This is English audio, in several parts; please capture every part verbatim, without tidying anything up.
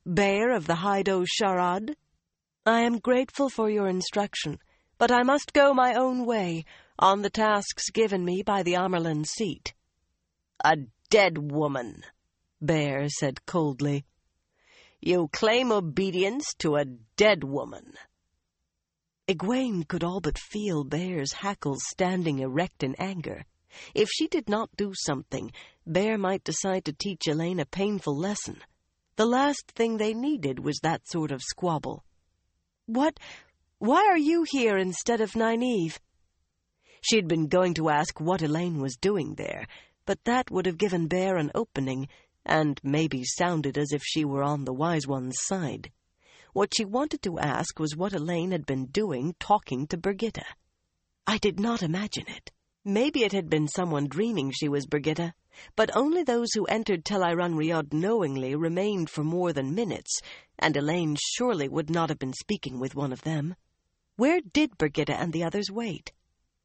Bear of the Hydo Sharad? I am grateful for your instruction, but I must go my own way on the tasks given me by the Amerlin seat." "A dead woman," Bear said coldly. "You claim obedience to a dead woman." Egwene could all but feel Bear's hackles standing erect in anger. If she did not do something, Bear might decide to teach Elaine a painful lesson. The last thing they needed was that sort of squabble. "What? Why are you here instead of Nynaeve?" She had been going to ask what Elaine was doing there, but that would have given Bear an opening, and maybe sounded as if she were on the Wise One's side. What she wanted to ask was what Elaine had been doing talking to Birgitte. I did not imagine it. Maybe it had been someone dreaming she was Birgitte, but only those who entered Tel Eiran-Riad knowingly remained for more than minutes, and Elaine surely would not have been speaking with one of them. Where did Birgitte and the others wait?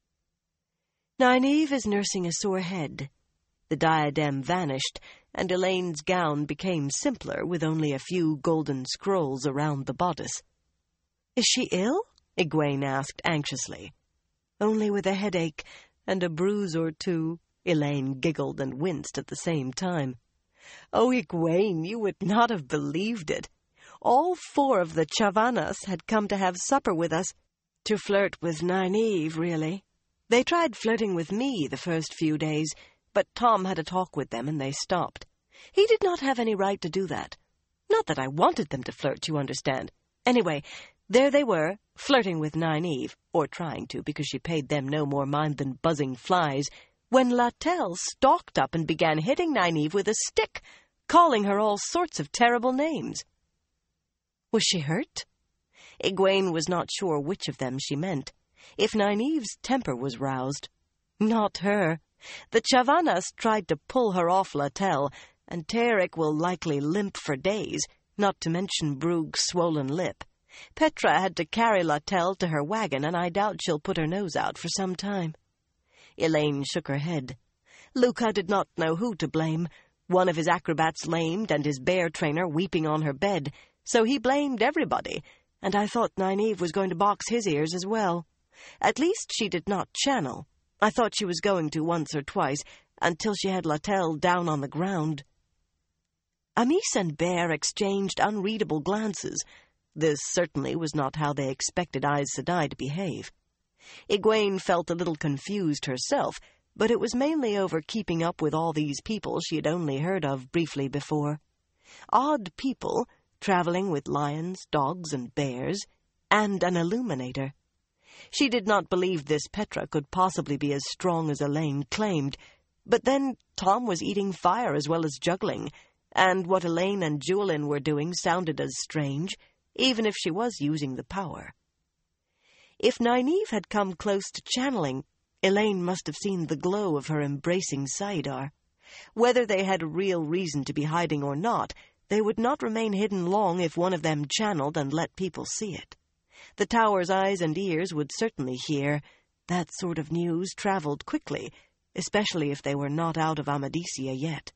"Nynaeve is nursing a sore head." The diadem vanished, and Elaine's gown became simpler with only a few golden scrolls around the bodice. "Is she ill?" Egwene asked anxiously. "Only with a headache and a bruise or two." Elaine giggled and winced at the same time. "Oh, Egwene, you would not have believed it. All four of the Chavanas had come to have supper with us, to flirt with Nynaeve, really. They tried flirting with me the first few days, but Tom had a talk with them and they stopped. He did not have any right to do that. Not that I wanted them to flirt, you understand. Anyway, there they were, flirting with Nynaeve, or trying to, because she paid them no more mind than buzzing flies, when Latelle stalked up and began hitting Nynaeve with a stick, calling her all sorts of terrible names." "Was she hurt?" Egwene was not sure which of them she meant. If Nynaeve's temper was roused. Not her. The Chavanas tried to pull her off Latelle, and Terik will likely limp for days, not to mention Brug's swollen lip. Petra had to carry Latelle to her wagon, and I doubt she'll put her nose out for some time. Elaine shook her head. Luca did not know who to blame. One of his acrobats lamed, and his bear trainer weeping on her bed, so he blamed everybody, and I thought Nynaeve was going to box his ears as well. At least she did not channel. I thought she was going to once or twice, until she had Latelle down on the ground. Amis and Bear exchanged unreadable glances. This certainly was not how they expected Aes Sedai to behave. Egwene felt a little confused herself, but it was mainly over keeping up with all these people she had only heard of briefly before. Odd people, traveling with lions, dogs, and bears, and an illuminator. She did not believe this Petra could possibly be as strong as Elaine claimed, but then Tom was eating fire as well as juggling, and what Elaine and Juilin were doing sounded as strange, even if she was using the power. If Nynaeve had come close to channeling, Elaine must have seen the glow of her embracing saidar. Whether they had a real reason to be hiding or not, they would not remain hidden long if one of them channeled and let people see it. The tower's eyes and ears would certainly hear. That sort of news traveled quickly, especially if they were not out of Amadisia yet.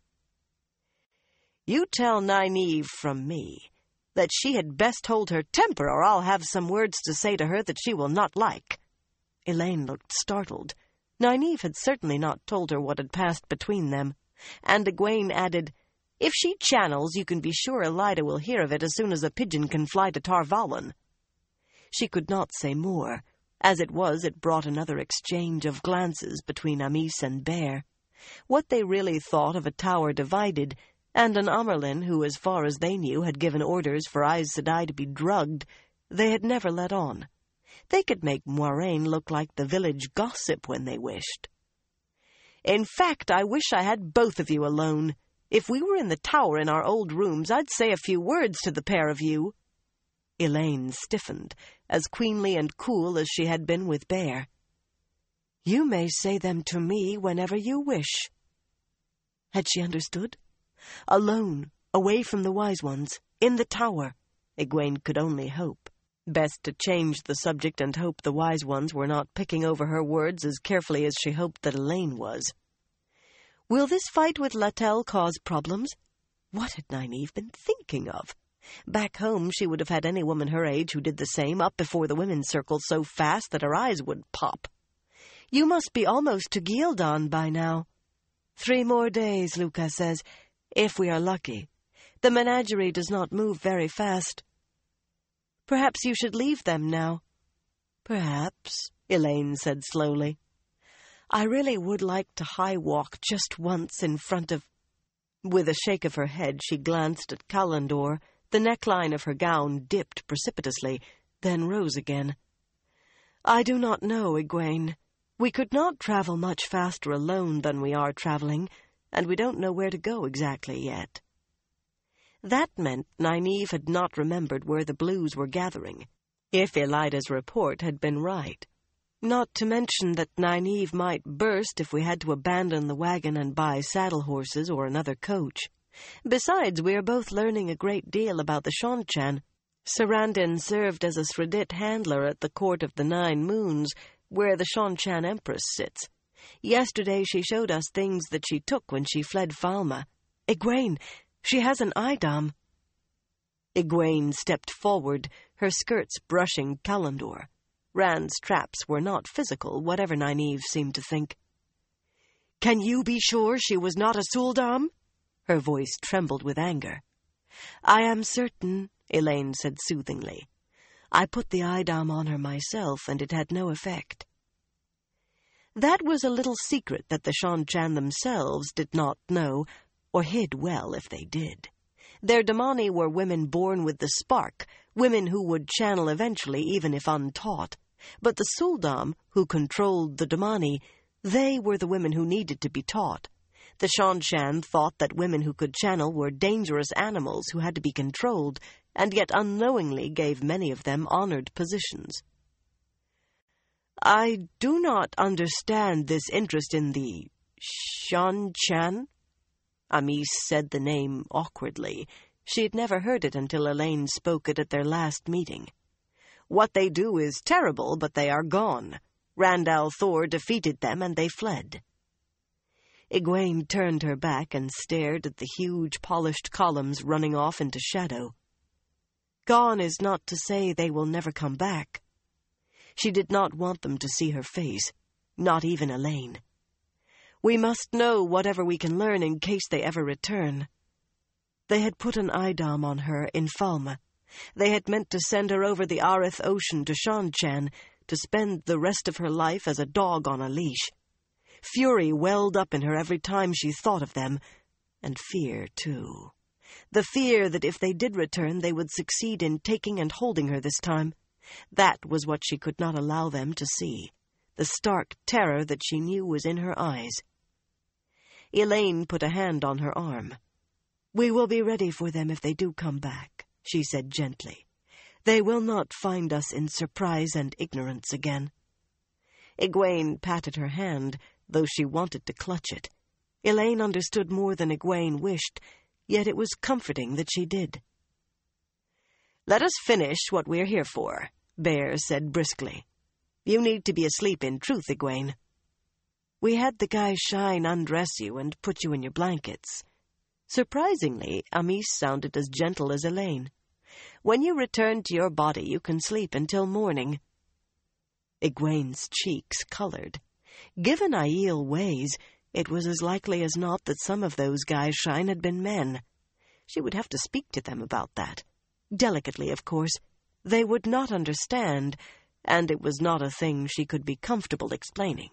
"You tell Nynaeve from me that she had best hold her temper, or I'll have some words to say to her that she will not like." Elaine looked startled. Nynaeve had certainly not told her what had passed between them, and Egwene added, "If she channels, you can be sure Elaida will hear of it as soon as a pigeon can fly to Tar Valon." She could not say more. As it was, it brought another exchange of glances between Amis and Bear. What they really thought of a tower divided, and an Amerlin who, as far as they knew, had given orders for Aes Sedai to be drugged, they had never let on. They could make Moiraine look like the village gossip when they wished. "In fact, I wish I had both of you alone. If we were in the tower in our old rooms, I'd say a few words to the pair of you." Elaine stiffened, as queenly and cool as she had been with Bear. "You may say them to me whenever you wish." Had she understood? Alone, away from the Wise Ones, in the tower, Egwene could only hope. Best to change the subject and hope the Wise Ones were not picking over her words as carefully as she hoped that Elaine was. Will this fight with Latelle cause problems? What had Nynaeve been thinking of? Back home, she would have had any woman her age who did the same up before the women's circle so fast that her eyes would pop. You must be almost to Gildan by now. Three more days, Luca says, if we are lucky. The menagerie does not move very fast. Perhaps you should leave them now. Perhaps, Elaine said slowly. I really would like to high-walk just once in front of... With a shake of her head, she glanced at Callandor. The neckline of her gown dipped precipitously, then rose again. I do not know, Egwene. We could not travel much faster alone than we are traveling, and we don't know where to go exactly yet. That meant Nynaeve had not remembered where the Blues were gathering, if Elida's report had been right. Not to mention that Nynaeve might burst if we had to abandon the wagon and buy saddle horses or another coach. Besides, we are both learning a great deal about the Seanchan. Sarandon served as a Sredit handler at the Court of the Nine Moons, where the Seanchan Empress sits. Yesterday she showed us things that she took when she fled Falma. Egwene, she has an eidam. Egwene stepped forward, her skirts brushing Callandor. Rand's traps were not physical, whatever Nynaeve seemed to think. Can you be sure she was not a Suldam? Her voice trembled with anger. I am certain, Elaine said soothingly. I put the eidam on her myself, and it had no effect. That was a little secret that the Seanchan themselves did not know, or hid well if they did. Their Damani were women born with the spark, women who would channel eventually even if untaught. But the Suldam, who controlled the Damani, they were the women who needed to be taught. The Seanchan thought that women who could channel were dangerous animals who had to be controlled, and yet unknowingly gave many of them honored positions. I do not understand this interest in the Seanchan. Amis said the name awkwardly. She had never heard it until Elaine spoke it at their last meeting. What they do is terrible, but they are gone. Rand al'Thor defeated them, and they fled. Egwene turned her back and stared at the huge polished columns running off into shadow. Gone is not to say they will never come back. She did not want them to see her face, not even Elaine. We must know whatever we can learn in case they ever return. They had put an eidam on her in Falma. They had meant to send her over the Areth Ocean to Seanchan, to spend the rest of her life as a dog on a leash. Fury welled up in her every time she thought of them, and fear, too. The fear that if they did return, they would succeed in taking and holding her this time. That was what she could not allow them to see, the stark terror that she knew was in her eyes. Elaine put a hand on her arm. We will be ready for them if they do come back, she said gently. They will not find us in surprise and ignorance again. Egwene patted her hand, though she wanted to clutch it. Elaine understood more than Egwene wished, yet it was comforting that she did. Let us finish what we are here for, Bear said briskly. You need to be asleep in truth, Egwene. We had the guy Shine undress you and put you in your blankets. Surprisingly, Amis sounded as gentle as Elaine. When you return to your body, you can sleep until morning. Egwene's cheeks colored. Given Aiel ways, it was as likely as not that some of those guys Shine had been men. She would have to speak to them about that. Delicately, of course. They would not understand, and it was not a thing she could be comfortable explaining.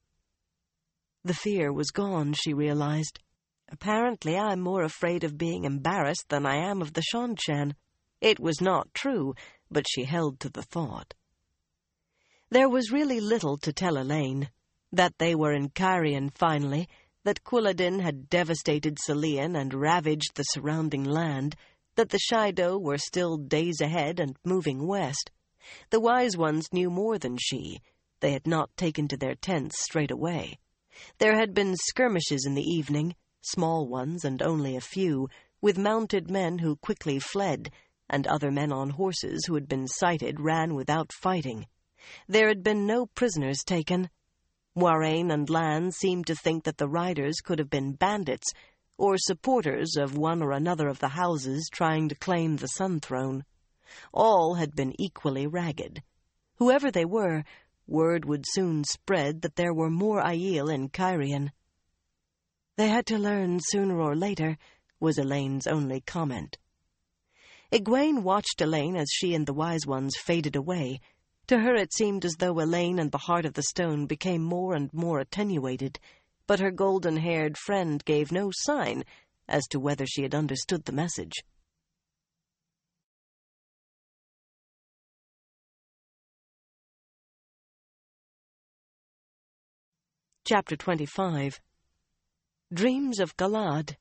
The fear was gone, she realized. Apparently I'm more afraid of being embarrassed than I am of the Seanchan. It was not true, but she held to the thought. There was really little to tell Elaine. That they were in Cairhien finally, that Couladin had devastated Celian and ravaged the surrounding land, that the Shaido were still days ahead and moving west. The wise ones knew more than she. They had not taken to their tents straight away. There had been skirmishes in the evening, small ones and only a few, with mounted men who quickly fled, and other men on horses who had been sighted ran without fighting. There had been no prisoners taken. Moiraine and Lan seemed to think that the riders could have been bandits, or supporters of one or another of the houses trying to claim the Sun Throne. All had been equally ragged. Whoever they were, word would soon spread that there were more Aiel in Cairhien. They had to learn sooner or later, was Elaine's only comment. Egwene watched Elaine as she and the Wise Ones faded away. To her it seemed as though Elaine and the Heart of the Stone became more and more attenuated, but her golden-haired friend gave no sign as to whether she had understood the message. Chapter twenty-five. Dreams of Galad.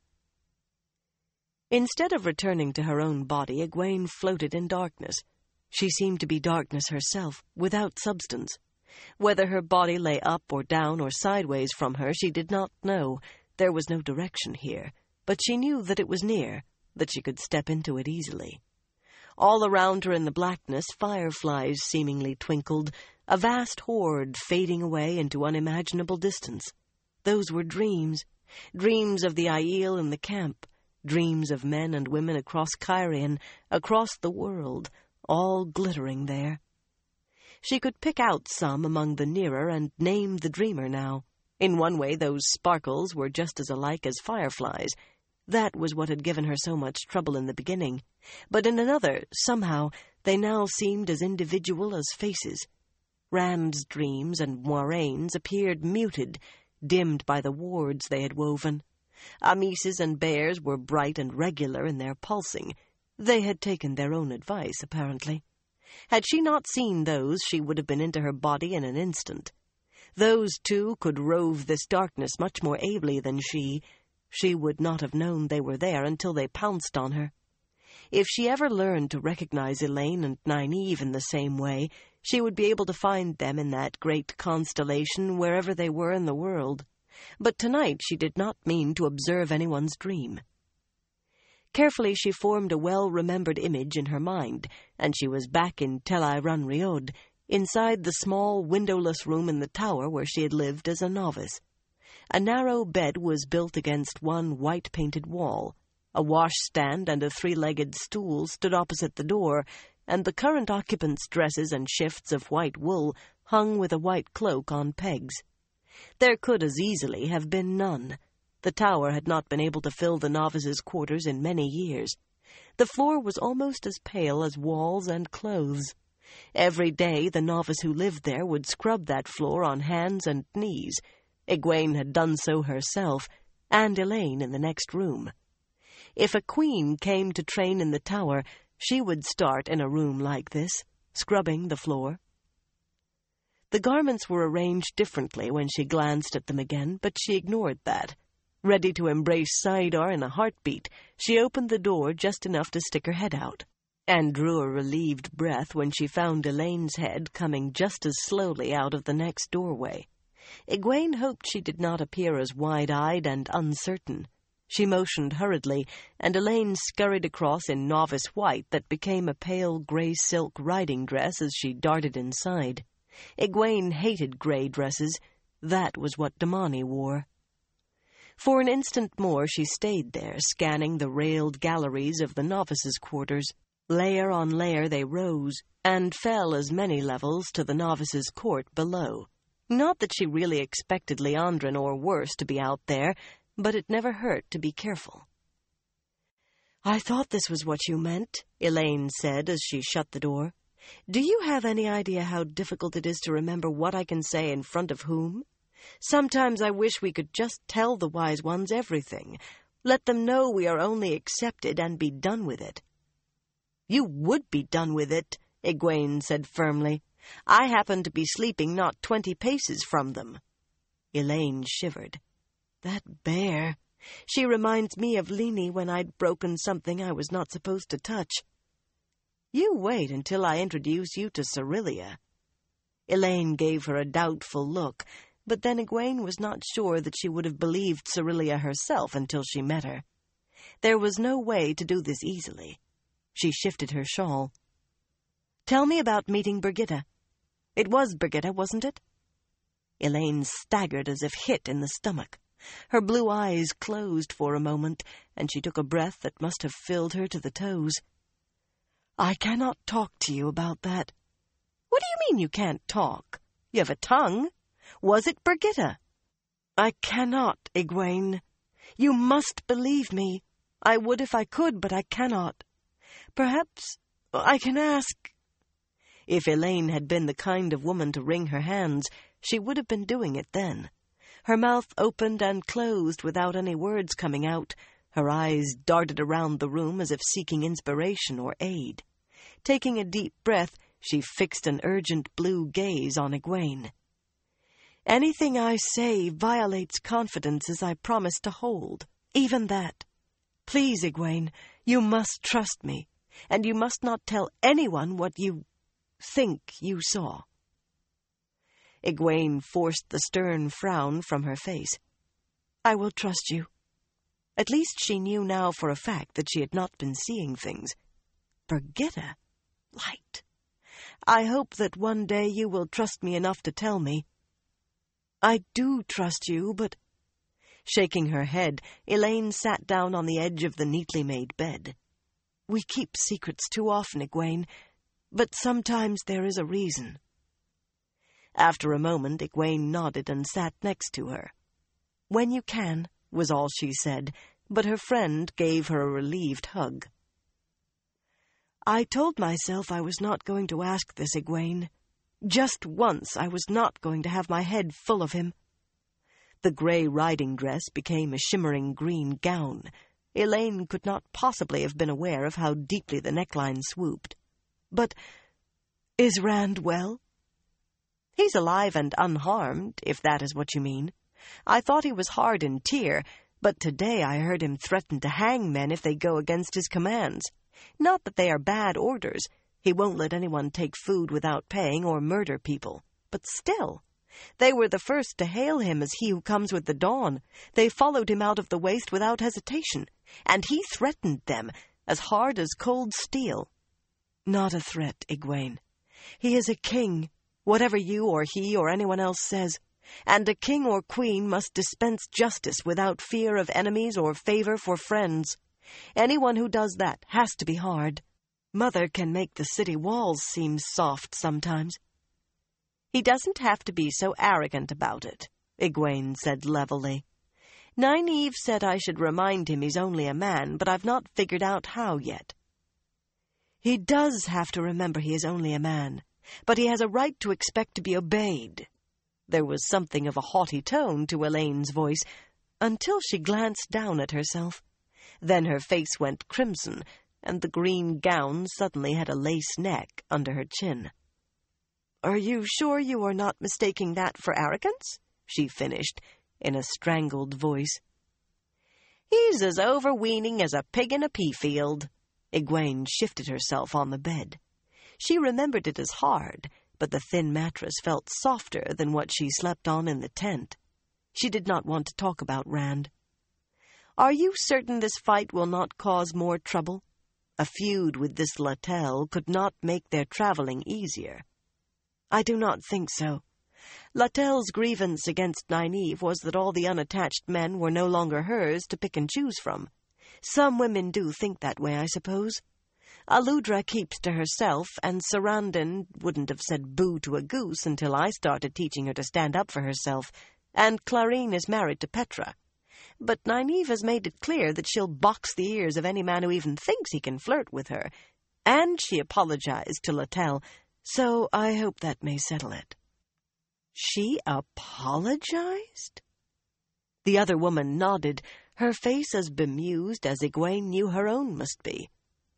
Instead of returning to her own body, Egwene floated in darkness. She seemed to be darkness herself, without substance. Whether her body lay up or down or sideways from her, she did not know. There was no direction here, but she knew that it was near, that she could step into it easily. All around her in the blackness, fireflies seemingly twinkled, a vast horde fading away into unimaginable distance. Those were dreams, dreams of the Aiel in the camp, dreams of men and women across Cairhien, across the world, all glittering there. She could pick out some among the nearer and name the dreamer now. In one way, those sparkles were just as alike as fireflies. That was what had given her so much trouble in the beginning. But in another, somehow, they now seemed as individual as faces. Rand's dreams and Moiraine's appeared muted, dimmed by the wards they had woven. Amice's and Bear's were bright and regular in their pulsing. They had taken their own advice, apparently. Had she not seen those, she would have been into her body in an instant. Those, too, could rove this darkness much more ably than she. She would not have known they were there until they pounced on her. If she ever learned to recognize Elaine and Nynaeve in the same way, she would be able to find them in that great constellation wherever they were in the world. But tonight she did not mean to observe anyone's dream. Carefully she formed a well-remembered image in her mind, and she was back in Tel Run Rhiod, inside the small, windowless room in the tower where she had lived as a novice. A narrow bed was built against one white-painted wall. A washstand and a three-legged stool stood opposite the door, and the current occupants' dresses and shifts of white wool hung with a white cloak on pegs. There could as easily have been none. The tower had not been able to fill the novices' quarters in many years. The floor was almost as pale as walls and clothes. Every day the novice who lived there would scrub that floor on hands and knees. Egwene had done so herself, and Elaine in the next room. If a queen came to train in the tower, she would start in a room like this, scrubbing the floor. The garments were arranged differently when she glanced at them again, but she ignored that. Ready to embrace Saidar in a heartbeat, she opened the door just enough to stick her head out, and drew a relieved breath when she found Elaine's head coming just as slowly out of the next doorway. Egwene hoped she did not appear as wide-eyed and uncertain. She motioned hurriedly, and Elaine scurried across in novice white that became a pale grey silk riding dress as she darted inside. Egwene hated grey dresses. That was what Damani wore. For an instant more she stayed there, scanning the railed galleries of the novices' quarters. Layer on layer they rose, and fell as many levels to the novices' court below. Not that she really expected Liandrin or worse to be out there, but it never hurt to be careful. "I thought this was what you meant," Elaine said as she shut the door. "Do you have any idea how difficult it is to remember what I can say in front of whom? Sometimes I wish we could just tell the Wise Ones everything. Let them know we are only accepted and be done with it." "You would be done with it," Egwene said firmly. "I happen to be sleeping not twenty paces from them." Elaine shivered. "That bear. She reminds me of Lini when I'd broken something I was not supposed to touch." "You wait until I introduce you to Cerylea." Elaine gave her a doubtful look, but then Egwene was not sure that she would have believed Cerylea herself until she met her. There was no way to do this easily. She shifted her shawl. "Tell me about meeting Birgitte. It was Birgitte, wasn't it?" Elaine staggered as if hit in the stomach. Her blue eyes closed for a moment, and she took a breath that must have filled her to the toes. "I cannot talk to you about that." "What do you mean you can't talk? You have a tongue. Was it Brigitta?" "I cannot, Egwene. You must believe me. I would if I could, but I cannot. Perhaps I can ask—" If Elaine had been the kind of woman to wring her hands, she would have been doing it then. Her mouth opened and closed without any words coming out. Her eyes darted around the room as if seeking inspiration or aid. Taking a deep breath, she fixed an urgent blue gaze on Egwene. "Anything I say violates confidences I promised to hold, even that. Please, Egwene, you must trust me, and you must not tell anyone what you think you saw." Egwene forced the stern frown from her face. "I will trust you." At least she knew now for a fact that she had not been seeing things. Brigitta? Light. "I hope that one day you will trust me enough to tell me." "I do trust you, but—" Shaking her head, Elaine sat down on the edge of the neatly made bed. "We keep secrets too often, Egwene, but sometimes there is a reason." After a moment, Egwene nodded and sat next to her. "When you can," was all she said, but her friend gave her a relieved hug. "I told myself I was not going to ask this, Egwene. Just once I was not going to have my head full of him." The gray riding dress became a shimmering green gown. Elaine could not possibly have been aware of how deeply the neckline swooped. "But is Rand well?" "He's alive and unharmed, if that is what you mean. I thought he was hard in Tyr, but today I heard him threaten to hang men if they go against his commands. Not that they are bad orders. He won't let anyone take food without paying or murder people. But still, they were the first to hail him as he who comes with the dawn. They followed him out of the waste without hesitation, and he threatened them as hard as cold steel." "Not a threat, Egwene. He is a king, whatever you or he or anyone else says, and a king or queen must dispense justice without fear of enemies or favor for friends. Anyone who does that has to be hard. Mother can make the city walls seem soft sometimes." "He doesn't have to be so arrogant about it," Egwene said levelly. "Nynaeve said I should remind him he's only a man, but I've not figured out how yet." "He does have to remember he is only a man, but he has a right to expect to be obeyed." There was something of a haughty tone to Elaine's voice, until she glanced down at herself. Then her face went crimson, and the green gown suddenly had a lace neck under her chin. "Are you sure you are not mistaking that for arrogance?" she finished, in a strangled voice. "He's as overweening as a pig in a pea-field." Egwene shifted herself on the bed. She remembered it as hard, but the thin mattress felt softer than what she slept on in the tent. She did not want to talk about Rand. "Are you certain this fight will not cause more trouble? A feud with this Latelle could not make their traveling easier." "I do not think so. Latelle's grievance against Nynaeve was that all the unattached men were no longer hers to pick and choose from. Some women do think that way, I suppose. Aludra keeps to herself, and Sarandon wouldn't have said boo to a goose until I started teaching her to stand up for herself, and Clarine is married to Petra. But Nynaeve has made it clear that she'll box the ears of any man who even thinks he can flirt with her, and she apologized to Latelle, so I hope that may settle it." "She apologized?" The other woman nodded, her face as bemused as Egwene knew her own must be.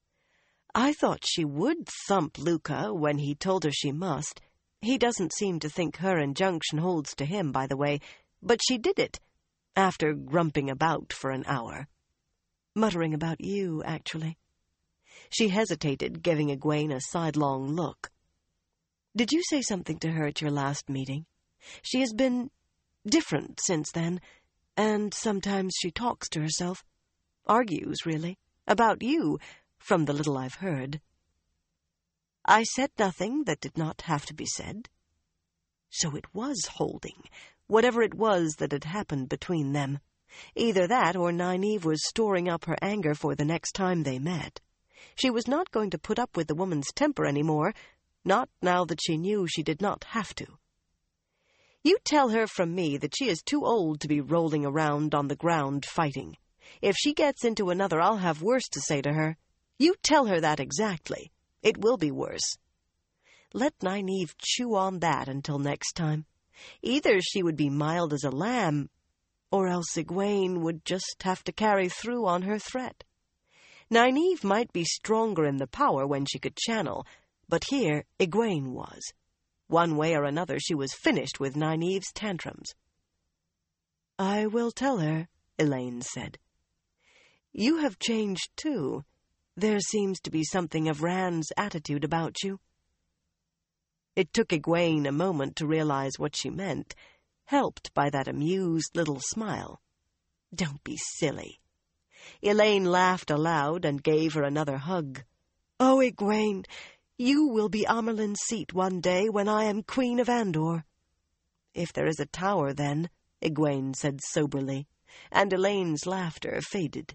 "I thought she would thump Luca when he told her she must. He doesn't seem to think her injunction holds to him, by the way, but she did it, after grumping about for an hour. Muttering about you, actually." She hesitated, giving Egwene a sidelong look. "Did you say something to her at your last meeting? She has been different since then, and sometimes she talks to herself. Argues, really. About you, from the little I've heard." "I said nothing that did not have to be said." So it was holding. whatever it was that had happened between them. Either that or Nynaeve was storing up her anger for the next time they met. She was not going to put up with the woman's temper any more, not now that she knew she did not have to. You tell her from me that she is too old to be rolling around on the ground fighting. If she gets into another, I'll have worse to say to her. You tell her that exactly. It will be worse. Let Nynaeve chew on that until next time. Either she would be mild as a lamb, or else Egwene would just have to carry through on her threat. Nynaeve might be stronger in the power when she could channel, but here Egwene was. One way or another she was finished with Nynaeve's tantrums. "I will tell her," Elayne said. "You have changed too. There seems to be something of Rand's attitude about you." It took Egwene a moment to realize what she meant, helped by that amused little smile. "Don't be silly." Elayne laughed aloud and gave her another hug. "Oh, Egwene, you will be Amyrlin's seat one day when I am Queen of Andor." "If there is a tower, then," Egwene said soberly, and Elaine's laughter faded.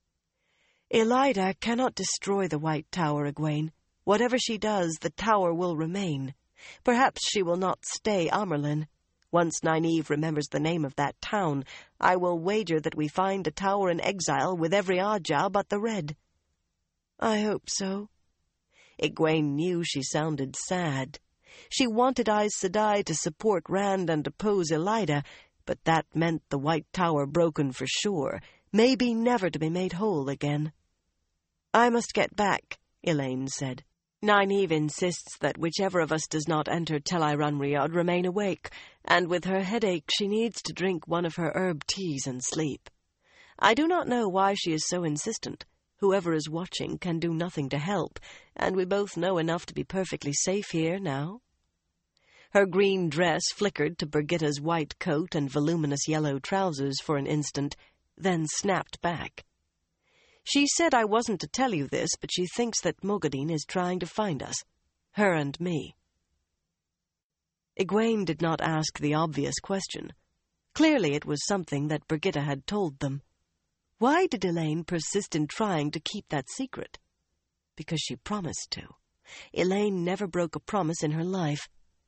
"Elaida cannot destroy the White Tower, Egwene. Whatever she does, the tower will remain. Perhaps she will not stay Amyrlin. Once Nynaeve remembers the name of that town, I will wager that we find a tower in exile with every Ajah but the Red." "I hope so." Egwene knew she sounded sad. She wanted Aes Sedai to support Rand and oppose Elaida, but that meant the White Tower broken for sure, maybe never to be made whole again. "I must get back," Elayne said. "Nynaeve insists that whichever of us does not enter Tel'aran'rhiod remain awake, and with her headache she needs to drink one of her herb teas and sleep. I do not know why she is so insistent. Whoever is watching can do nothing to help, and we both know enough to be perfectly safe here now." Her green dress flickered to Birgitta's white coat and voluminous yellow trousers for an instant, then snapped back. "She said I wasn't to tell you this, but she thinks that Moghedien is trying to find us. Her and me." Egwene did not ask the obvious question. Clearly it was something that Birgitta had told them. Why did Elayne persist in trying to keep that secret? Because she promised to. Elayne never broke a promise in her life.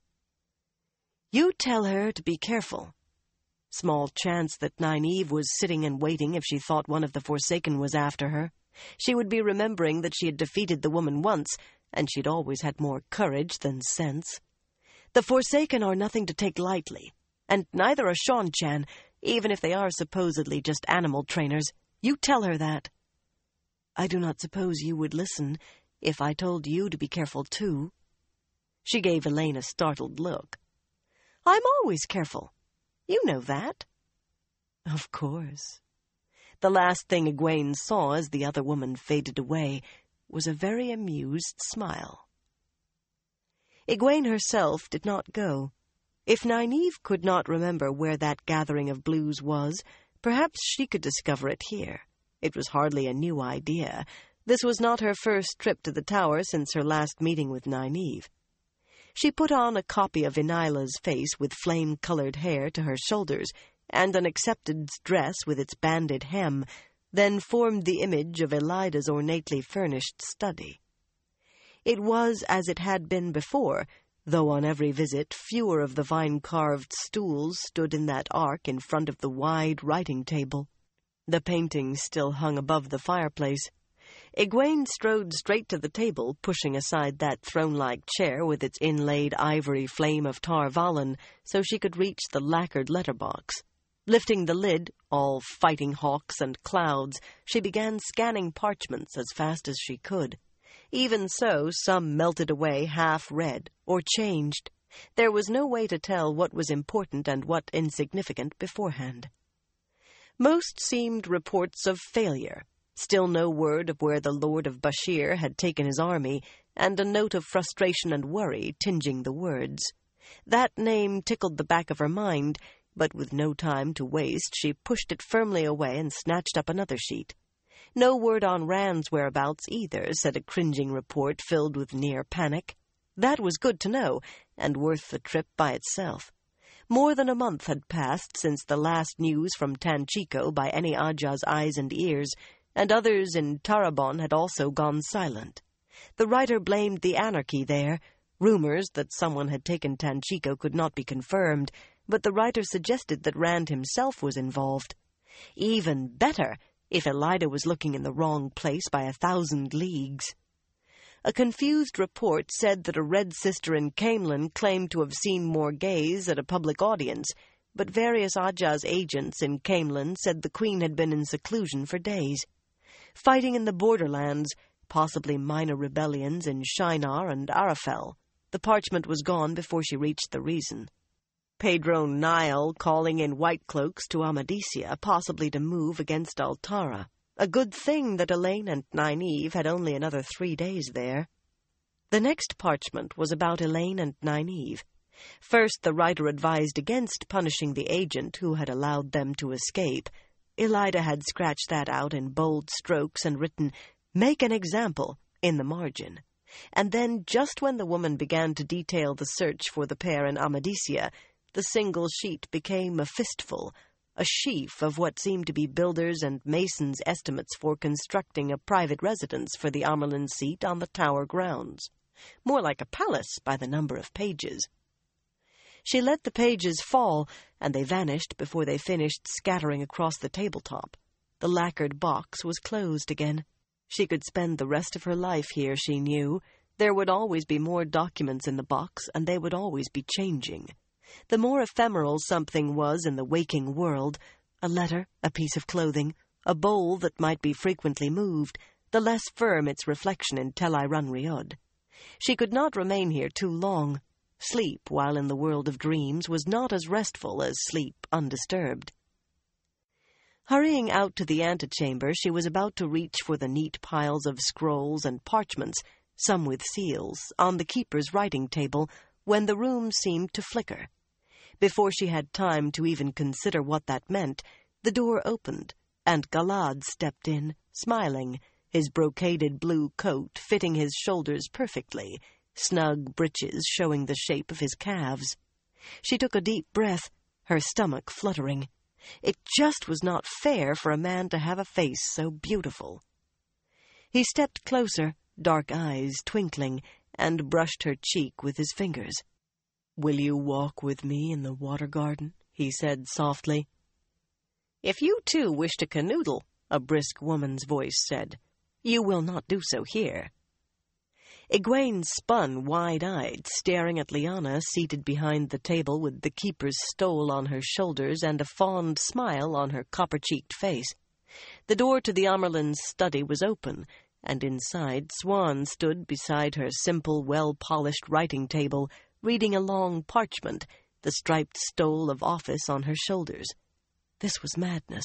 "You tell her to be careful." Small chance that Nynaeve was sitting and waiting if she thought one of the Forsaken was after her. She would be remembering that she had defeated the woman once, and she'd always had more courage than sense. The Forsaken are nothing to take lightly, and neither are Seanchan, even if they are supposedly just animal trainers. You tell her that. "I do not suppose you would listen if I told you to be careful too." She gave Elayne a startled look. "I'm always careful. You know that." "Of course." The last thing Egwene saw as the other woman faded away was a very amused smile. Egwene herself did not go. If Nynaeve could not remember where that gathering of blues was, perhaps she could discover it here. It was hardly a new idea. This was not her first trip to the tower since her last meeting with Nynaeve. She put on a copy of Inila's face with flame-colored hair to her shoulders and an accepted dress with its banded hem, then formed the image of Elaida's ornately furnished study. It was as it had been before, though on every visit fewer of the vine-carved stools stood in that arc in front of the wide writing table. The paintings still hung above the fireplace. Egwene strode straight to the table, pushing aside that throne-like chair with its inlaid ivory flame of Tar Valon, so she could reach the lacquered letterbox. Lifting the lid, all fighting hawks and clouds, she began scanning parchments as fast as she could. Even so, some melted away half-read, or changed. There was no way to tell what was important and what insignificant beforehand. Most seemed reports of failure. Still no word of where the Lord of Bashir had taken his army, and a note of frustration and worry tinging the words. That name tickled the back of her mind, but with no time to waste, she pushed it firmly away and snatched up another sheet. No word on Rand's whereabouts either, said a cringing report filled with near panic. That was good to know, and worth the trip by itself. More than a month had passed since the last news from Tanchico by any Ajah's eyes and ears, and others in Tarabon had also gone silent. The writer blamed the anarchy there. Rumors that someone had taken Tanchico could not be confirmed, but the writer suggested that Rand himself was involved. Even better, if Elida was looking in the wrong place by a thousand leagues. A confused report said that a Red Sister in Caemlyn claimed to have seen Morghese at a public audience, but various Ajah's agents in Caemlyn said the Queen had been in seclusion for days. Fighting in the borderlands, possibly minor rebellions in Shinar and Arafel. The parchment was gone before she reached the reason. Pedro Nile calling in white cloaks to Amadisia, possibly to move against Altara. A good thing that Elaine and Nynaeve had only another three days there. The next parchment was about Elaine and Nynaeve. First, the writer advised against punishing the agent who had allowed them to escape. Elida had scratched that out in bold strokes and written, "Make an example," in the margin. And then, just when the woman began to detail the search for the pair in Amadisia, the single sheet became a fistful, a sheaf of what seemed to be builders' and masons' estimates for constructing a private residence for the Amyrlin seat on the tower grounds. More like a palace by the number of pages. She let the pages fall, and they vanished before they finished scattering across the tabletop. The lacquered box was closed again. She could spend the rest of her life here, she knew. There would always be more documents in the box, and they would always be changing. The more ephemeral something was in the waking world, a letter, a piece of clothing, a bowl that might be frequently moved, the less firm its reflection in Tel Rhyod. She could not remain here too long. Sleep, while in the world of dreams, was not as restful as sleep undisturbed. Hurrying out to the antechamber, she was about to reach for the neat piles of scrolls and parchments, some with seals, on the keeper's writing table, when the room seemed to flicker. Before she had time to even consider what that meant, the door opened, and Galad stepped in, smiling, his brocaded blue coat fitting his shoulders perfectly, snug breeches showing the shape of his calves. She took a deep breath, her stomach fluttering. It just was not fair for a man to have a face so beautiful. He stepped closer, dark eyes twinkling, and brushed her cheek with his fingers. "Will you walk with me in the water garden?" he said softly. "If you too wish to canoodle," a brisk woman's voice said, "you will not do so here." Egwene spun wide-eyed, staring at Lyanna seated behind the table with the keeper's stole on her shoulders and a fond smile on her copper-cheeked face. The door to the Amyrlin's study was open, and inside Swan stood beside her simple, well-polished writing table, reading a long parchment, the striped stole of office on her shoulders. This was madness.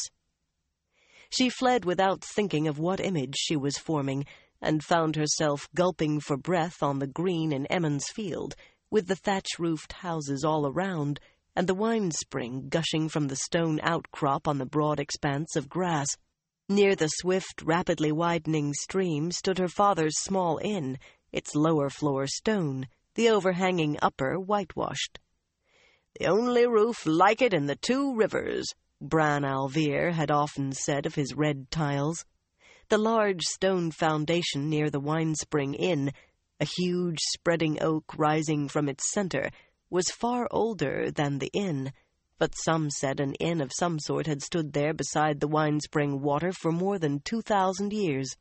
She fled without thinking of what image she was forming, and found herself gulping for breath on the green in Emmons Field, with the thatch-roofed houses all around, and the wine-spring gushing from the stone outcrop on the broad expanse of grass. Near the swift, rapidly widening stream stood her father's small inn, its lower floor stone, the overhanging upper whitewashed. "The only roof like it in the two rivers," Bran al'Vir had often said of his red tiles. The large stone foundation near the Winespring Inn, a huge spreading oak rising from its center, was far older than the inn, but some said an inn of some sort had stood there beside the Winespring water for more than two thousand years.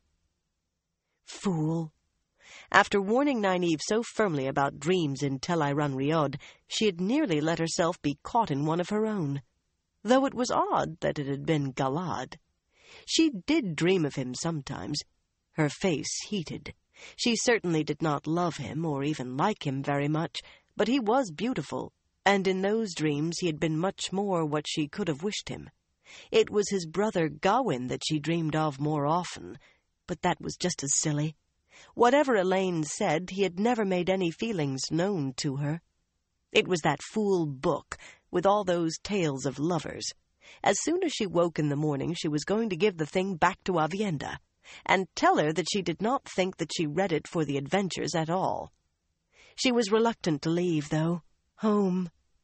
Fool! After warning Nynaeve so firmly about dreams in Tel Rhyod, she had nearly let herself be caught in one of her own, though it was odd that it had been Galad. She did dream of him sometimes. Her face heated. She certainly did not love him or even like him very much, but he was beautiful, and in those dreams he had been much more what she could have wished him. It was his brother Gawain that she dreamed of more often, but that was just as silly. Whatever Elaine said, he had never made any feelings known to her. It was that fool book, with all those tales of lovers. As soon as she woke in the morning, she was going to give the thing back to Aviendha, and tell her that she did not think that she read it for the adventures at all. She was reluctant to leave, though. Home,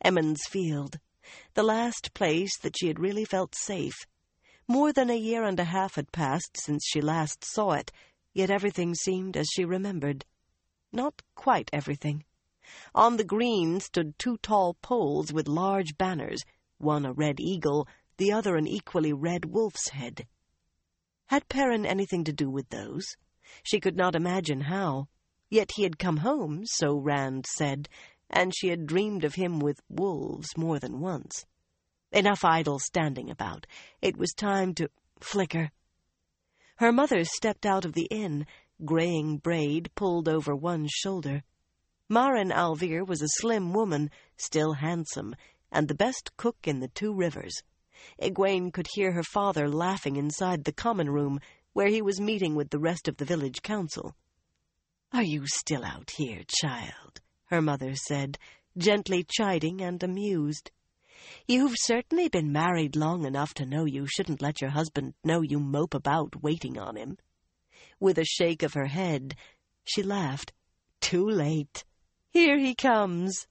Emmons Field, the last place that she had really felt safe. More than a year and a half had passed since she last saw it, yet everything seemed as she remembered. Not quite everything. On the green stood two tall poles with large banners, one a red eagle, the other an equally red wolf's head. Had Perrin anything to do with those? She could not imagine how. Yet he had come home, so Rand said, and she had dreamed of him with wolves more than once. Enough idle standing about. It was time to flicker. Her mother stepped out of the inn, graying braid pulled over one shoulder. Marin Alvear was a slim woman, still handsome, and the best cook in the Two Rivers. Egwene could hear her father laughing inside the common room, where he was meeting with the rest of the village council. "Are you still out here, child?" her mother said, gently chiding and amused. "You've certainly been married long enough to know you shouldn't let your husband know you mope about waiting on him." With a shake of her head, she laughed. "Too late. Here he comes."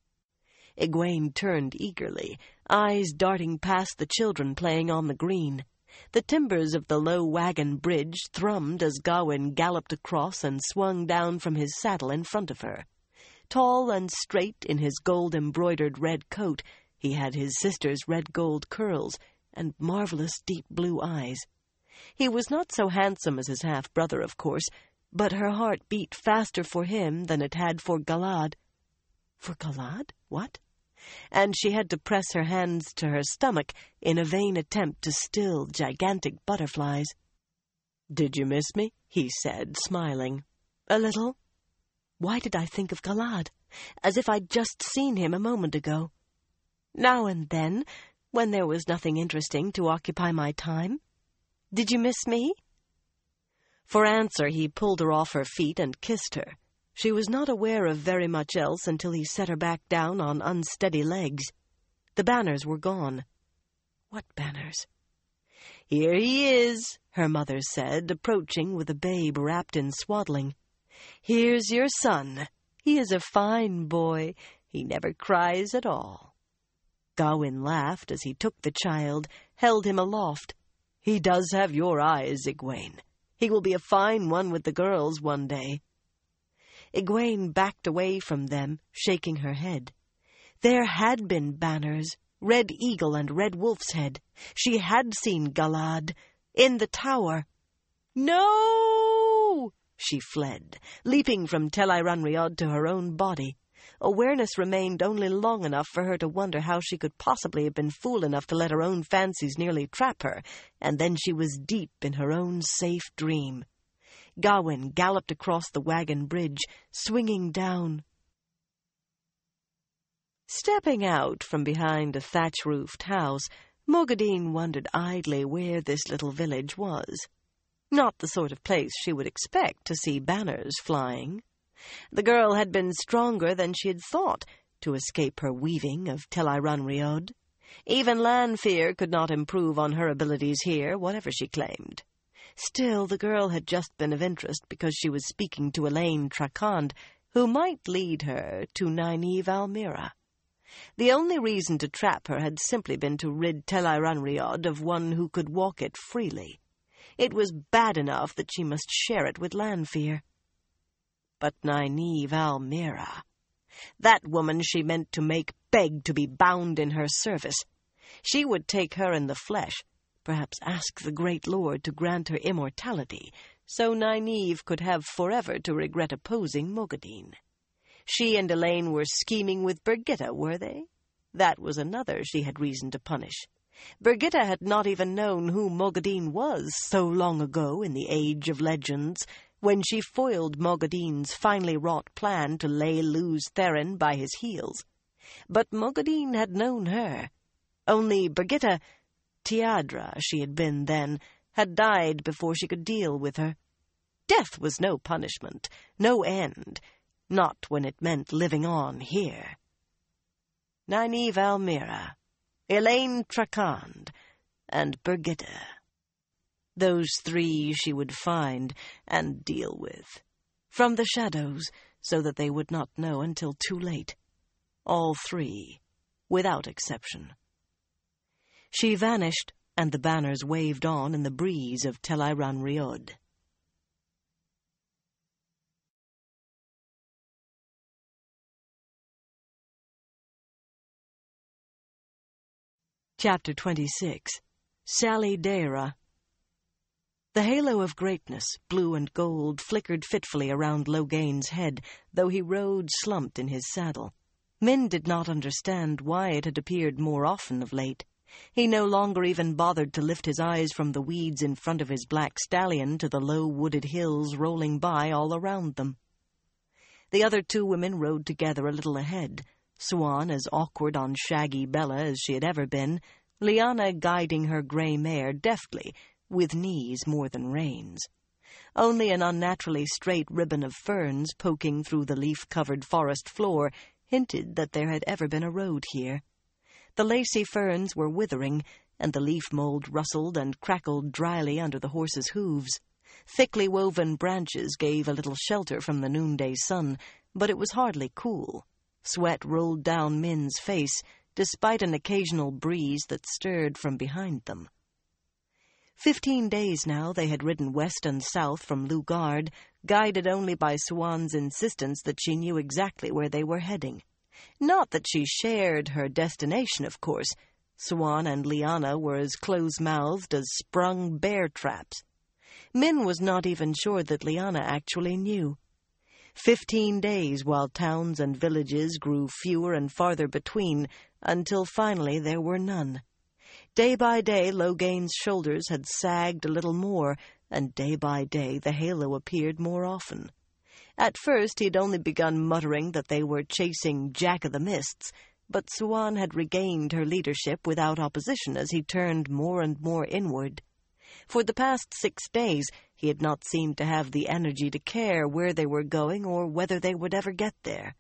Egwene turned eagerly, eyes darting past the children playing on the green. The timbers of the low wagon bridge thrummed as Gawain galloped across and swung down from his saddle in front of her. Tall and straight in his gold-embroidered red coat, he had his sister's red-gold curls and marvelous deep blue eyes. He was not so handsome as his half-brother, of course, but her heart beat faster for him than it had for Galad. For Galad? What? And she had to press her hands to her stomach in a vain attempt to still gigantic butterflies. "Did you miss me?" he said, smiling. "A little." Why did I think of Galad? As if I'd just seen him a moment ago. Now and then, when there was nothing interesting to occupy my time. "Did you miss me?" For answer, he pulled her off her feet and kissed her. She was not aware of very much else until he set her back down on unsteady legs. The banners were gone. What banners? "Here he is," her mother said, approaching with a babe wrapped in swaddling. "Here's your son. He is a fine boy. He never cries at all." Gawain laughed as he took the child, held him aloft. "He does have your eyes, Egwene. He will be a fine one with the girls one day." Egwene backed away from them, shaking her head. There had been banners, Red Eagle and Red Wolf's Head. She had seen Galad in the tower. "No!" She fled, leaping from Tel'aran'rhiod to her own body. Awareness remained only long enough for her to wonder how she could possibly have been fool enough to let her own fancies nearly trap her, and then she was deep in her own safe dream. Gawain galloped across the wagon bridge, swinging down. Stepping out from behind a thatch-roofed house, Moghedien wondered idly where this little village was. Not the sort of place she would expect to see banners flying. The girl had been stronger than she had thought to escape her weaving of Tel'aran'rhiod. Even Lanfear could not improve on her abilities here, whatever she claimed. Still, the girl had just been of interest because she was speaking to Elayne Trakand, who might lead her to Nynaeve Almira. The only reason to trap her had simply been to rid Tel'aran'rhiod of one who could walk it freely. It was bad enough that she must share it with Lanfear. But Nynaeve Almira, that woman she meant to make beg to be bound in her service. She would take her in the flesh, perhaps ask the great lord to grant her immortality, so Nynaeve could have forever to regret opposing Moghedien. She and Elayne were scheming with Birgitte, were they? That was another she had reason to punish. Birgitte had not even known who Moghedien was so long ago in the Age of Legends, when she foiled Moghedien's finely wrought plan to lay Lews Therin by his heels. But Moghedien had known her. Only Birgitte, Tiadra she had been then, had died before she could deal with her. Death was no punishment, no end, not when it meant living on here. Nynaeve Almira, Elayne Trakand, and Birgitte. Those three she would find and deal with, from the shadows, so that they would not know until too late. All three without exception. She vanished, and the banners waved on in the breeze of Tel'aran'rhiod. Rhiod. Chapter twenty-six. Sally Daira. The halo of greatness, blue and gold, flickered fitfully around Loghain's head, though he rode slumped in his saddle. Min did not understand why it had appeared more often of late. He no longer even bothered to lift his eyes from the weeds in front of his black stallion to the low wooded hills rolling by all around them. The other two women rode together a little ahead, Siuan as awkward on shaggy Bella as she had ever been, Lyanna guiding her grey mare deftly, with knees more than reins. Only an unnaturally straight ribbon of ferns poking through the leaf-covered forest floor hinted that there had ever been a road here. The lacy ferns were withering, and the leaf mold rustled and crackled dryly under the horses' hooves. Thickly woven branches gave a little shelter from the noonday sun, but it was hardly cool. Sweat rolled down Min's face, despite an occasional breeze that stirred from behind them. Fifteen days now they had ridden west and south from Lugard, guided only by Siuan's insistence that she knew exactly where they were heading. Not that she shared her destination, of course. Siuan and Lyanna were as close-mouthed as sprung bear traps. Min was not even sure that Lyanna actually knew. Fifteen days while towns and villages grew fewer and farther between, until finally there were none. Day by day Loghain's shoulders had sagged a little more, and day by day the halo appeared more often. At first he'd only begun muttering that they were chasing Jack-o'-the-Mists, but Siuan had regained her leadership without opposition as he turned more and more inward. For the past six days he had not seemed to have the energy to care where they were going or whether they would ever get there.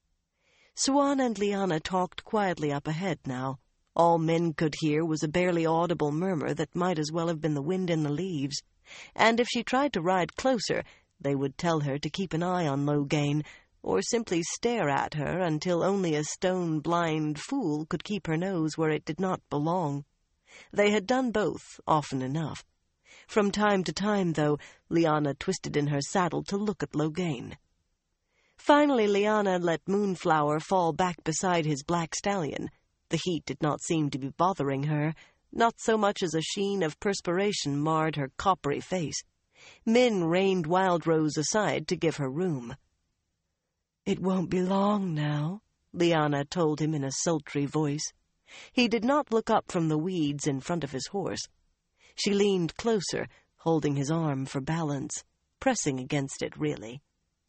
Siuan and Lyanna talked quietly up ahead now. All Min could hear was a barely audible murmur that might as well have been the wind in the leaves, and if she tried to ride closer, they would tell her to keep an eye on Loghain, or simply stare at her until only a stone-blind fool could keep her nose where it did not belong. They had done both often enough. From time to time, though, Lyanna twisted in her saddle to look at Loghain. Finally Lyanna let Moonflower fall back beside his black stallion. The heat did not seem to be bothering her. Not so much as a sheen of perspiration marred her coppery face. Min reined Wildrose aside to give her room. "It won't be long now," Lyanna told him in a sultry voice. He did not look up from the weeds in front of his horse. She leaned closer, holding his arm for balance, pressing against it, really.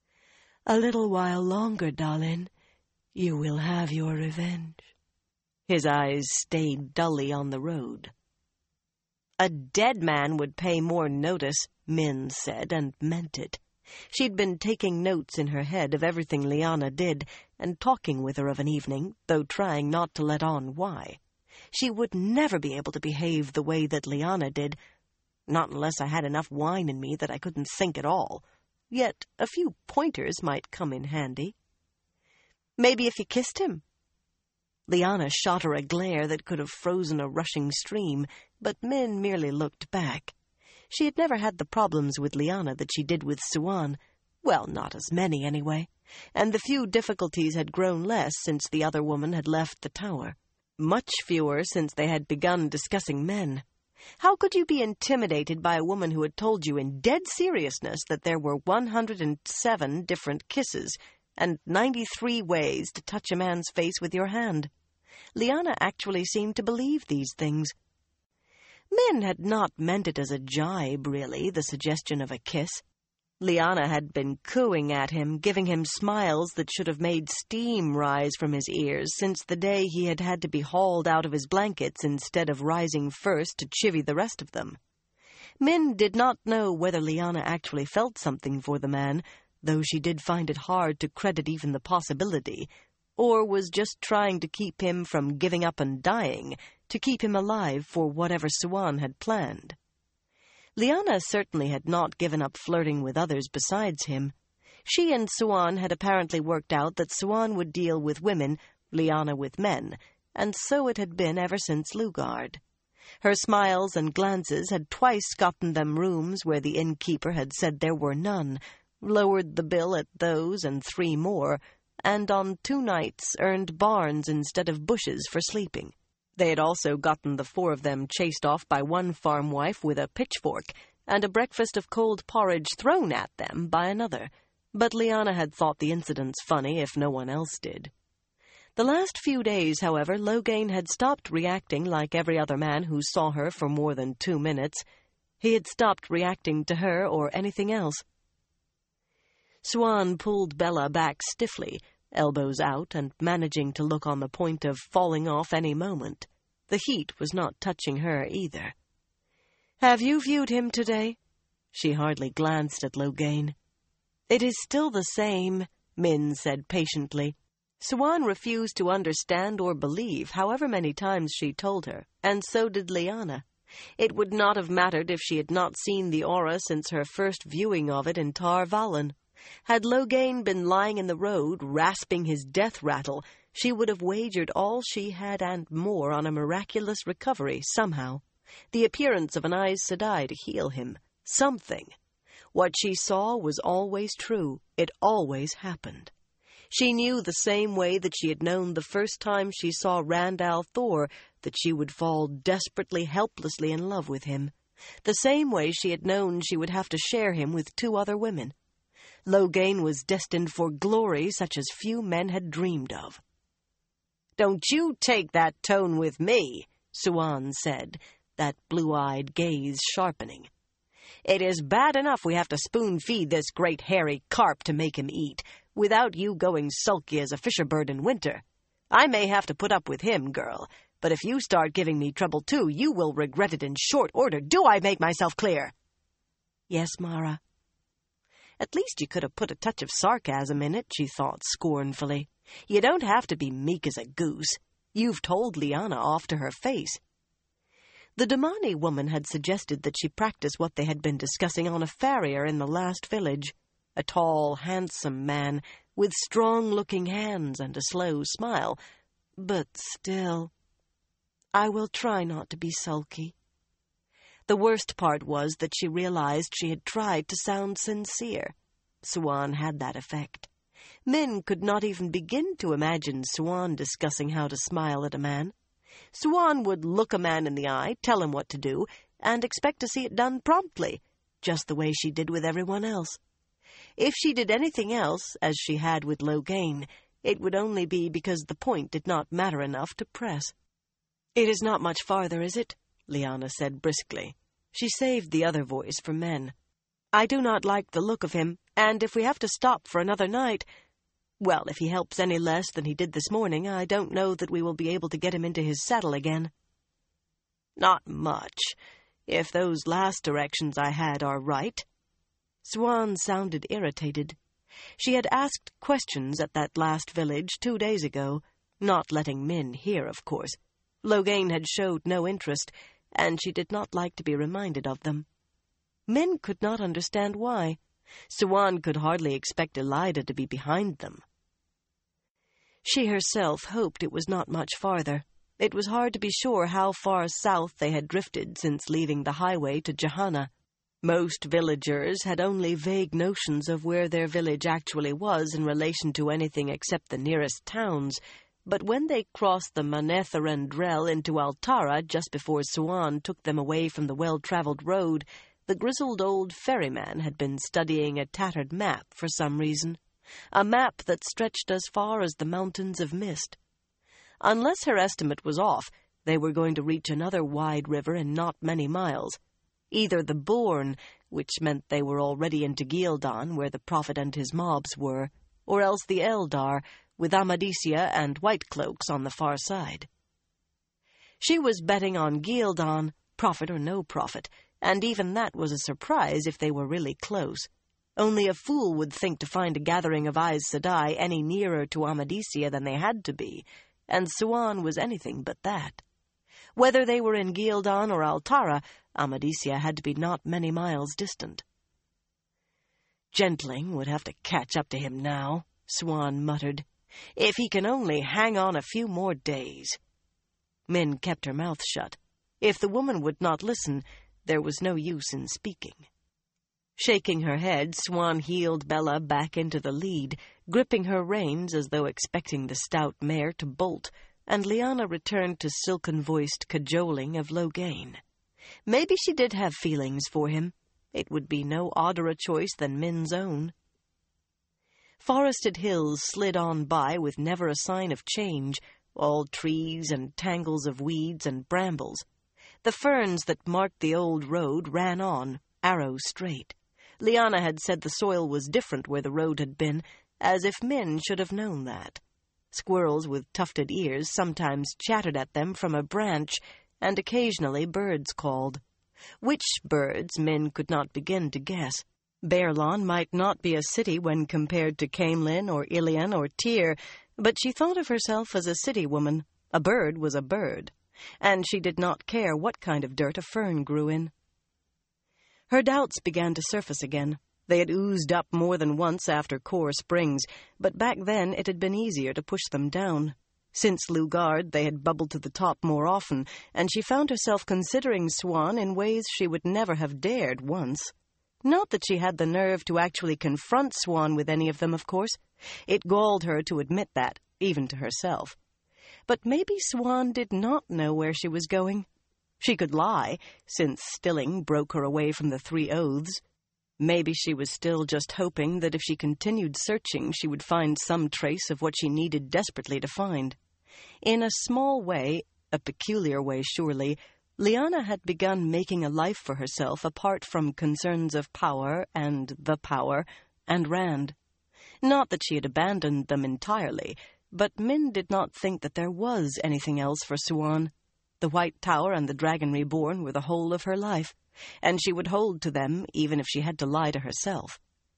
"A little while longer, darling. You will have your revenge." His eyes stayed dully on the road. "A dead man would pay more notice," Min said, and meant it. She'd been taking notes in her head of everything Lyanna did, and talking with her of an evening, though trying not to let on why. She would never be able to behave the way that Lyanna did, not unless I had enough wine in me that I couldn't think at all. Yet a few pointers might come in handy. "Maybe if you kissed him." Lyanna shot her a glare that could have frozen a rushing stream, but Min merely looked back. She had never had the problems with Lyanna that she did with Siuan. Well, not as many, anyway. And the few difficulties had grown less since the other woman had left the tower. Much fewer since they had begun discussing men. How could you be intimidated by a woman who had told you in dead seriousness that there were one hundred and seven different kisses, and ninety-three ways to touch a man's face with your hand? Lyanna actually seemed to believe these things. Min had not meant it as a jibe, really, the suggestion of a kiss. Lyanna had been cooing at him, giving him smiles that should have made steam rise from his ears since the day he had had to be hauled out of his blankets instead of rising first to chivvy the rest of them. Min did not know whether Lyanna actually felt something for the man, though she did find it hard to credit even the possibility, or was just trying to keep him from giving up and dying, to keep him alive for whatever Siuan had planned. Lyanna certainly had not given up flirting with others besides him. She and Siuan had apparently worked out that Siuan would deal with women, Lyanna with men, and so it had been ever since Lugard. Her smiles and glances had twice gotten them rooms where the innkeeper had said there were none, lowered the bill at those and three more, and on two nights earned barns instead of bushes for sleeping. They had also gotten the four of them chased off by one farm wife with a pitchfork, and a breakfast of cold porridge thrown at them by another, but Lyanna had thought the incidents funny if no one else did. The last few days, however, Loghain had stopped reacting like every other man who saw her for more than two minutes. He had stopped reacting to her or anything else. Siuan pulled Bella back stiffly, elbows out and managing to look on the point of falling off any moment. The heat was not touching her either. "Have you viewed him today?" She hardly glanced at Loghain. "It is still the same," Min said patiently. Siuan refused to understand or believe, however many times she told her, and so did Lyanna. It would not have mattered if she had not seen the aura since her first viewing of it in Tar Valon. Had Loghain been lying in the road, rasping his death rattle, she would have wagered all she had and more on a miraculous recovery somehow. The appearance of an Aes Sedai to heal him. Something. What she saw was always true. It always happened. She knew the same way that she had known the first time she saw Rand al'Thor that she would fall desperately, helplessly in love with him. The same way she had known she would have to share him with two other women. Loghain was destined for glory such as few men had dreamed of. "Don't you take that tone with me," Siuan said, that blue-eyed gaze sharpening. "It is bad enough we have to spoon-feed this great hairy carp to make him eat, without you going sulky as a fisher-bird in winter. I may have to put up with him, girl, but if you start giving me trouble too, you will regret it in short order. Do I make myself clear?" "Yes, Mara." At least you could have put a touch of sarcasm in it, she thought scornfully. You don't have to be meek as a goose. You've told Lyanna off to her face. The Damani woman had suggested that she practice what they had been discussing on a farrier in the last village. A tall, handsome man, with strong-looking hands and a slow smile. But still, I will try not to be sulky. The worst part was that she realized she had tried to sound sincere. Siuan had that effect. Min could not even begin to imagine Siuan discussing how to smile at a man. Siuan would look a man in the eye, tell him what to do, and expect to see it done promptly, just the way she did with everyone else. If she did anything else, as she had with Loghain, it would only be because the point did not matter enough to press. "It is not much farther, is it?" Lyanna said briskly. She saved the other voice for men. "I do not like the look of him, and if we have to stop for another night... Well, if he helps any less than he did this morning, I don't know that we will be able to get him into his saddle again." "Not much, if those last directions I had are right." Siuan sounded irritated. She had asked questions at that last village two days ago, not letting Min hear, of course. Loghain had showed no interest, and she did not like to be reminded of them. Min could not understand why. Siuan could hardly expect Elaida to be behind them. She herself hoped it was not much farther. It was hard to be sure how far south they had drifted since leaving the highway to Jahanna. Most villagers had only vague notions of where their village actually was in relation to anything except the nearest towns, but when they crossed the Manetheren Drell into Altara just before Siuan took them away from the well-travelled road, the grizzled old ferryman had been studying a tattered map for some reason, a map that stretched as far as the mountains of mist. Unless her estimate was off, they were going to reach another wide river in not many miles. Either the Bourne, which meant they were already into Ghealdan, where the Prophet and his mobs were, or else the Eldar, with Amadisia and Whitecloaks on the far side. She was betting on Ghealdan, prophet or no prophet, and even that was a surprise if they were really close. Only a fool would think to find a gathering of Aes Sedai any nearer to Amadisia than they had to be, and Siuan was anything but that. Whether they were in Ghealdan or Altara, Amadisia had to be not many miles distant. "Gentling would have to catch up to him now," Siuan muttered. "If he can only hang on a few more days." Min kept her mouth shut. If the woman would not listen, there was no use in speaking. Shaking her head, Swan heeled Bella back into the lead, gripping her reins as though expecting the stout mare to bolt, and Lyanna returned to silken-voiced cajoling of Loghain. Maybe she did have feelings for him. It would be no odder a choice than Min's own. Forested hills slid on by with never a sign of change, all trees and tangles of weeds and brambles. The ferns that marked the old road ran on, arrow straight. Lyanna had said the soil was different where the road had been, as if Min should have known that. Squirrels with tufted ears sometimes chattered at them from a branch, and occasionally birds called. Which birds Min could not begin to guess. Baerlon might not be a city when compared to Caemlyn or Ilion or Tyr, but she thought of herself as a city woman. A bird was a bird, and she did not care what kind of dirt a fern grew in. Her doubts began to surface again. They had oozed up more than once after Kor Springs, but back then it had been easier to push them down. Since Lugard, they had bubbled to the top more often, and she found herself considering Swan in ways she would never have dared once. Not that she had the nerve to actually confront Swan with any of them, of course. It galled her to admit that, even to herself. But maybe Swan did not know where she was going. She could lie, since Stilling broke her away from the Three Oaths. Maybe she was still just hoping that if she continued searching, she would find some trace of what she needed desperately to find. In a small way, a peculiar way surely, Lyanna had begun making a life for herself apart from concerns of power and the power and Rand. Not that she had abandoned them entirely, but Min did not think that there was anything else for Swan. The White Tower and the Dragon Reborn were the whole of her life, and she would hold to them even if she had to lie to herself.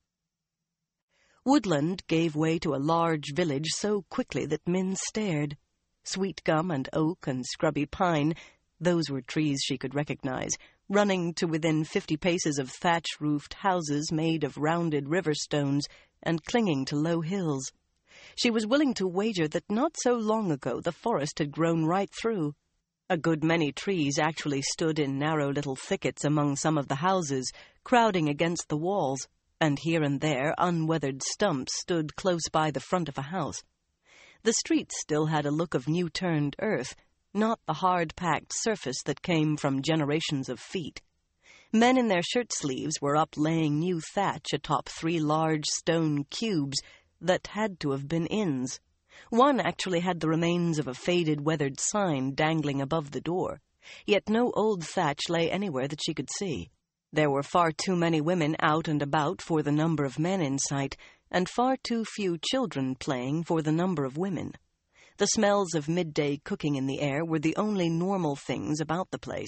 Woodland gave way to a large village so quickly that Min stared. Sweet gum and oak and scrubby pine, those were trees she could recognize, running to within fifty paces of thatch-roofed houses made of rounded river stones and clinging to low hills. She was willing to wager that not so long ago the forest had grown right through. A good many trees actually stood in narrow little thickets among some of the houses, crowding against the walls, and here and there unweathered stumps stood close by the front of a house. The streets still had a look of new-turned earth, not the hard-packed surface that came from generations of feet. Men in their shirt-sleeves were up laying new thatch atop three large stone cubes that had to have been inns. One actually had the remains of a faded, weathered sign dangling above the door, yet no old thatch lay anywhere that she could see. There were far too many women out and about for the number of men in sight, and far too few children playing for the number of women. The smells of midday cooking in the air were the only normal things about the place.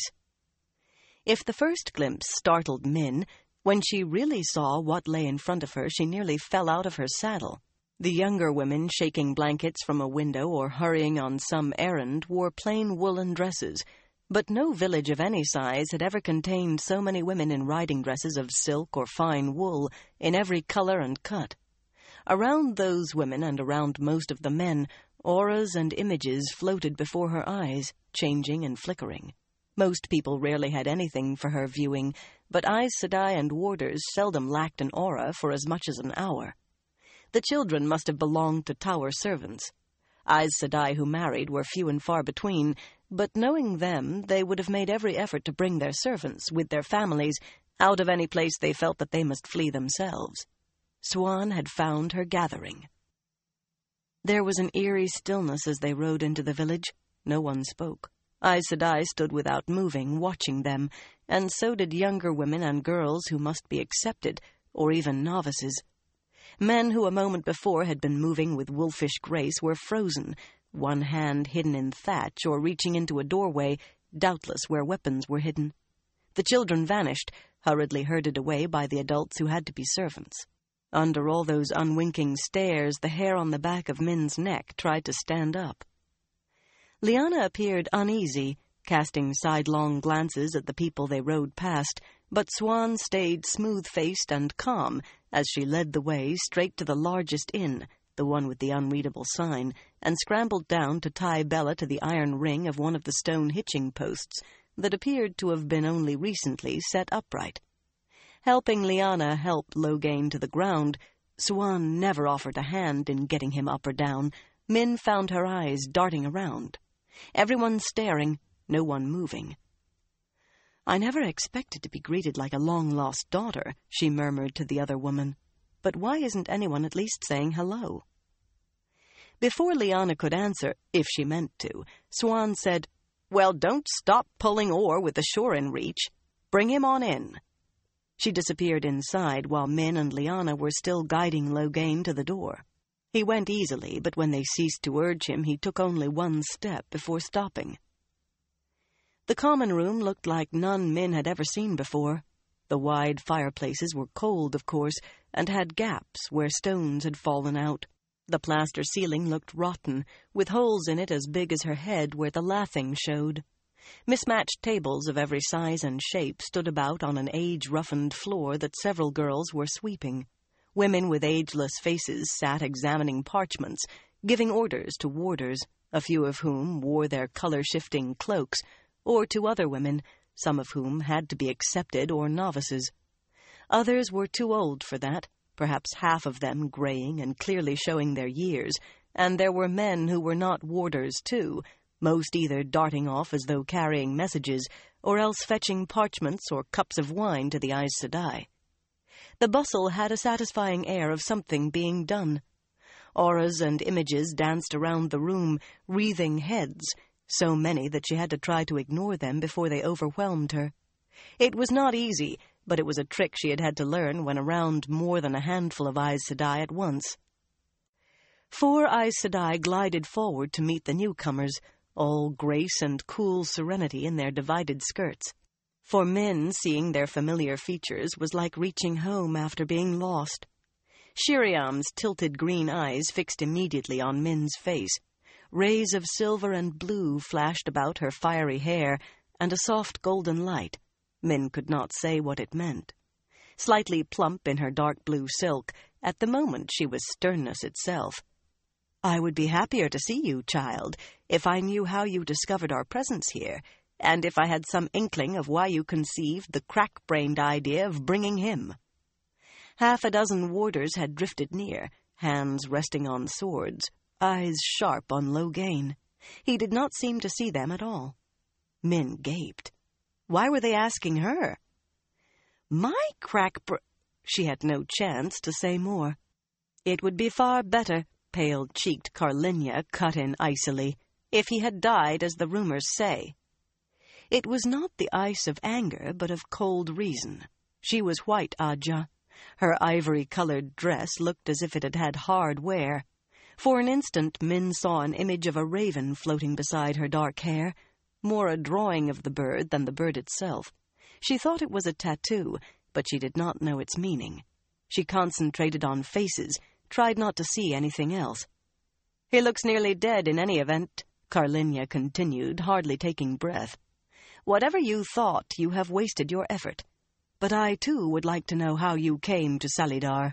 If the first glimpse startled Min, when she really saw what lay in front of her, she nearly fell out of her saddle. The younger women, shaking blankets from a window or hurrying on some errand, wore plain woolen dresses, but no village of any size had ever contained so many women in riding dresses of silk or fine wool, in every color and cut. Around those women and around most of the men, auras and images floated before her eyes, changing and flickering. Most people rarely had anything for her viewing, but Aes Sedai and warders seldom lacked an aura for as much as an hour. The children must have belonged to tower servants. Aes Sedai who married were few and far between, but knowing them, they would have made every effort to bring their servants, with their families, out of any place they felt that they must flee themselves. Swan had found her gathering. There was an eerie stillness as they rode into the village. No one spoke. Aes Sedai stood without moving, watching them, and so did younger women and girls who must be accepted, or even novices. Men who a moment before had been moving with wolfish grace were frozen, one hand hidden in thatch or reaching into a doorway, doubtless where weapons were hidden. The children vanished, hurriedly herded away by the adults who had to be servants. Under all those unwinking stares, the hair on the back of Min's neck tried to stand up. Lyanna appeared uneasy, casting sidelong glances at the people they rode past, but Swan stayed smooth-faced and calm as she led the way straight to the largest inn, the one with the unreadable sign, and scrambled down to tie Bella to the iron ring of one of the stone hitching posts that appeared to have been only recently set upright. Helping Lyanna help Loghain to the ground, Siuan never offered a hand in getting him up or down. Min found her eyes darting around. Everyone staring, no one moving. "I never expected to be greeted like a long-lost daughter," she murmured to the other woman. "But why isn't anyone at least saying hello?" Before Lyanna could answer, if she meant to, Siuan said, "Well, don't stop pulling oar with the shore in reach. Bring him on in." She disappeared inside while Min and Lyanna were still guiding Loghain to the door. He went easily, but when they ceased to urge him, he took only one step before stopping. The common room looked like none Min had ever seen before. The wide fireplaces were cold, of course, and had gaps where stones had fallen out. The plaster ceiling looked rotten, with holes in it as big as her head where the lathing showed. Mismatched tables of every size and shape stood about on an age-roughened floor that several girls were sweeping. Women with ageless faces sat examining parchments, giving orders to warders, a few of whom wore their color-shifting cloaks, or to other women, some of whom had to be accepted or novices. Others were too old for that, perhaps half of them graying and clearly showing their years, and there were men who were not warders too, most either darting off as though carrying messages, or else fetching parchments or cups of wine to the Aes Sedai. The bustle had a satisfying air of something being done. Auras and images danced around the room, wreathing heads, so many that she had to try to ignore them before they overwhelmed her. It was not easy, but it was a trick she had had to learn when around more than a handful of Aes Sedai at once. Four Aes Sedai glided forward to meet the newcomers, all grace and cool serenity in their divided skirts. For Min, seeing their familiar features was like reaching home after being lost. Shiriam's tilted green eyes fixed immediately on Min's face. Rays of silver and blue flashed about her fiery hair, and a soft golden light. Min could not say what it meant. Slightly plump in her dark blue silk, at the moment she was sternness itself. "I would be happier to see you, child, if I knew how you discovered our presence here, and if I had some inkling of why you conceived the crack-brained idea of bringing him." Half a dozen warders had drifted near, hands resting on swords, eyes sharp on Loghain. He did not seem to see them at all. Min gaped. Why were they asking her? "My crack-br—" She had no chance to say more. "It would be far better," pale-cheeked Carlinia cut in icily, "if he had died as the rumors say." It was not the ice of anger, but of cold reason. She was white Ajah. Her ivory-colored dress looked as if it had had hard wear. For an instant, Min saw an image of a raven floating beside her dark hair, more a drawing of the bird than the bird itself. She thought it was a tattoo, but she did not know its meaning. She concentrated on faces, tried not to see anything else. "He looks nearly dead in any event," Carlinia continued, hardly taking breath. "Whatever you thought, you have wasted your effort. But I, too, would like to know how you came to Salidar."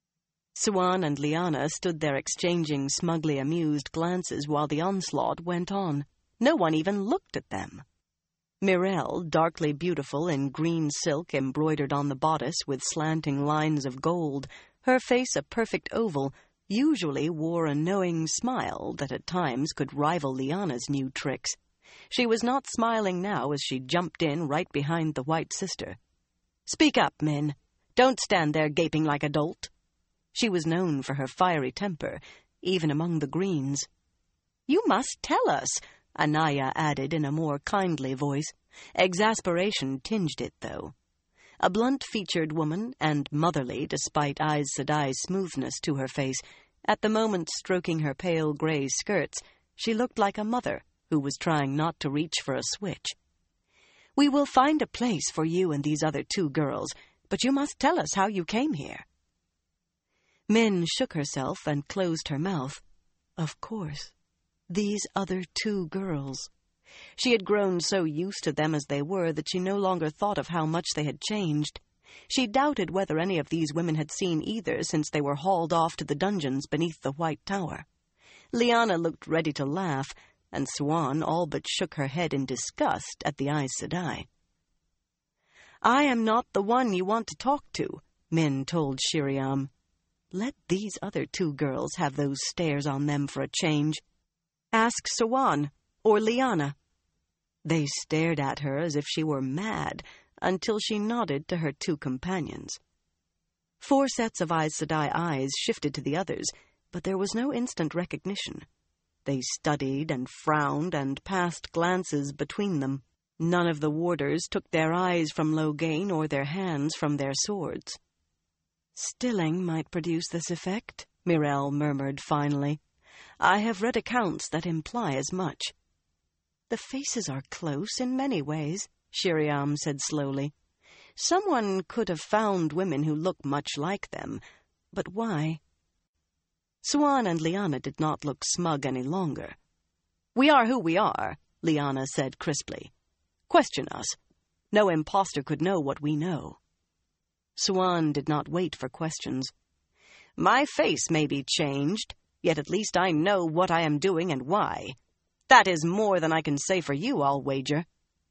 Siuan and Lyanna stood there exchanging smugly amused glances while the onslaught went on. No one even looked at them. Mirelle, darkly beautiful in green silk embroidered on the bodice with slanting lines of gold, her face a perfect oval, usually wore a knowing smile that at times could rival Lyanna's new tricks. She was not smiling now as she jumped in right behind the White Sister. "Speak up, Min. Don't stand there gaping like a dolt." She was known for her fiery temper, even among the Greens. "You must tell us," Anaya added in a more kindly voice. Exasperation tinged it, though. A blunt-featured woman, and motherly despite Aes Sedai's smoothness to her face, at the moment stroking her pale grey skirts, she looked like a mother who was trying not to reach for a switch. "We will find a place for you and these other two girls, but you must tell us how you came here." Min shook herself and closed her mouth. Of course. These other two girls. She had grown so used to them as they were that she no longer thought of how much they had changed. She doubted whether any of these women had seen either since they were hauled off to the dungeons beneath the White Tower. Lyanna looked ready to laugh, and Siuan all but shook her head in disgust at the Aes Sedai. "I am not the one you want to talk to," Min told Sheriam. "Let these other two girls have those stares on them for a change. Ask Siuan or Lyanna." They stared at her as if she were mad, until she nodded to her two companions. Four sets of Aes Sedai eyes shifted to the others, but there was no instant recognition. They studied and frowned and passed glances between them. None of the warders took their eyes from Loghain or their hands from their swords. "Stilling might produce this effect," Myrelle murmured finally. "I have read accounts that imply as much." "The faces are close in many ways," Sheriam said slowly. "Someone could have found women who look much like them, but why?" Siuan and Lyanna did not look smug any longer. "We are who we are," Lyanna said crisply. "Question us. No impostor could know what we know." Siuan did not wait for questions. "My face may be changed, yet at least I know what I am doing and why. That is more than I can say for you, I'll wager."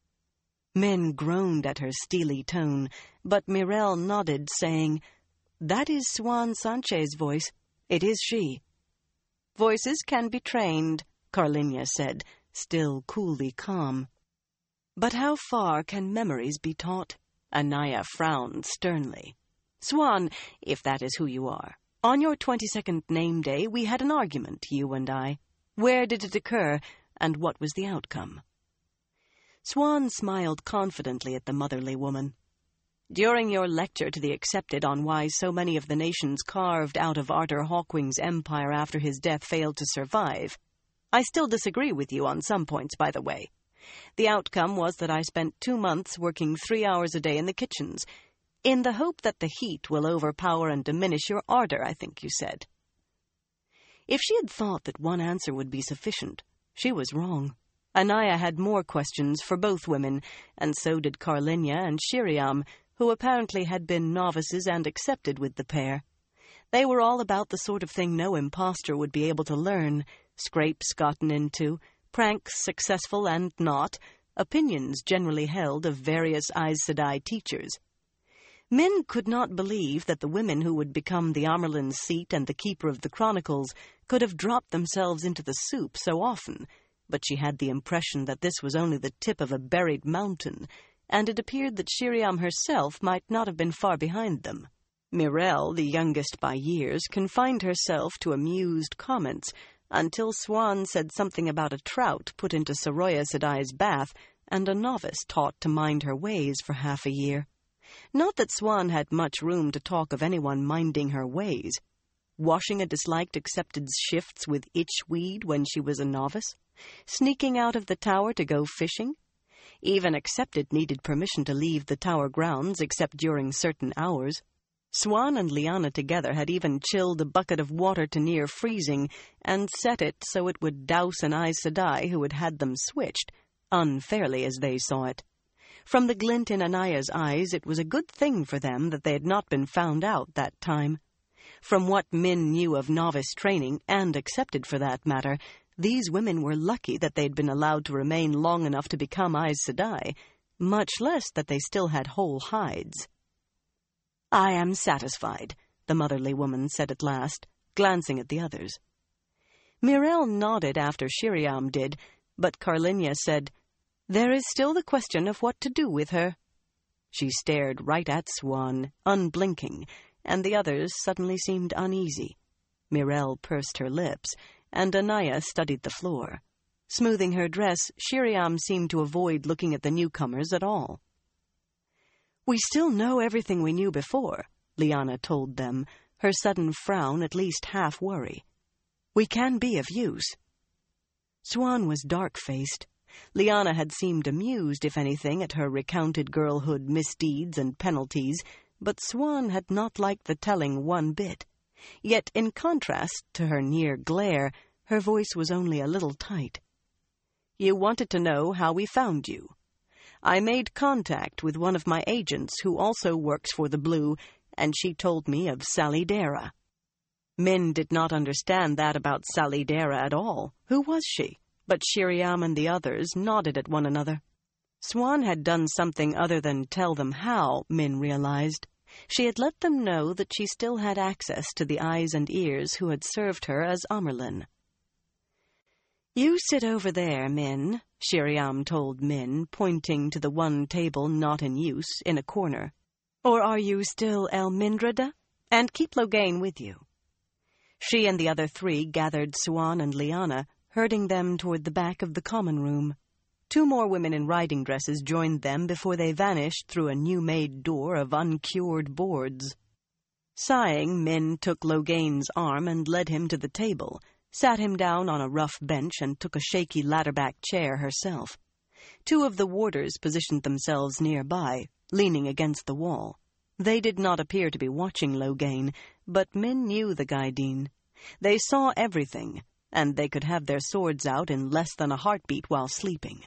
Men groaned at her steely tone, but Myrelle nodded, saying, "That is Siuan Sanche's voice. It is she." "Voices can be trained," Carlinia said, still coolly calm. "But how far can memories be taught?" Anaya frowned sternly. "Siuan, if that is who you are, on your twenty-second name day we had an argument, you and I. Where did it occur, and what was the outcome?" Siuan smiled confidently at the motherly woman. "During your lecture to the Accepted on why so many of the nations carved out of Artur Hawkwing's empire after his death failed to survive. I still disagree with you on some points, by the way. The outcome was that I spent two months working three hours a day in the kitchens, in the hope that the heat will overpower and diminish your ardor, I think you said." If she had thought that one answer would be sufficient, she was wrong. Anaya had more questions for both women, and so did Carlinia and Sheriam, who apparently had been novices and accepted with the pair. They were all about the sort of thing no impostor would be able to learn: scrapes gotten into, pranks successful and not, opinions generally held of various Aes Sedai teachers. Min could not believe that the women who would become the Amerlin's seat and the keeper of the chronicles could have dropped themselves into the soup so often, but she had the impression that this was only the tip of a buried mountain, and it appeared that Sheriam herself might not have been far behind them. Myrelle, the youngest by years, confined herself to amused comments until Siuan said something about a trout put into Saroya Sedai's bath and a novice taught to mind her ways for half a year. Not that Siuan had much room to talk of anyone minding her ways. Washing a disliked Accepted's shifts with itchweed when she was a novice? Sneaking out of the tower to go fishing? Even Accepted needed permission to leave the tower grounds except during certain hours. Siuan and Lyanna together had even chilled a bucket of water to near freezing and set it so it would douse an Aes Sedai who had had them switched, unfairly as they saw it. From the glint in Anaya's eyes, it was a good thing for them that they had not been found out that time. From what Min knew of novice training, and Accepted for that matter, these women were lucky that they'd been allowed to remain long enough to become Aes Sedai, much less that they still had whole hides. "I am satisfied," the motherly woman said at last, glancing at the others. Myrelle nodded after Sheriam did, but Carlinia said, "There is still the question of what to do with her." She stared right at Siuan, unblinking, and the others suddenly seemed uneasy. Myrelle pursed her lips, and Anaya studied the floor. Smoothing her dress, Sheriam seemed to avoid looking at the newcomers at all. "We still know everything we knew before," Lyanna told them, her sudden frown at least half worry. "We can be of use." Siuan was dark-faced. Lyanna had seemed amused, if anything, at her recounted girlhood misdeeds and penalties, but Siuan had not liked the telling one bit. Yet, in contrast to her near glare, her voice was only a little tight. "You wanted to know how we found you. I made contact with one of my agents who also works for the Blue, and she told me of Salidera. Min did not understand that about Salidera at all. Who was she? But Shiriam and the others nodded at one another. Swan had done something other than tell them how, Min realized. She had let them know that she still had access to the eyes and ears who had served her as Amerlin. "You sit over there, Min," Shiriam told Min, pointing to the one table not in use in a corner. "Or are you still Elmindrada? And keep Loghain with you." She and the other three gathered Swan and Lyanna, herding them toward the back of the common room. Two more women in riding dresses joined them before they vanished through a new-made door of uncured boards. Sighing, Min took Loghain's arm and led him to the table, sat him down on a rough bench, and took a shaky ladder-back chair herself. Two of the warders positioned themselves nearby, leaning against the wall. They did not appear to be watching Loghain, but Min knew the Gaidin. They saw everything, and they could have their swords out in less than a heartbeat while sleeping.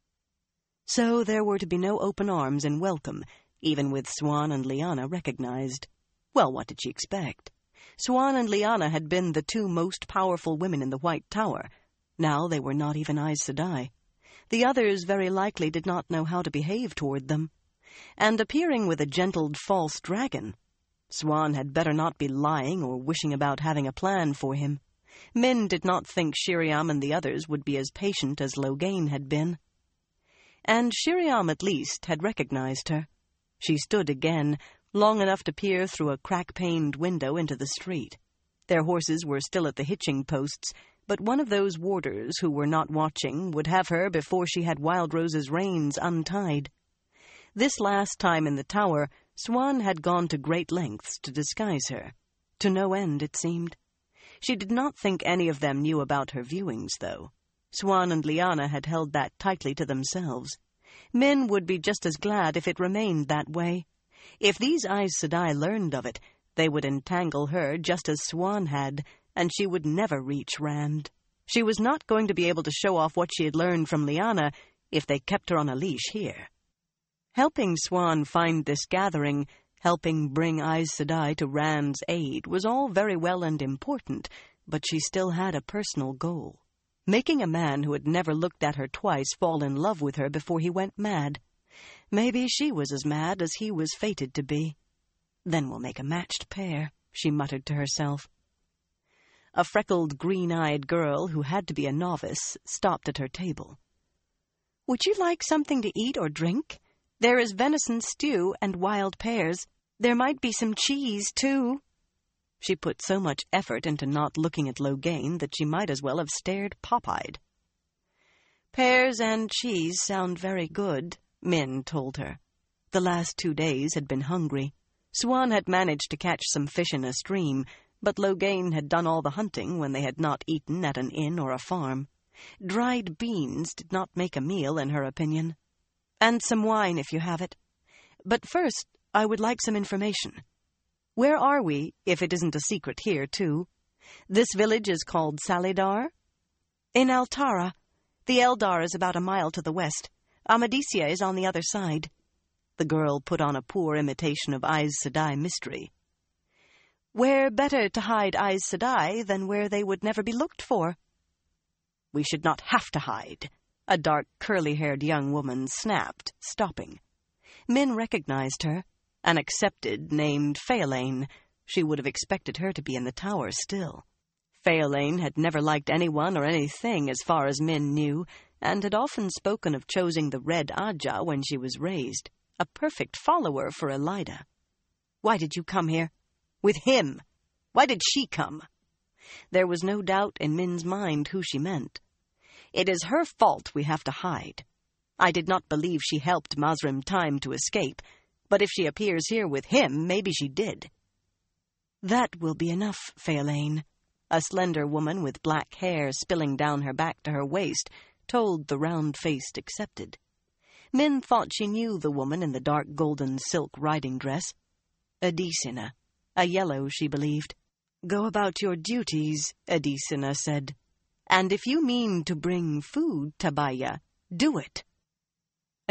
So there were to be no open arms in welcome, even with Swan and Lyanna recognized. Well, what did she expect? Swan and Lyanna had been the two most powerful women in the White Tower. Now they were not even Aes Sedai. The others very likely did not know how to behave toward them. And appearing with a gentled false dragon, Swan had better not be lying or wishing about having a plan for him. Min did not think Shiriam and the others would be as patient as Loghain had been. And Shiriam, at least, had recognized her. She stood again, long enough to peer through a crack-paned window into the street. Their horses were still at the hitching posts, but one of those warders who were not watching would have her before she had Wild Rose's reins untied. This last time in the tower, Swan had gone to great lengths to disguise her. To no end, it seemed. She did not think any of them knew about her viewings, though. Swan and Lyanna had held that tightly to themselves. Min would be just as glad if it remained that way. If these Aes Sedai learned of it, they would entangle her just as Swan had, and she would never reach Rand. She was not going to be able to show off what she had learned from Lyanna if they kept her on a leash here. Helping Swan find this gathering, helping bring Aes Sedai to Rand's aid, was all very well and important, but she still had a personal goal. Making a man who had never looked at her twice fall in love with her before he went mad. Maybe she was as mad as he was fated to be. Then we'll make a matched pair, she muttered to herself. A freckled, green-eyed girl who had to be a novice stopped at her table. "Would you like something to eat or drink? There is venison stew and wild pears. There might be some cheese, too." She put so much effort into not looking at Loghain that she might as well have stared pop-eyed. "Pears and cheese sound very good," Min told her. The last two days had been hungry. Swan had managed to catch some fish in a stream, but Loghain had done all the hunting when they had not eaten at an inn or a farm. Dried beans did not make a meal, in her opinion. "And some wine, if you have it. But first, I would like some information. Where are we, if it isn't a secret here, too? This village is called Salidar?" "In Altara. The Eldar is about a mile to the west. Amadicia is on the other side." The girl put on a poor imitation of Aes Sedai mystery. "Where better to hide Aes Sedai than where they would never be looked for?" "We should not have to hide," a dark, curly-haired young woman snapped, stopping. Min recognized her. An accepted named Phaelane. She would have expected her to be in the tower still. Phaelane had never liked anyone or anything as far as Min knew, and had often spoken of choosing the Red Aja when she was raised. A perfect follower for Elida. "Why did you come here?" "With him. Why did she come?" There was no doubt in Min's mind who she meant. "It is her fault we have to hide. I did not believe she helped Mazrim Taim to escape, but if she appears here with him, maybe she did." "That will be enough, Phaelane," a slender woman with black hair spilling down her back to her waist told the round-faced accepted. Min thought she knew the woman in the dark golden silk riding dress. Adesina. A yellow, she believed. "Go about your duties," Adesina said. "And if you mean to bring food, Tabaya, do it."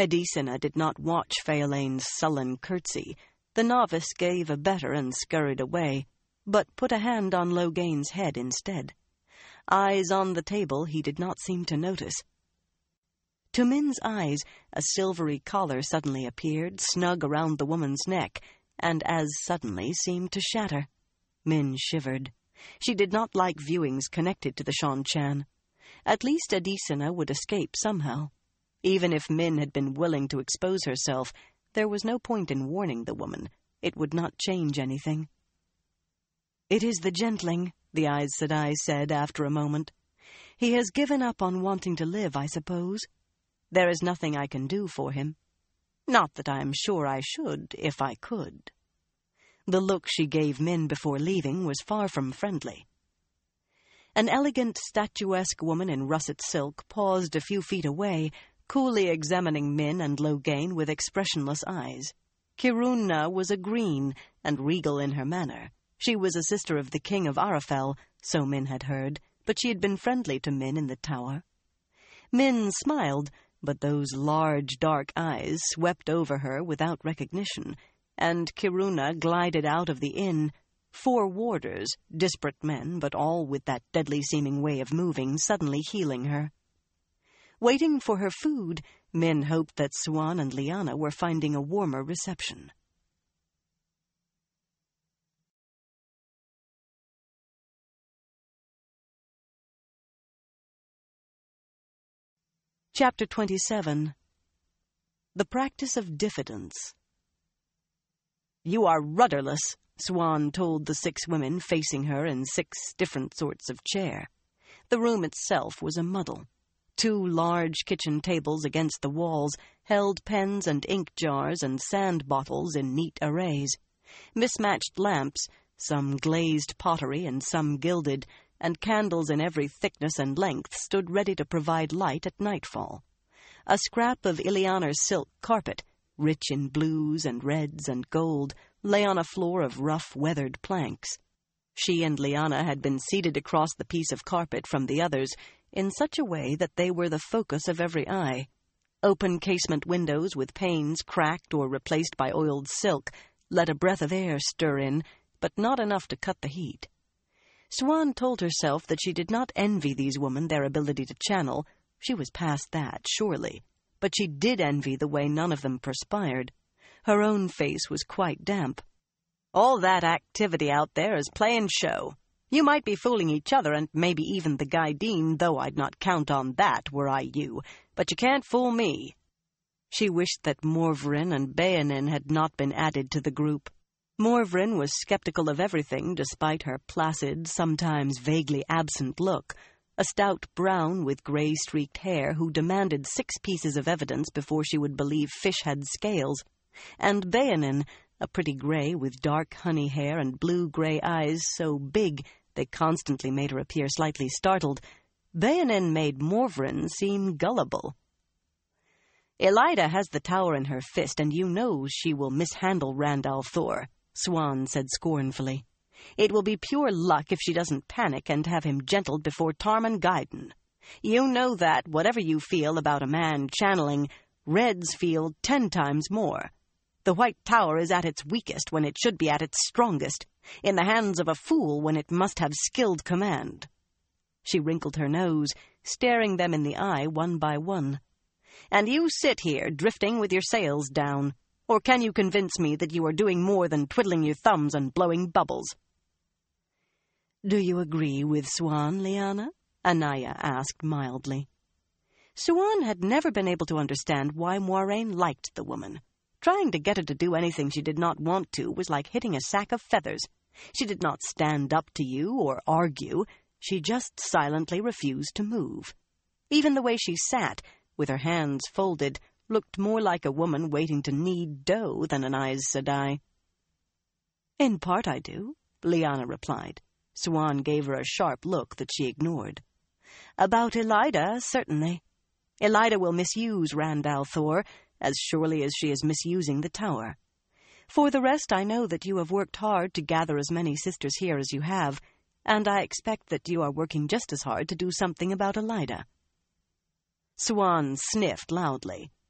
Adesina did not watch Pheolene's sullen curtsy. The novice gave a better and scurried away, but put a hand on Loghain's head instead. Eyes on the table he did not seem to notice. To Min's eyes, a silvery collar suddenly appeared, snug around the woman's neck, and as suddenly seemed to shatter. Min shivered. She did not like viewings connected to the Seanchan. At least Adesina would escape somehow. Even if Min had been willing to expose herself, there was no point in warning the woman. It would not change anything. "It is the gentling," the Aes Sedai said after a moment. "He has given up on wanting to live, I suppose. There is nothing I can do for him. Not that I am sure I should, if I could." The look she gave Min before leaving was far from friendly. An elegant, statuesque woman in russet silk paused a few feet away, coolly examining Min and Loghain with expressionless eyes. Kirunna was a green, and regal in her manner. She was a sister of the king of Arafel, so Min had heard, but she had been friendly to Min in the tower. Min smiled, but those large, dark eyes swept over her without recognition, and Kirunna glided out of the inn, four warders, disparate men, but all with that deadly-seeming way of moving, suddenly healing her. Waiting for her food, Min hoped that Siuan and Lyanna were finding a warmer reception. Chapter twenty-seven. The Practice of Diffidence. "You are rudderless," Siuan told the six women facing her in six different sorts of chair. The room itself was a muddle. Two large kitchen tables against the walls held pens and ink jars and sand bottles in neat arrays. Mismatched lamps, some glazed pottery and some gilded, and candles in every thickness and length stood ready to provide light at nightfall. A scrap of Illiana's silk carpet, rich in blues and reds and gold, lay on a floor of rough, weathered planks. She and Lyanna had been seated across the piece of carpet from the others in such a way that they were the focus of every eye. Open casement windows with panes cracked or replaced by oiled silk let a breath of air stir in, but not enough to cut the heat. Siuan told herself that she did not envy these women their ability to channel. She was past that, surely. But she did envy the way none of them perspired. Her own face was quite damp. "All that activity out there is play and show. You might be fooling each other and maybe even the Gaidin, though I'd not count on that were I you. But you can't fool me." She wished that Morvrin and Beonin had not been added to the group. Morvrin was skeptical of everything despite her placid, sometimes vaguely absent look, a stout brown with grey-streaked hair who demanded six pieces of evidence before she would believe fish had scales, and Beonin, a pretty grey with dark honey hair and blue-grey eyes so big they constantly made her appear slightly startled. Beonin made Morvrin seem gullible. "Elaida has the tower in her fist, and you know she will mishandle Rand al'Thor," Siuan said scornfully. "It will be pure luck if she doesn't panic and have him gentled before Tarmon Gai'don. You know that, whatever you feel about a man channeling, Reds feel ten times more. The White Tower is at its weakest when it should be at its strongest, in the hands of a fool when it must have skilled command." She wrinkled her nose, staring them in the eye one by one. "And you sit here, drifting with your sails down. Or can you convince me that you are doing more than twiddling your thumbs and blowing bubbles?" "Do you agree with Siuan, Lyanna?" Anaya asked mildly. Siuan had never been able to understand why Moiraine liked the woman. Trying to get her to do anything she did not want to was like hitting a sack of feathers. She did not stand up to you or argue. She just silently refused to move. Even the way she sat, with her hands folded, looked more like a woman waiting to knead dough than an Aes Sedai. "In part I do," Lyanna replied. Siuan gave her a sharp look that she ignored. "About Elaida, certainly. Elaida will misuse Rand al'Thor, as surely as she is misusing the tower. For the rest, I know that you have worked hard to gather as many sisters here as you have, and I expect that you are working just as hard to do something about Elaida." Siuan sniffed loudly.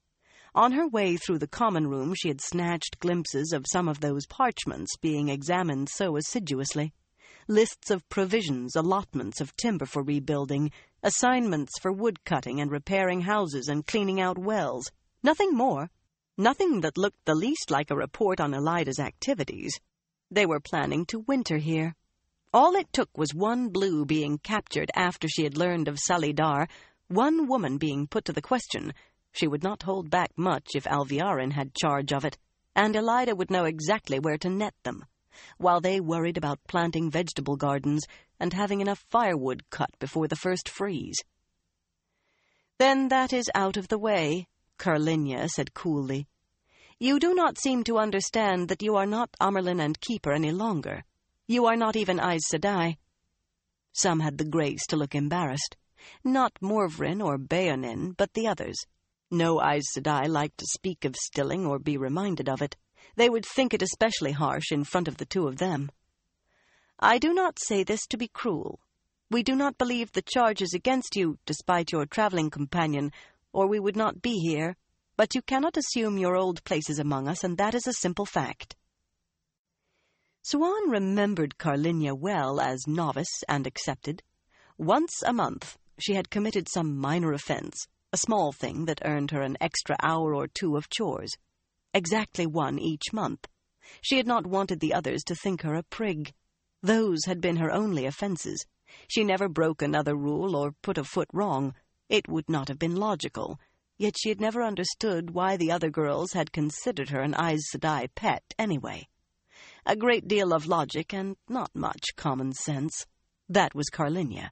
On her way through the common room she had snatched glimpses of some of those parchments being examined so assiduously. Lists of provisions, allotments of timber for rebuilding, assignments for wood-cutting and repairing houses and cleaning out wells. Nothing more. Nothing that looked the least like a report on Elida's activities. They were planning to winter here. All it took was one blue being captured after she had learned of Salidar, one woman being put to the question. She would not hold back much if Alviarin had charge of it, and Elida would know exactly where to net them, while they worried about planting vegetable gardens and having enough firewood cut before the first freeze. "Then that is out of the way," Carlinia said coolly. "You do not seem to understand that you are not Amyrlin and Keeper any longer. You are not even Aes Sedai." Some had the grace to look embarrassed. Not Morvrin or Beonin, but the others. No Aes Sedai liked to speak of stilling or be reminded of it. They would think it especially harsh in front of the two of them. "I do not say this to be cruel. We do not believe the charges against you, despite your traveling companion, or we would not be here. But you cannot assume your old places among us, and that is a simple fact." Siuan remembered Carlinia well as novice and accepted. Once a month she had committed some minor offense, a small thing that earned her an extra hour or two of chores. Exactly one each month. She had not wanted the others to think her a prig. Those had been her only offenses. She never broke another rule or put a foot wrong. It would not have been logical. Yet she had never understood why the other girls had considered her an Aes Sedai pet anyway. A great deal of logic and not much common sense. That was Carlinia.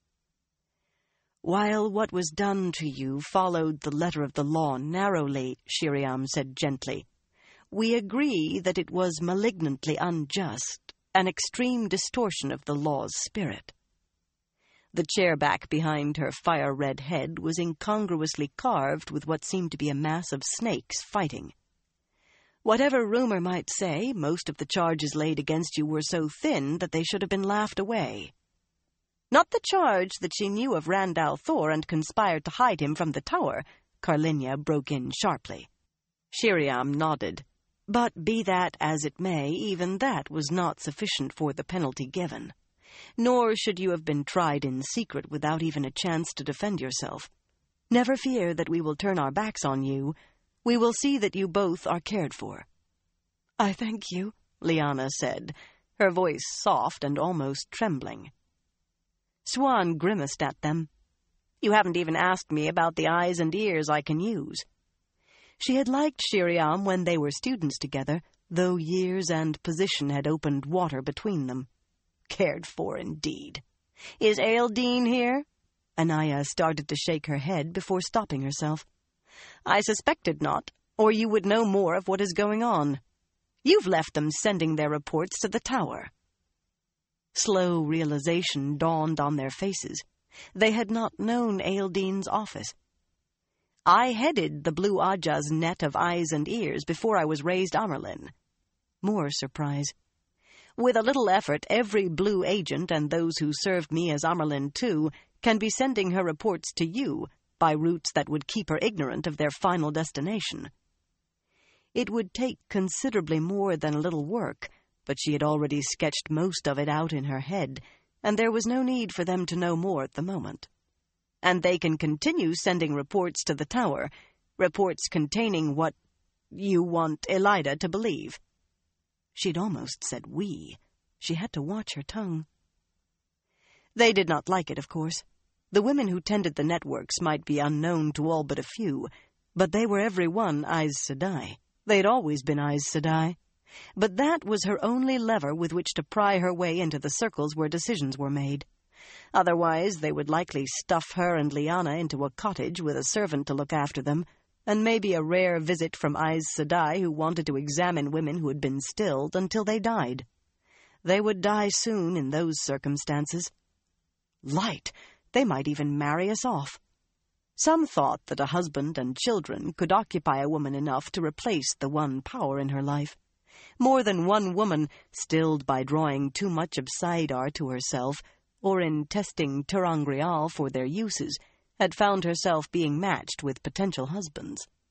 "While what was done to you followed the letter of the law narrowly," Shiriam said gently, "we agree that it was malignantly unjust, an extreme distortion of the law's spirit." The chair back behind her fire-red head was incongruously carved with what seemed to be a mass of snakes fighting. "Whatever rumor might say, most of the charges laid against you were so thin that they should have been laughed away." "Not the charge that she knew of Randall Thor and conspired to hide him from the tower," Carlinia broke in sharply. Shiriam nodded. But be that as it may, even that was not sufficient for the penalty given. Nor should you have been tried in secret without even a chance to defend yourself. Never fear that we will turn our backs on you. We will see that you both are cared for." "I thank you," Lyanna said, her voice soft and almost trembling. Siuan grimaced at them. "You haven't even asked me about the eyes and ears I can use." She had liked Shiriam when they were students together, though years and position had opened water between them. Cared for, indeed. "Is Eildeen here?" Anaya started to shake her head before stopping herself. "I suspected not, or you would know more of what is going on. You've left them sending their reports to the tower." Slow realization dawned on their faces. They had not known Eildeen's office. "I headed the Blue Ajah's net of eyes and ears before I was raised Amyrlin." More surprise. "With a little effort, every blue agent and those who served me as Amyrlin too can be sending her reports to you by routes that would keep her ignorant of their final destination." It would take considerably more than a little work, but she had already sketched most of it out in her head, and there was no need for them to know more at the moment. "And they can continue sending reports to the tower, reports containing what you want Elida to believe." She'd almost said we. She had to watch her tongue. They did not like it, of course. The women who tended the networks might be unknown to all but a few, but they were every one Aes Sedai. They'd always been Aes Sedai. But that was her only lever with which to pry her way into the circles where decisions were made. Otherwise, they would likely stuff her and Lyanna into a cottage with a servant to look after them, and maybe a rare visit from Aes Sedai who wanted to examine women who had been stilled until they died. They would die soon in those circumstances. Light! They might even marry us off. Some thought that a husband and children could occupy a woman enough to replace the one power in her life. More than one woman, stilled by drawing too much of saidar to herself, or in testing ter'angreal for their uses, had found herself being matched with potential husbands.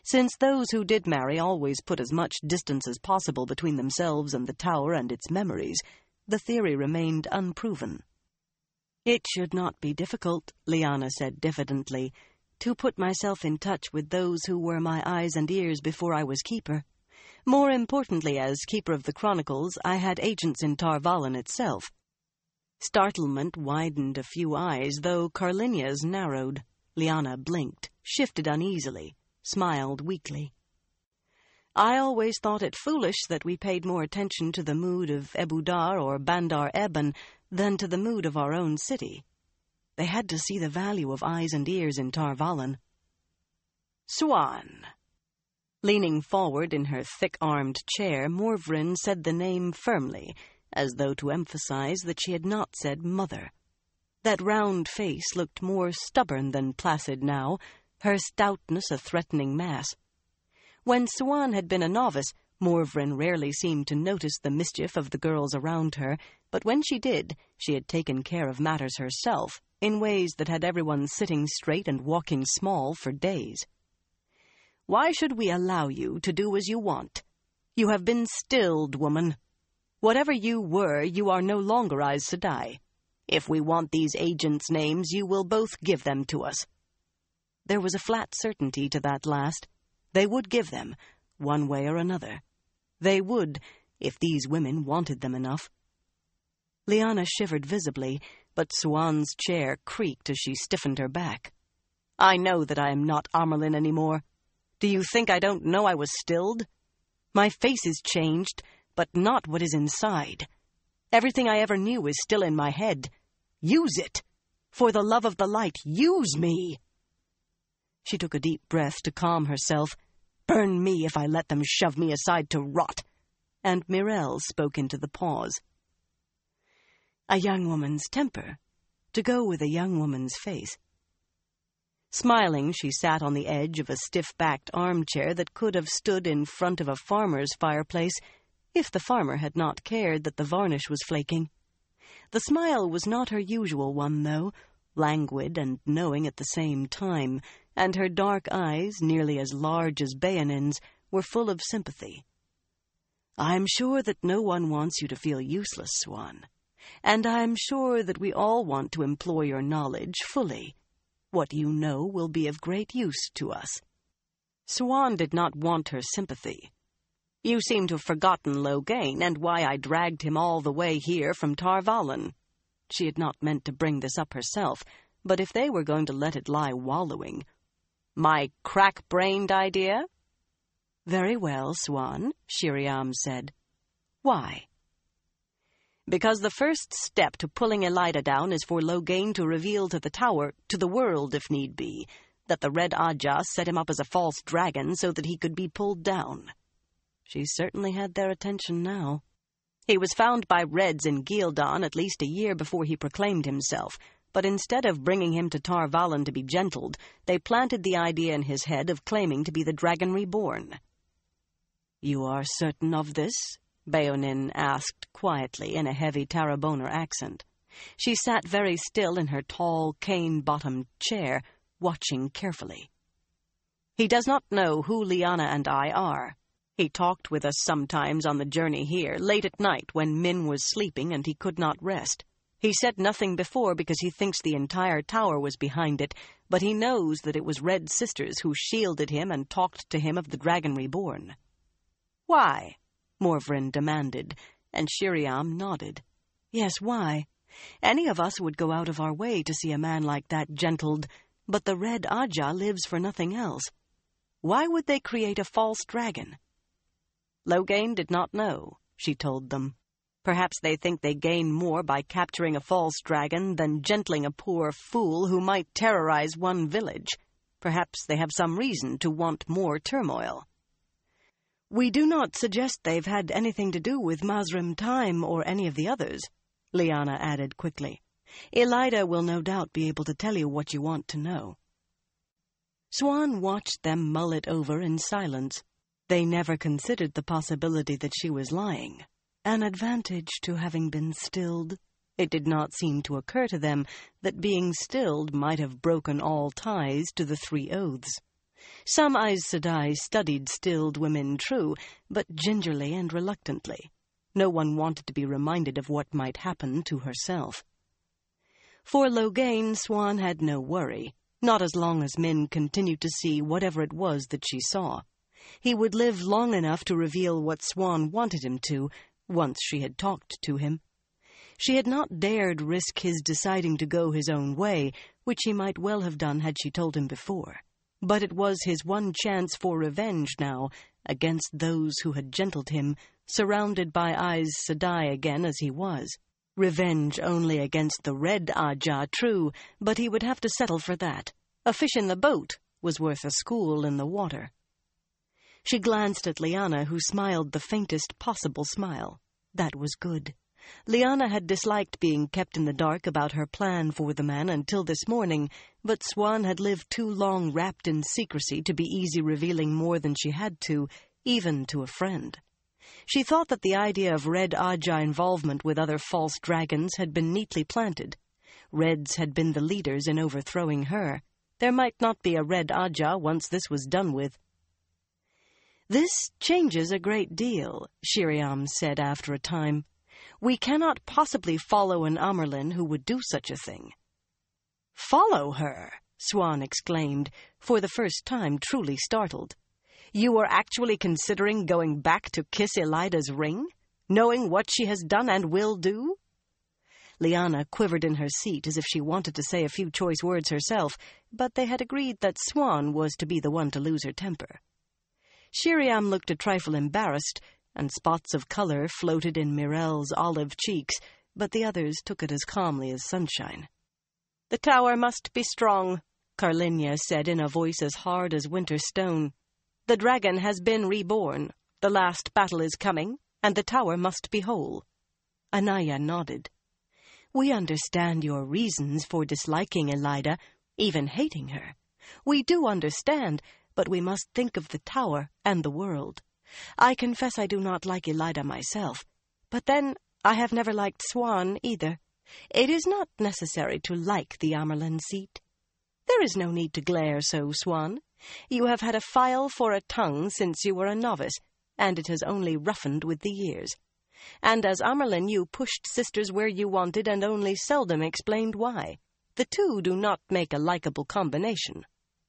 Since those who did marry always put as much distance as possible between themselves and the tower and its memories, the theory remained unproven. "It should not be difficult," Lyanna said diffidently, "to put myself in touch with those who were my eyes and ears before I was keeper. More importantly, as keeper of the Chronicles, I had agents in Tar Valon itself." Startlement widened a few eyes, though Carlinia's narrowed. Lyanna blinked, shifted uneasily, smiled weakly. "I always thought it foolish that we paid more attention to the mood of Ebudar or Bandar Eben than to the mood of our own city. They had to see the value of eyes and ears in Tar Valon." "Siuan." Leaning forward in her thick-armed chair, Morvryn said the name firmly, as though to emphasize that she had not said mother. That round face looked more stubborn than placid now, her stoutness a threatening mass. When Siuan had been a novice, Morvryn rarely seemed to notice the mischief of the girls around her, but when she did, she had taken care of matters herself, in ways that had everyone sitting straight and walking small for days. "Why should we allow you to do as you want? You have been stilled, woman. Whatever you were, you are no longer Aes Sedai. If we want these agents' names, you will both give them to us." There was a flat certainty to that last. They would give them, one way or another. They would, if these women wanted them enough. Lyanna shivered visibly, but Siuan's chair creaked as she stiffened her back. "I know that I am not Amyrlin anymore. Do you think I don't know I was stilled? My face is changed, but not what is inside. Everything I ever knew is still in my head. Use it! For the love of the light, use me!" She took a deep breath to calm herself. "Burn me if I let them shove me aside to rot." And Myrelle spoke into the pause. "A young woman's temper, to go with a young woman's face." Smiling, she sat on the edge of a stiff-backed armchair that could have stood in front of a farmer's fireplace, if the farmer had not cared that the varnish was flaking. The smile was not her usual one, though, languid and knowing at the same time, and her dark eyes, nearly as large as Bayanin's, were full of sympathy. "I'm sure that no one wants you to feel useless, Siuan, and I'm sure that we all want to employ your knowledge fully. What you know will be of great use to us." Siuan did not want her sympathy. "You seem to have forgotten Loghain and why I dragged him all the way here from Tar Valon." She had not meant to bring this up herself, but if they were going to let it lie wallowing... "My crack-brained idea?" "Very well, Siuan," Sheriam said. "Why?" "Because the first step to pulling Elaida down is for Loghain to reveal to the Tower, to the world if need be, that the Red Ajah set him up as a false dragon so that he could be pulled down." She certainly had their attention now. "He was found by Reds in Ghealdan at least a year before he proclaimed himself, but instead of bringing him to Tar Valon to be gentled, they planted the idea in his head of claiming to be the Dragon Reborn." "You are certain of this?" Bayonin asked quietly in a heavy Tarraboner accent. She sat very still in her tall, cane-bottomed chair, watching carefully. "He does not know who Lyanna and I are. He talked with us sometimes on the journey here, late at night when Min was sleeping and he could not rest. He said nothing before because he thinks the entire tower was behind it, but he knows that it was Red Sisters who shielded him and talked to him of the Dragon Reborn." "Why?" Morvryn demanded, and Sheriam nodded. "Yes, why? Any of us would go out of our way to see a man like that gentled, but the Red Ajah lives for nothing else. Why would they create a false dragon?" "Loghain did not know," she told them. "Perhaps they think they gain more by capturing a false dragon than gentling a poor fool who might terrorize one village. Perhaps they have some reason to want more turmoil." "We do not suggest they've had anything to do with Mazrim Taim or any of the others," Lyanna added quickly. "Elaida will no doubt be able to tell you what you want to know." Siuan watched them mull it over in silence. They never considered the possibility that she was lying. An advantage to having been stilled. It did not seem to occur to them that being stilled might have broken all ties to the three oaths. Some Aes Sedai studied stilled women, true, but gingerly and reluctantly. No one wanted to be reminded of what might happen to herself. For Loghain, Siuan had no worry, not as long as Min continued to see whatever it was that she saw. He would live long enough to reveal what Siuan wanted him to, once she had talked to him. She had not dared risk his deciding to go his own way, which he might well have done had she told him before. But it was his one chance for revenge now, against those who had gentled him, surrounded by Aes Sedai again as he was. Revenge only against the Red Ajah, true, but he would have to settle for that. A fish in the boat was worth a school in the water. She glanced at Lyanna, who smiled the faintest possible smile. That was good. Lyanna had disliked being kept in the dark about her plan for the man until this morning, but Siuan had lived too long wrapped in secrecy to be easy revealing more than she had to, even to a friend. She thought that the idea of Red Ajah involvement with other false dragons had been neatly planted. Reds had been the leaders in overthrowing her. There might not be a Red Ajah once this was done with. "This changes a great deal," Sheriam said after a time. "We cannot possibly follow an Amyrlin who would do such a thing." "Follow her?" Siuan exclaimed, for the first time truly startled. "You are actually considering going back to kiss Elaida's ring, knowing what she has done and will do?" Lyanna quivered in her seat as if she wanted to say a few choice words herself, but they had agreed that Siuan was to be the one to lose her temper. Sheriam looked a trifle embarrassed, and spots of color floated in Myrell's olive cheeks, but the others took it as calmly as sunshine. "The tower must be strong," Carlinia said in a voice as hard as winter stone. "The dragon has been reborn. The last battle is coming, and the tower must be whole." Anaya nodded. "We understand your reasons for disliking Elaida, even hating her. We do understand, but we must think of the tower and the world. I confess I do not like Elaida myself, but then I have never liked Siuan either. It is not necessary to like the Amyrlin seat. There is no need to glare so, Siuan. You have had a file for a tongue since you were a novice, and it has only roughened with the years. And as Amyrlin you pushed sisters where you wanted and only seldom explained why. The two do not make a likable combination."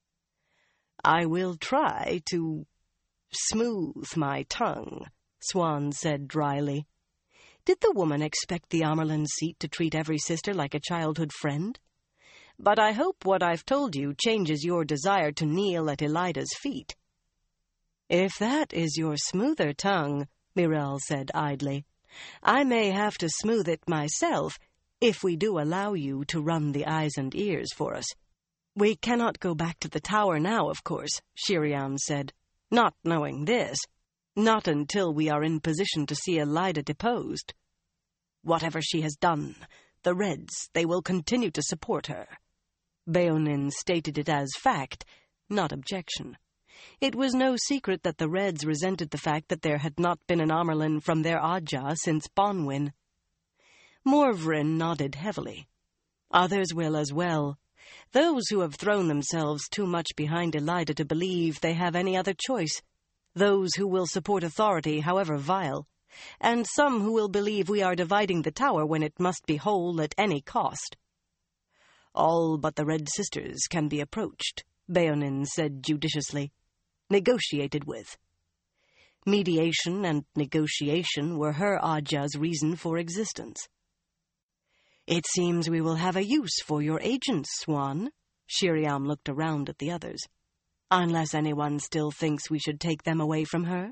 "I will try to smooth my tongue," Siuan said dryly. Did the woman expect the Amyrlin seat to treat every sister like a childhood friend? "But I hope what I've told you changes your desire to kneel at Elaida's feet." "If that is your smoother tongue," Myrell said idly, "I may have to smooth it myself, if we do allow you to run the eyes and ears for us." "We cannot go back to the tower now, of course," Sheriam said. "Not knowing this. Not until we are in position to see Elaida deposed. Whatever she has done, the Reds, they will continue to support her." Beonin stated it as fact, not objection. It was no secret that the Reds resented the fact that there had not been an Amyrlin from their Ajah since Bonwyn. Morvryn nodded heavily. "Others will as well. Those who have thrown themselves too much behind Elaida to believe they have any other choice. Those who will support authority, however vile. And some who will believe we are dividing the tower when it must be whole at any cost." "All but the Red Sisters can be approached," Beonin said judiciously. "Negotiated with." Mediation and negotiation were her Ajah's reason for existence. "It seems we will have a use for your agents, Siuan." Sheriam looked around at the others. "Unless anyone still thinks we should take them away from her."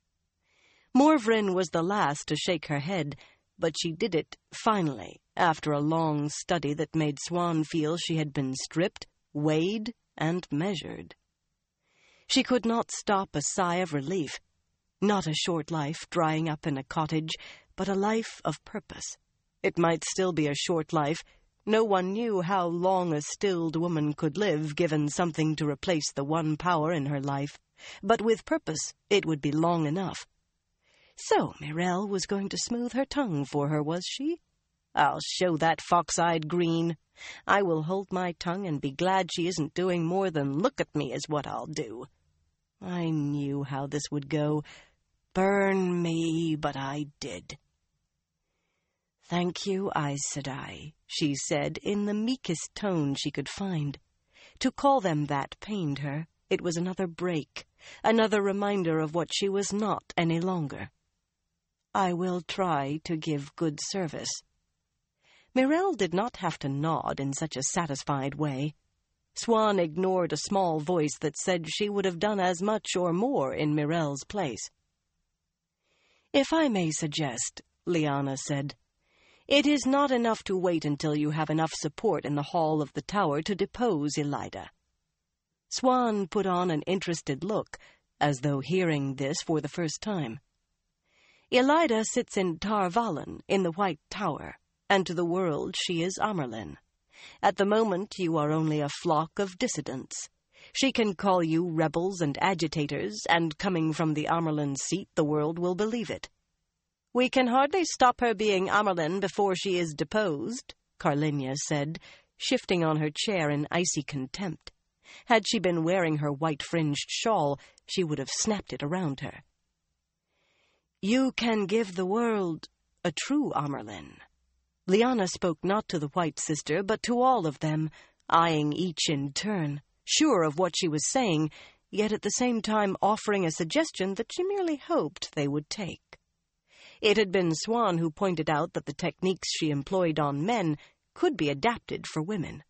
Morvryn was the last to shake her head, but she did it, finally, after a long study that made Siuan feel she had been stripped, weighed, and measured. She could not stop a sigh of relief. Not a short life drying up in a cottage, but a life of purpose. It might still be a short life. No one knew how long a stilled woman could live, given something to replace the one power in her life. But with purpose, it would be long enough. So Myrell was going to smooth her tongue for her, was she? I'll show that fox-eyed green. I will hold my tongue and be glad she isn't doing more than look at me is what I'll do. I knew how this would go. Burn me, but I did. Thank you, Aes Sedai, she said in the meekest tone she could find. To call them that pained her. It was another break, another reminder of what she was not any longer. I will try to give good service. Mirelle did not have to nod in such a satisfied way. Siuan ignored a small voice that said she would have done as much or more in Mirelle's place. If I may suggest, Lyanna said, it is not enough to wait until you have enough support in the hall of the tower to depose Elaida. Siuan put on an interested look, as though hearing this for the first time. Elaida sits in Tar Valon, in the White Tower, and to the world she is Amyrlin. At the moment you are only a flock of dissidents. She can call you rebels and agitators, and coming from the Amyrlin seat the world will believe it. We can hardly stop her being Amyrlin before she is deposed, Carlinia said, shifting on her chair in icy contempt. Had she been wearing her white-fringed shawl, she would have snapped it around her. You can give the world a true Amyrlin. Lyanna spoke not to the White Sister, but to all of them, eyeing each in turn, sure of what she was saying, yet at the same time offering a suggestion that she merely hoped they would take. It had been Siuan who pointed out that the techniques she employed on men could be adapted for women.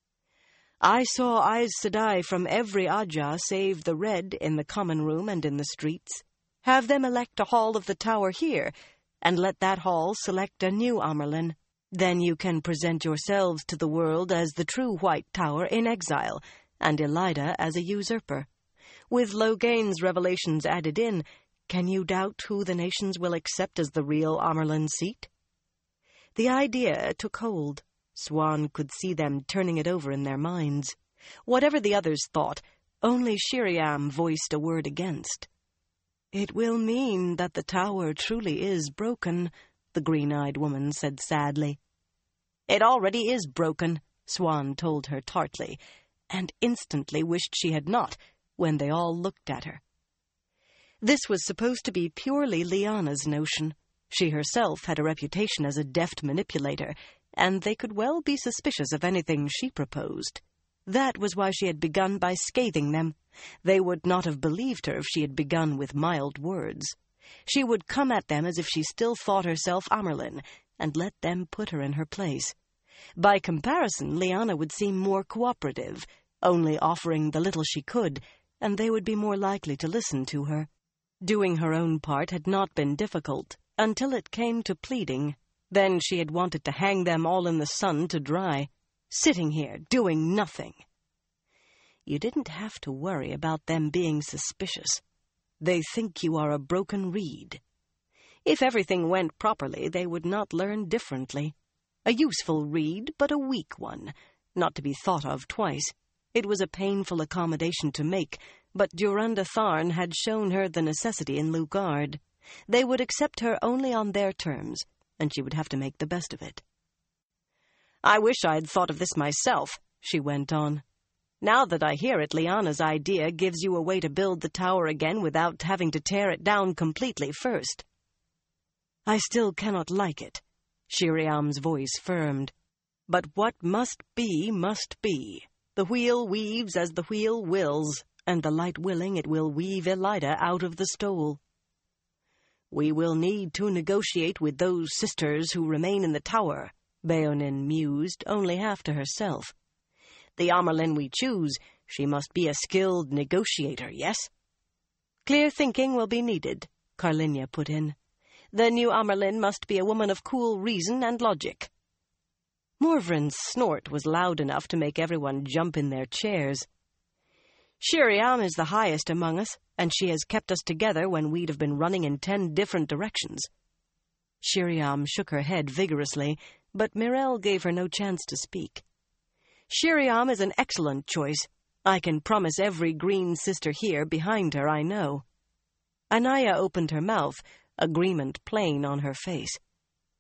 I saw Aes Sedai from every Ajah save the Red in the common room and in the streets. Have them elect a hall of the tower here, and let that hall select a new Amyrlin. Then you can present yourselves to the world as the true White Tower in exile, and Elaida as a usurper. With Loghain's revelations added in, can you doubt who the nations will accept as the real Amyrlin seat? The idea took hold. Siuan could see them turning it over in their minds. Whatever the others thought, only Sheriam voiced a word against. It will mean that the tower truly is broken, the green-eyed woman said sadly. It already is broken, Siuan told her tartly, and instantly wished she had not, when they all looked at her. This was supposed to be purely Lyanna's notion. She herself had a reputation as a deft manipulator, and they could well be suspicious of anything she proposed. That was why she had begun by scathing them. They would not have believed her if she had begun with mild words. She would come at them as if she still thought herself Amyrlin, and let them put her in her place. By comparison, Lyanna would seem more cooperative, only offering the little she could, and they would be more likely to listen to her. Doing her own part had not been difficult, until it came to pleading. Then she had wanted to hang them all in the sun to dry, sitting here doing nothing. You didn't have to worry about them being suspicious. They think you are a broken reed. If everything went properly, they would not learn differently. A useful reed, but a weak one, not to be thought of twice. It was a painful accommodation to make, but Duranda Tharn had shown her the necessity in Lugard. They would accept her only on their terms, and she would have to make the best of it. I wish I had thought of this myself, she went on. Now that I hear it, Lyanna's idea gives you a way to build the tower again without having to tear it down completely first. I still cannot like it, Sheriam's voice firmed. But what must be, must be. The wheel weaves as the wheel wills, and the light willing it will weave Elaida out of the stole. We will need to negotiate with those sisters who remain in the tower, Beonin mused, only half to herself. The Amyrlin we choose, she must be a skilled negotiator, yes? Clear thinking will be needed, Carlinia put in. The new Amyrlin must be a woman of cool reason and logic. Morvran's snort was loud enough to make everyone jump in their chairs. Sheriam is the highest among us, and she has kept us together when we'd have been running in ten different directions. Sheriam shook her head vigorously, but Mirelle gave her no chance to speak. Sheriam is an excellent choice. I can promise every green sister here behind her I know. Anaya opened her mouth, agreement plain on her face.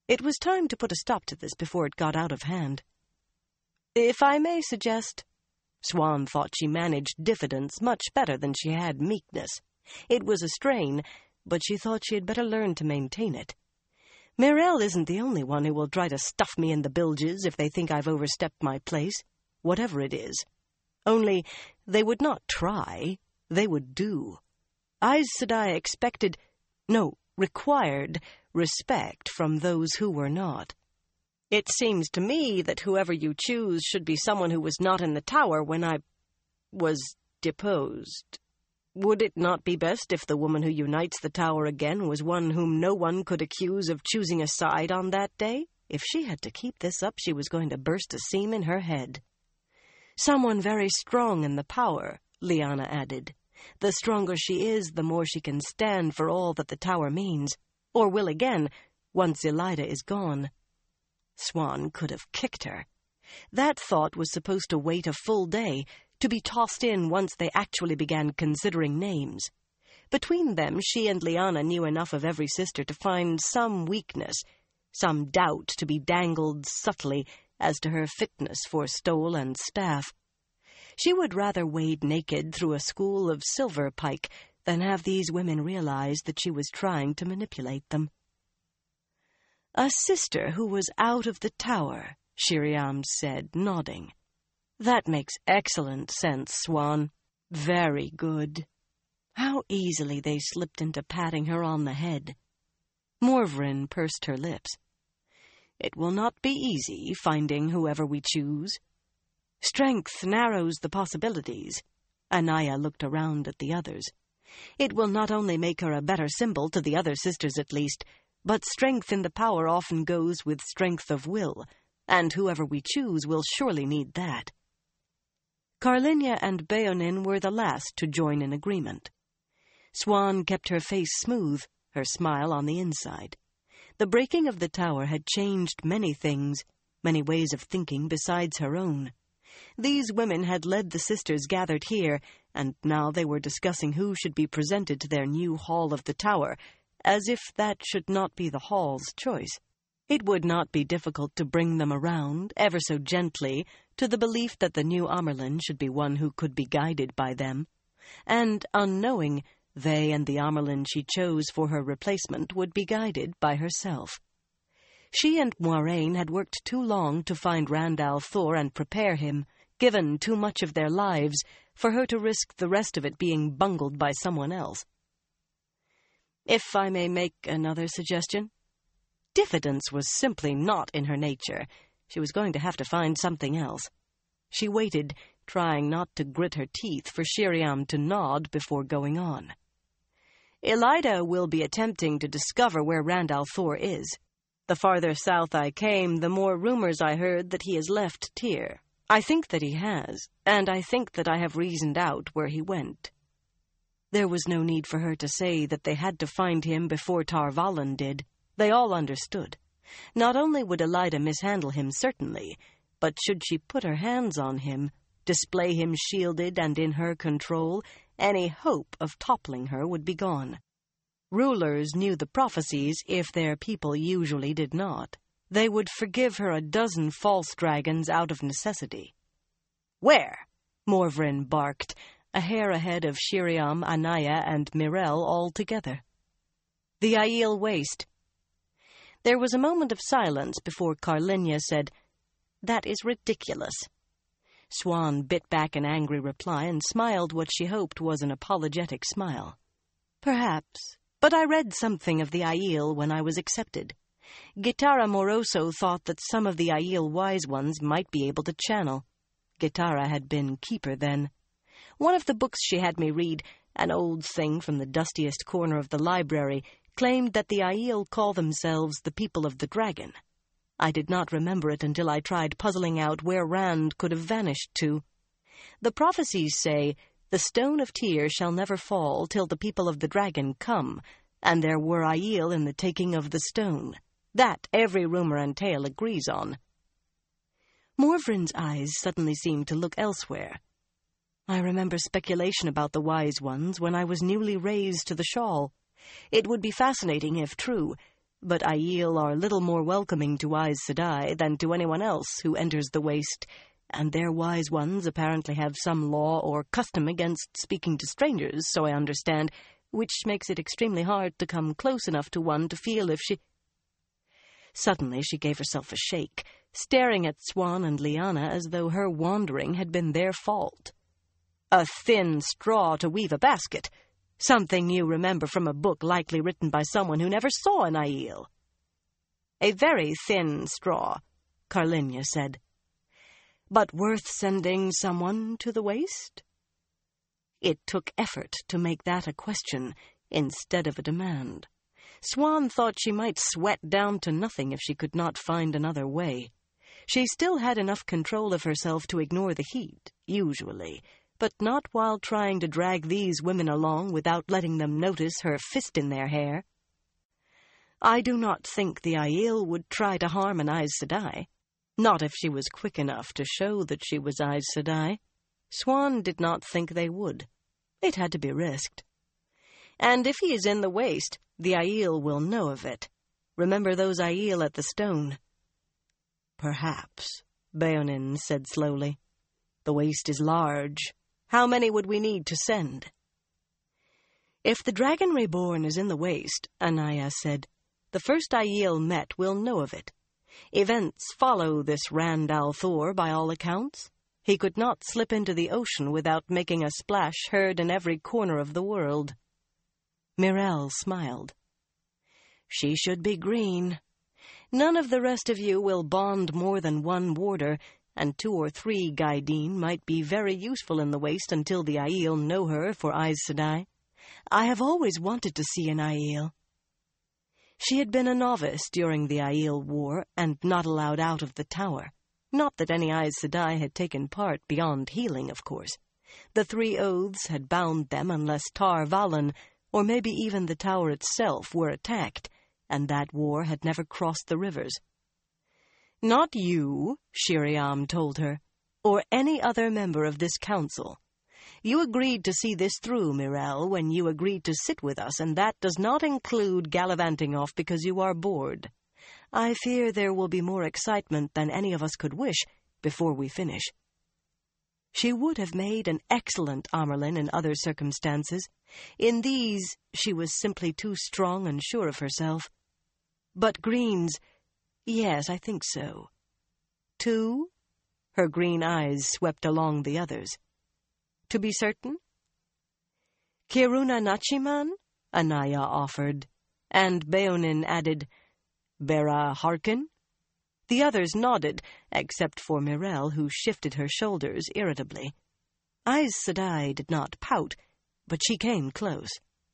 It was time to put a stop to this before it got out of hand. "If I may suggest..." Swan thought she managed diffidence much better than she had meekness. It was a strain, but she thought she had better learn to maintain it. "Mirel isn't the only one who will try to stuff me in the bilges if they think I've overstepped my place, whatever it is. Only, they would not try, they would do. Aes Sedai expected, no, required, respect from those who were not. It seems to me that whoever you choose should be someone who was not in the tower when I was deposed. Would it not be best if the woman who unites the tower again was one whom no one could accuse of choosing a side on that day? If she had to keep this up, she was going to burst a seam in her head." "Someone very strong in the power," Lyanna added. "The stronger she is, the more she can stand for all that the tower means, or will again, once Elaida is gone." Swan could have kicked her. That thought was supposed to wait a full day, to be tossed in once they actually began considering names. Between them, she and Lyanna knew enough of every sister to find some weakness, some doubt to be dangled subtly as to her fitness for stole and staff. She would rather wade naked through a school of silver pike than have these women realize that she was trying to manipulate them. "A sister who was out of the tower," Shiriam said, nodding. "That makes excellent sense, Swan. Very good." How easily they slipped into patting her on the head. Morvryn pursed her lips. "It will not be easy finding whoever we choose. Strength narrows the possibilities." Anaya looked around at the others. "It will not only make her a better symbol to the other sisters at least, but strength in the power often goes with strength of will, and whoever we choose will surely need that." Carlinia and Beonin were the last to join in agreement. Swan kept her face smooth, her smile on the inside. The breaking of the tower had changed many things, many ways of thinking besides her own. These women had led the sisters gathered here, and now they were discussing who should be presented to their new Hall of the Tower, as if that should not be the Hall's choice. It would not be difficult to bring them around, ever so gently, to the belief that the new Amyrlin should be one who could be guided by them, and, unknowing, they and the Amyrlin she chose for her replacement would be guided by herself. She and Moiraine had worked too long to find Rand al'Thor and prepare him, given too much of their lives, for her to risk the rest of it being bungled by someone else. "If I may make another suggestion?" Diffidence was simply not in her nature. She was going to have to find something else. She waited, trying not to grit her teeth, for Shiriam to nod before going on. "Elaida will be attempting to discover where Rand al'Thor is. The farther south I came, the more rumors I heard that he has left Tyr. I think that he has, and I think that I have reasoned out where he went." There was no need for her to say that they had to find him before Tar Valon did. They all understood. Not only would Elaida mishandle him, certainly, but should she put her hands on him, display him shielded and in her control, any hope of toppling her would be gone. Rulers knew the prophecies if their people usually did not. They would forgive her a dozen false dragons out of necessity. "Where?" Morvryn barked, a hair ahead of Shiriam, Anaya, and Mirel all together. "The Aiel Waste." There was a moment of silence before Carlinia said, "That is ridiculous." Swan bit back an angry reply and smiled what she hoped was an apologetic smile. "Perhaps, but I read something of the Aiel when I was accepted. Gitara Moroso thought that some of the Aiel Wise Ones might be able to channel. Gitara had been keeper then. One of the books she had me read, an old thing from the dustiest corner of the library, claimed that the Aiel call themselves the People of the Dragon. I did not remember it until I tried puzzling out where Rand could have vanished to. The prophecies say, the Stone of Tyr shall never fall till the People of the Dragon come, and there were Aiel in the taking of the stone. That every rumor and tale agrees on." Morvryn's eyes suddenly seemed to look elsewhere. "I remember speculation about the Wise Ones when I was newly raised to the shawl. It would be fascinating if true, but Aiel are little more welcoming to Aes Sedai than to anyone else who enters the Waste, and their wise ones apparently have some law or custom against speaking to strangers, so I understand, which makes it extremely hard to come close enough to one to feel if she... Suddenly she gave herself a shake, staring at Siuan and Lyanna as though her wandering had been their fault. A thin straw to weave a basket. Something you remember from a book likely written by someone who never saw an Aiel. A very thin straw, Carlinia said. But worth sending someone to the Waste? It took effort to make that a question instead of a demand. Siuan thought she might sweat down to nothing if she could not find another way. She still had enough control of herself to ignore the heat, usually, but not while trying to drag these women along without letting them notice her fist in their hair. I do not think the Aiel would try to harm an Aes Sedai, not if she was quick enough to show that she was Aes Sedai. Siuan did not think they would. It had to be risked. And if he is in the Waste, the Aiel will know of it. Remember those Aiel at the stone. Perhaps, Beonin said slowly. The Waste is large. How many would we need to send? If the Dragon Reborn is in the Waste, Anaya said, the first Aiel met will know of it. Events follow this Rand al'Thor by all accounts. He could not slip into the ocean without making a splash heard in every corner of the world. Myrelle smiled. She should be green. None of the rest of you will bond more than one warder, and two or three Gaidin might be very useful in the Waste until the Aiel know her for Aes Sedai. I have always wanted to see an Aiel. She had been a novice during the Aiel War and not allowed out of the tower. Not that any Aes Sedai had taken part beyond healing, of course. The Three Oaths had bound them unless Tar Valon, or maybe even the tower itself, were attacked, and that war had never crossed the rivers. Not you, Shiriam told her, or any other member of this council. You agreed to see this through, Myrelle, when you agreed to sit with us, and that does not include gallivanting off because you are bored. I fear there will be more excitement than any of us could wish before we finish. She would have made an excellent Amyrlin in other circumstances. In these, she was simply too strong and sure of herself. But Greens, yes, I think so. Two? Her green eyes swept along the others. To be certain? Kiruna Nachiman? Anaya offered, and Beonin added, Bera Harkin? The others nodded, except for Myrelle, who shifted her shoulders irritably. Aes Sedai did not pout, but she came close.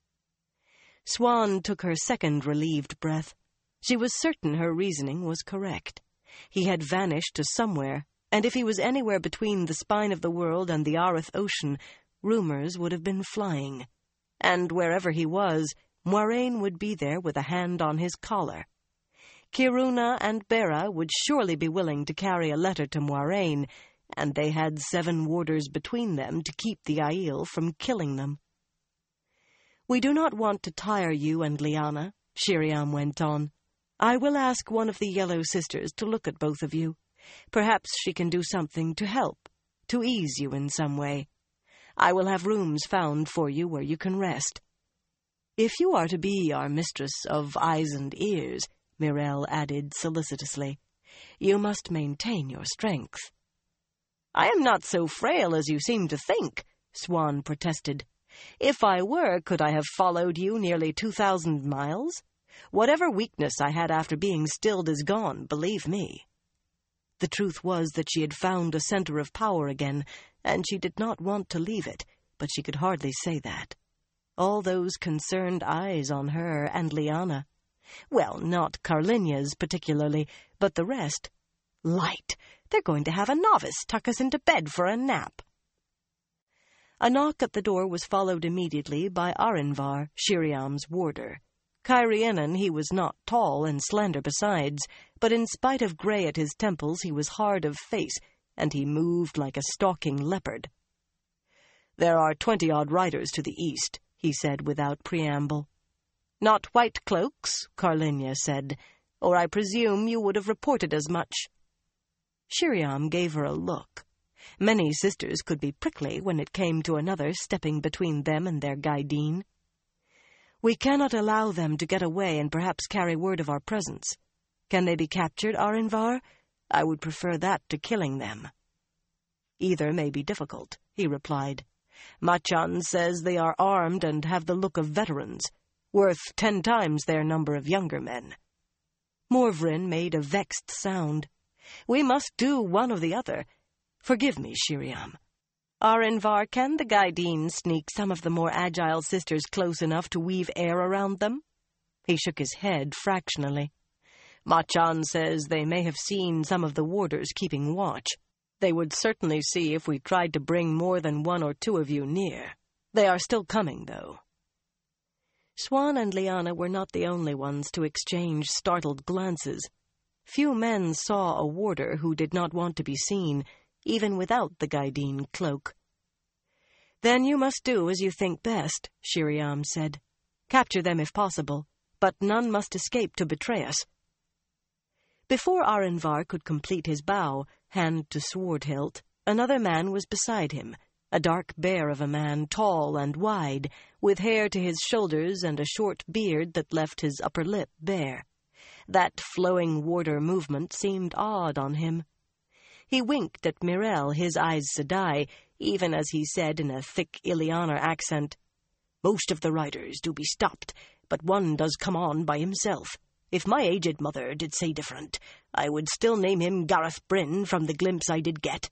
Siuan took her second relieved breath. She was certain her reasoning was correct. He had vanished to somewhere, and if he was anywhere between the spine of the world and the Areth Ocean, rumors would have been flying. And wherever he was, Moiraine would be there with a hand on his collar. Kiruna and Bera would surely be willing to carry a letter to Moiraine, and they had seven warders between them to keep the Aiel from killing them. We do not want to tire you and Lyanna, Shiriam went on. I will ask one of the Yellow Sisters to look at both of you. Perhaps she can do something to help, to ease you in some way. I will have rooms found for you where you can rest. If you are to be our mistress of eyes and ears, Myrelle added solicitously, you must maintain your strength. I am not so frail as you seem to think, Siuan protested. If I were, could I have followed you nearly two thousand miles? Whatever weakness I had after being stilled is gone, believe me. The truth was that she had found a center of power again, and she did not want to leave it, but she could hardly say that. All those concerned eyes on her and Lyanna. Well, not Carlinia's particularly, but the rest. Light! They're going to have a novice tuck us into bed for a nap. A knock at the door was followed immediately by Arinvar, Shiriam's warder. Cairhienin he was not tall and slender besides, but in spite of grey at his temples he was hard of face, and he moved like a stalking leopard. There are twenty-odd riders to the east, he said without preamble. "Not white cloaks," Carlinia said, "or I presume you would have reported as much." Sheriam gave her a look. Many sisters could be prickly when it came to another stepping between them and their guidine. "We cannot allow them to get away and perhaps carry word of our presence. Can they be captured, Arinvar? I would prefer that to killing them." "Either may be difficult," he replied. "Machan says they are armed and have the look of veterans, worth ten times their number of younger men." Morvrin made a vexed sound. "We must do one or the other. Forgive me, Sheriam. Arinvar, can the Gaideen sneak some of the more agile sisters close enough to weave air around them?" He shook his head fractionally. "Machan says they may have seen some of the warders keeping watch. They would certainly see if we tried to bring more than one or two of you near. They are still coming, though." Swan and Lyanna were not the only ones to exchange startled glances. Few men saw a warder who did not want to be seen, even without the Gaideen cloak. "Then you must do as you think best," Sheriam said. "Capture them if possible, but none must escape to betray us." Before Arinvar could complete his bow, hand to sword hilt, another man was beside him, a dark bear of a man, tall and wide, with hair to his shoulders and a short beard that left his upper lip bare. That flowing warder movement seemed odd on him. He winked at Mirel, his Aes Sedai, even as he said in a thick Illianer accent, "Most of the riders do be stopped, but one does come on by himself. If my aged mother did say different, I would still name him Gareth Bryn from the glimpse I did get."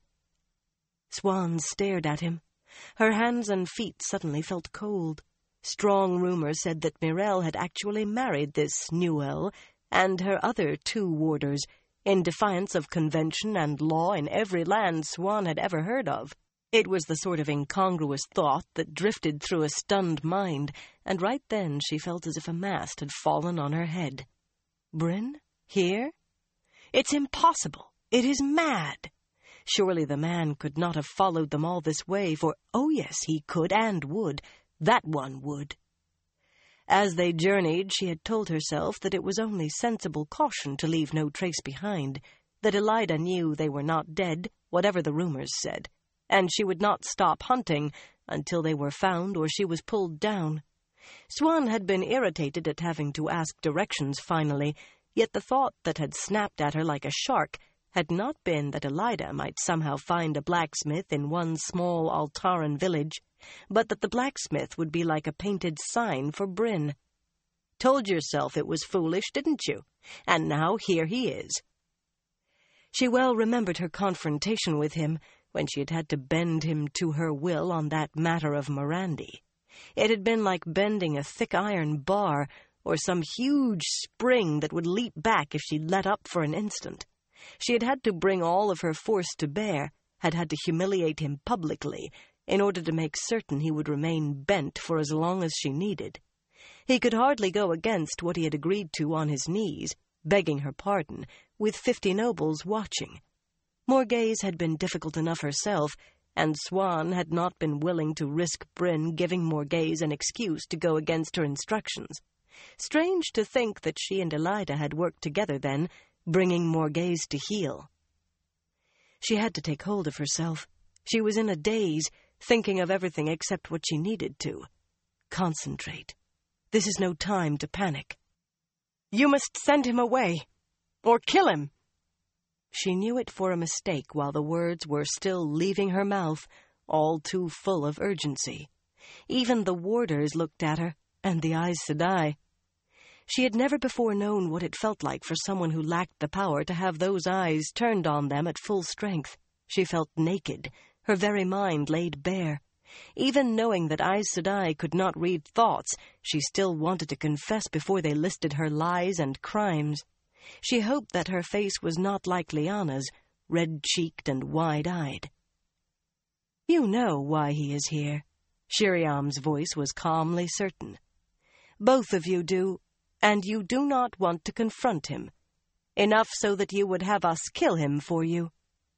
Swan stared at him. Her hands and feet suddenly felt cold. Strong rumor said that Mirel had actually married this Newell and her other two warders, in defiance of convention and law in every land Swan had ever heard of. It was the sort of incongruous thought that drifted through a stunned mind, and right then she felt as if a mast had fallen on her head. Bryn? Here? It's impossible! It is mad! Surely the man could not have followed them all this way, for, oh yes, he could and would. That one would. As they journeyed, she had told herself that it was only sensible caution to leave no trace behind, that Elaida knew they were not dead, whatever the rumors said, and she would not stop hunting until they were found or she was pulled down. Swan had been irritated at having to ask directions finally, yet the thought that had snapped at her like a shark had not been that Elaida might somehow find a blacksmith in one small Altaran village, but that the blacksmith would be like a painted sign for Bryn. "Told yourself it was foolish, didn't you? And now here he is." She well remembered her confrontation with him, when she had had to bend him to her will on that matter of Morandi. It had been like bending a thick iron bar, or some huge spring that would leap back if she let up for an instant. She had had to bring all of her force to bear, had had to humiliate him publicly, in order to make certain he would remain bent for as long as she needed. He could hardly go against what he had agreed to on his knees, begging her pardon, with fifty nobles watching. Morghese had been difficult enough herself, and Swan had not been willing to risk Bryn giving Morghese an excuse to go against her instructions. Strange to think that she and Elaida had worked together then, bringing Morghese to heel. She had to take hold of herself. She was in a daze, thinking of everything except what she needed to. Concentrate. This is no time to panic. "You must send him away, or kill him." She knew it for a mistake while the words were still leaving her mouth, all too full of urgency. Even the warders looked at her, and the Aes Sedai. She had never before known what it felt like for someone who lacked the power to have those eyes turned on them at full strength. She felt naked, her very mind laid bare. Even knowing that Aes Sedai could not read thoughts, she still wanted to confess before they listed her lies and crimes. She hoped that her face was not like Lyanna's, red-cheeked and wide-eyed. "You know why he is here." Sheriam's voice was calmly certain. "Both of you do, and you do not want to confront him. Enough so that you would have us kill him for you."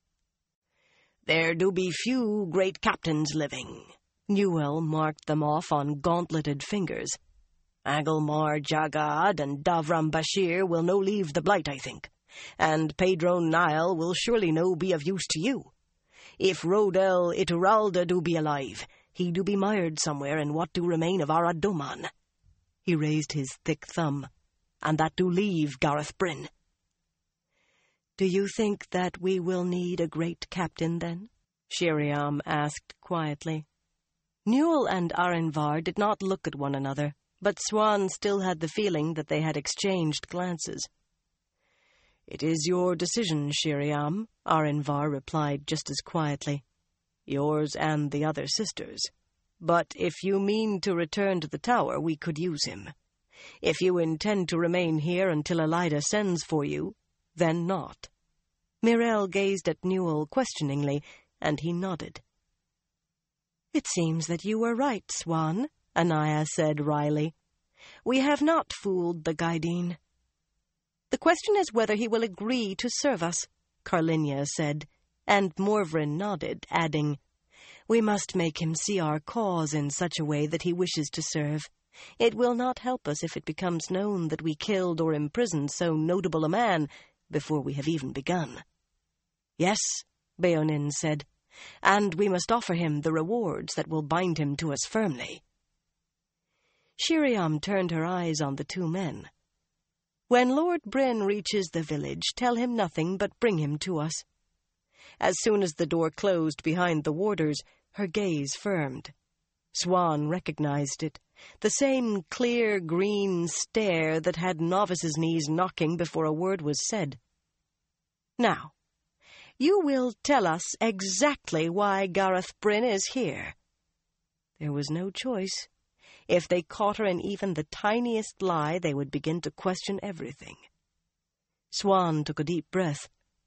"There do be few great captains living." Newell marked them off on gauntleted fingers. Agelmar Jagad and Davram Bashir will no leave the Blight, I think, and Pedro Nile will surely no be of use to you. If Rodel Ituralda do be alive, he do be mired somewhere in what do remain of Arad Doman." He raised his thick thumb. "And that do leave Gareth Bryn." "Do you think that we will need a great captain, then?" Sheriam asked quietly. Newell and Arenvar did not look at one another, but Swan still had the feeling that they had exchanged glances. "It is your decision, Sheriam," Arenvar replied just as quietly. "Yours and the other sisters'. But if you mean to return to the tower, we could use him. If you intend to remain here until Elida sends for you, then not." Mirel gazed at Newell questioningly, and he nodded. "It seems that you were right, Swan," Anaya said wryly. "We have not fooled the Gaidin." "The question is whether he will agree to serve us," Carlinia said, and Morvrin nodded, adding, "We must make him see our cause in such a way that he wishes to serve. It will not help us if it becomes known that we killed or imprisoned so notable a man before we have even begun." "Yes," Beonin said, "and we must offer him the rewards that will bind him to us firmly." Sheriam turned her eyes on the two men. "When Lord Bryn reaches the village, tell him nothing but bring him to us." As soon as the door closed behind the warders, her gaze firmed. Swan recognized it, the same clear green stare that had Novice's knees knocking before a word was said. "Now, you will tell us exactly why Gareth Bryn is here." There was no choice. If they caught her in even the tiniest lie, they would begin to question everything. Swan took a deep breath.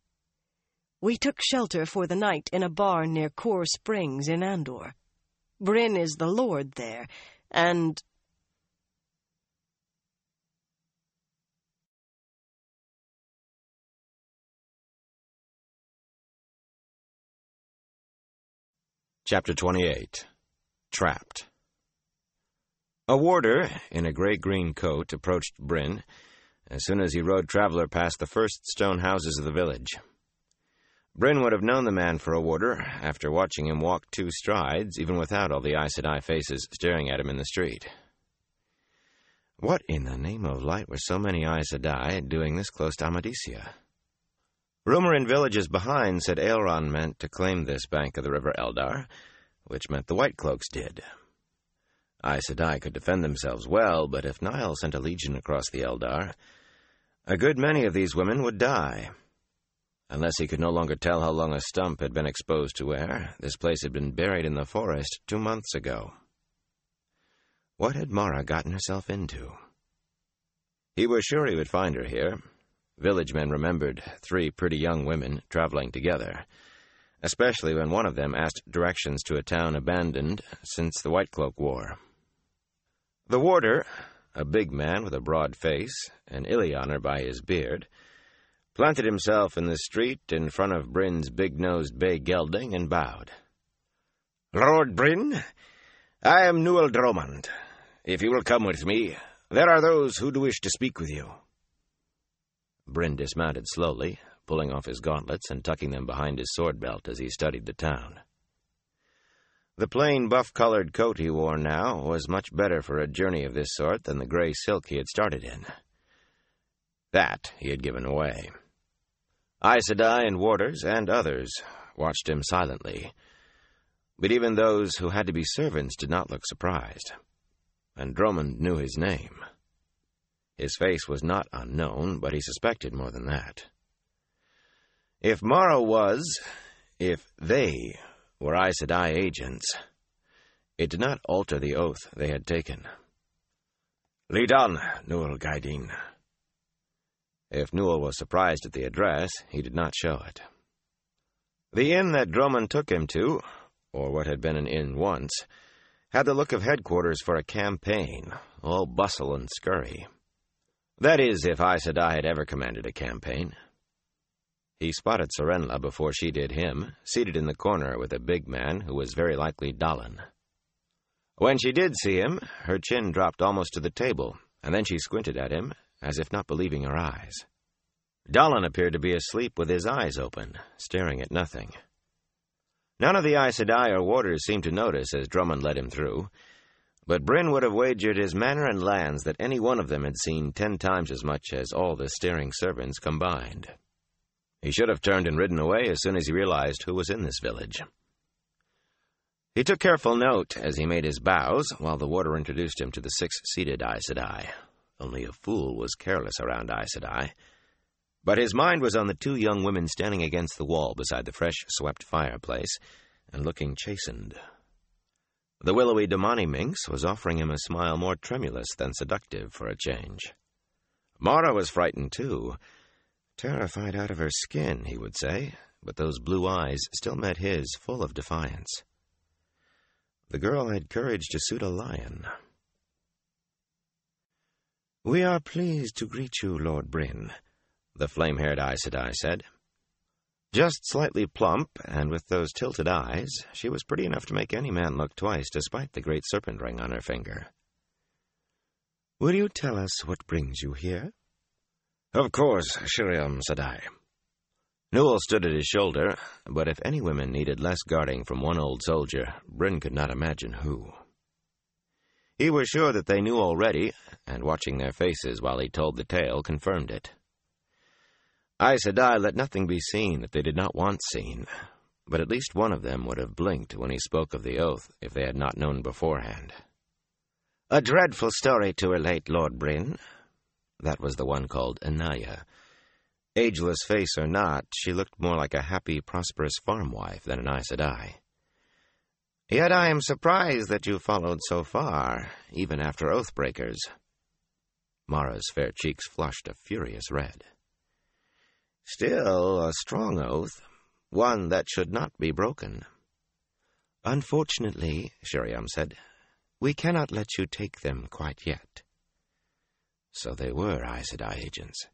"We took shelter for the night in a barn near Core Springs in Andor. Bryn is the lord there, and—" Chapter twenty-eight. Trapped. A warder in a grey-green coat approached Bryn as soon as he rode Traveller past the first stone houses of the village. Bryn would have known the man for a warder after watching him walk two strides, even without all the Aes Sedai faces staring at him in the street. What in the name of light were so many Aes Sedai doing this close to Amadisia? Rumor in villages behind said Aelron meant to claim this bank of the river Eldar, which meant the White Cloaks did. Aes Sedai could defend themselves well, but if Nile sent a legion across the Eldar, a good many of these women would die. Unless he could no longer tell how long a stump had been exposed to air, this place had been buried in the forest two months ago. What had Mara gotten herself into? He was sure he would find her here. Village men remembered three pretty young women traveling together, especially when one of them asked directions to a town abandoned since the White Cloak War. The warder, a big man with a broad face, and Ilianer by his beard, planted himself in the street in front of Bryn's big-nosed bay gelding and bowed. "Lord Bryn, I am Newell Dromond. If you will come with me, there are those who do wish to speak with you." Bryn dismounted slowly, pulling off his gauntlets and tucking them behind his sword belt as he studied the town. The plain buff-colored coat he wore now was much better for a journey of this sort than the gray silk he had started in. That he had given away. Aes Sedai and warders and others watched him silently, but even those who had to be servants did not look surprised, and Dromond knew his name. His face was not unknown, but he suspected more than that. If Mara was, if they were Aes Sedai agents, it did not alter the oath they had taken. "Lead on, Newell Gaidin." If Newell was surprised at the address, he did not show it. The inn that Dromond took him to, or what had been an inn once, had the look of headquarters for a campaign, all bustle and scurry. That is, if Aes Sedai had ever commanded a campaign. He spotted Serenla before she did him, seated in the corner with a big man who was very likely Dallin. When she did see him, her chin dropped almost to the table, and then she squinted at him, as if not believing her eyes. Dallin appeared to be asleep with his eyes open, staring at nothing. None of the Aes Sedai or warders seemed to notice as Drummond led him through, but Bryn would have wagered his manor and lands that any one of them had seen ten times as much as all the staring servants combined. He should have turned and ridden away as soon as he realized who was in this village. He took careful note as he made his bows, while the warder introduced him to the six-seated Aes Sedai. Only a fool was careless around Aes Sedai. But his mind was on the two young women standing against the wall beside the fresh-swept fireplace and looking chastened. The willowy Damani minx was offering him a smile more tremulous than seductive for a change. Mara was frightened, too. Terrified out of her skin, he would say, but those blue eyes still met his, full of defiance. The girl had courage to suit a lion. "We are pleased to greet you, Lord Bryn," the flame-haired Aes Sedai said. Just slightly plump, and with those tilted eyes, she was pretty enough to make any man look twice, despite the great serpent ring on her finger. "Will you tell us what brings you here?" "Of course, Sheriam Sedai." Newell stood at his shoulder, but if any women needed less guarding from one old soldier, Bryn could not imagine who. He was sure that they knew already, and watching their faces while he told the tale confirmed it. Aes Sedai let nothing be seen that they did not want seen, but at least one of them would have blinked when he spoke of the oath if they had not known beforehand. "A dreadful story to relate, Lord Bryn." That was the one called Anaya. Ageless face or not, she looked more like a happy, prosperous farm wife than an Aes Sedai. "Yet I am surprised that you followed so far, even after Oathbreakers." Mara's fair cheeks flushed a furious red. "Still a strong oath, one that should not be broken." "Unfortunately," Sheriam said, "we cannot let you take them quite yet." So they were Aes Sedai agents.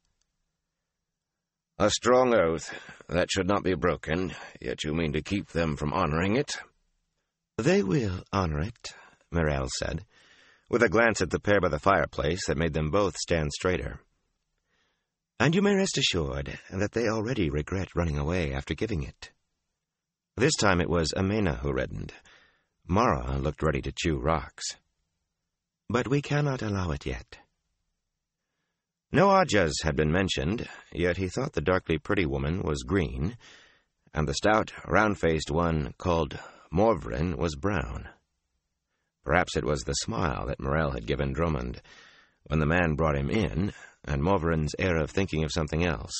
"A strong oath that should not be broken, yet you mean to keep them from honoring it?" "They will honor it," Mirel said, with a glance at the pair by the fireplace that made them both stand straighter. "And you may rest assured that they already regret running away after giving it." This time it was Amena who reddened. Mara looked ready to chew rocks. "But we cannot allow it yet." No Ajas had been mentioned, yet he thought the darkly pretty woman was green, and the stout, round-faced one called Morvrin was brown. Perhaps it was the smile that Morel had given Drummond when the man brought him in, and Morvrin's air of thinking of something else.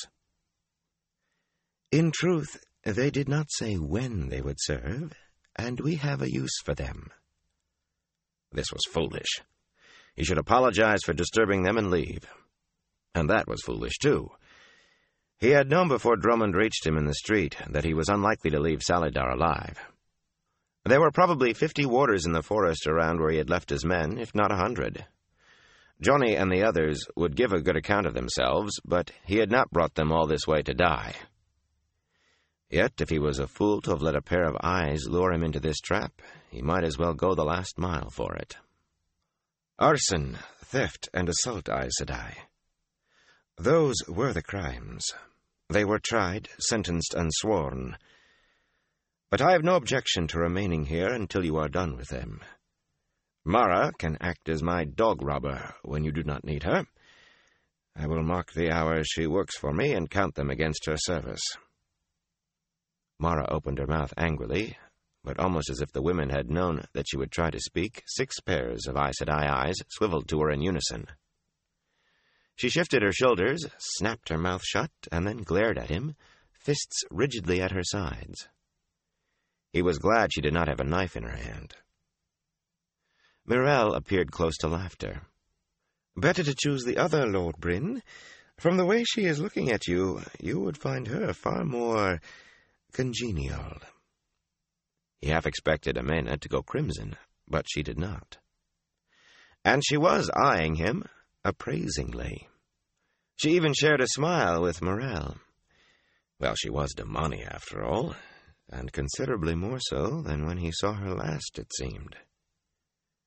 "In truth, they did not say when they would serve, and we have a use for them." This was foolish. He should apologize for disturbing them and leave. And that was foolish, too. He had known before Drummond reached him in the street that he was unlikely to leave Salidar alive. There were probably fifty warders in the forest around where he had left his men, if not a hundred. Johnny and the others would give a good account of themselves, but he had not brought them all this way to die. Yet, if he was a fool to have let a pair of eyes lure him into this trap, he might as well go the last mile for it. Arson, theft, and assault, Aes Sedai. Those were the crimes. They were tried, sentenced, and sworn. But I have no objection to remaining here until you are done with them. Mara can act as my dog-robber when you do not need her. I will mark the hours she works for me and count them against her service. Mara opened her mouth angrily, but almost as if the women had known that she would try to speak, six pairs of Aes Sedai eyes swiveled to her in unison. She shifted her shoulders, snapped her mouth shut, and then glared at him, fists rigidly at her sides. He was glad she did not have a knife in her hand. Mirel appeared close to laughter. "Better to choose the other, Lord Bryn. From the way she is looking at you, you would find her far more congenial." He half expected Amena to go crimson, but she did not. And she was eyeing him appraisingly. She even shared a smile with Morel. Well, she was Damani, after all, and considerably more so than when he saw her last, it seemed.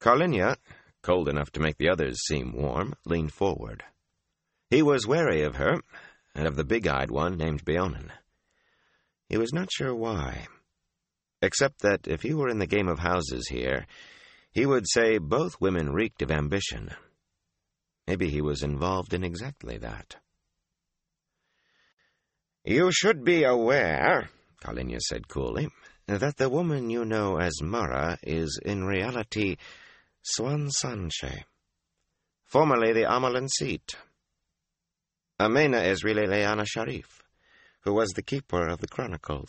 Carlinia, cold enough to make the others seem warm, leaned forward. He was wary of her, and of the big-eyed one named Beonin. He was not sure why, except that if he were in the game of houses here, he would say both women reeked of ambition. Maybe he was involved in exactly that. "You should be aware," Carlinia said coolly, "that the woman you know as Mara is in reality Swan Sanche, formerly the Amarlin seat. Amena is really Leanna Sharif, who was the keeper of the Chronicles."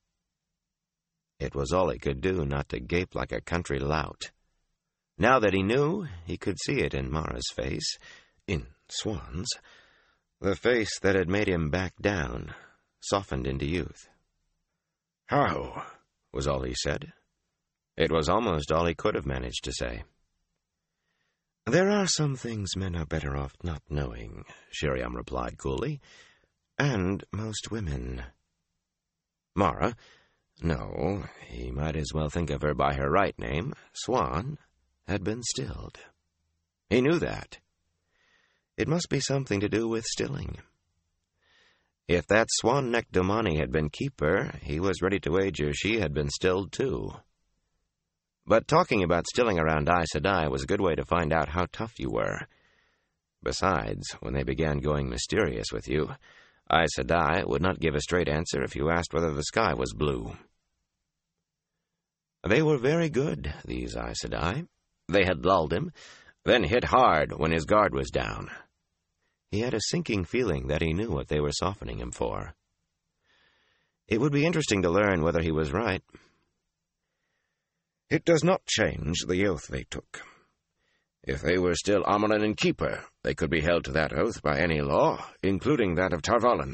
It was all he could do not to gape like a country lout. Now that he knew, he could see it in Mara's face, in Swan's, the face that had made him back down, softened into youth. "How?" was all he said. It was almost all he could have managed to say. "There are some things men are better off not knowing," Sheriam replied coolly, "and most women." Mara, no, he might as well think of her by her right name, Swan, had been stilled. He knew that. It must be something to do with stilling. If that swan-necked Domani had been keeper, he was ready to wager she had been stilled too. But talking about stilling around Aes Sedai was a good way to find out how tough you were. Besides, when they began going mysterious with you, Aes Sedai would not give a straight answer if you asked whether the sky was blue. They were very good, these Aes Sedai. They had lulled him, then hit hard when his guard was down. He had a sinking feeling that he knew what they were softening him for. It would be interesting to learn whether he was right. "It does not change the oath they took. If they were still Amarlin and Keeper, they could be held to that oath by any law, including that of Tar Valon."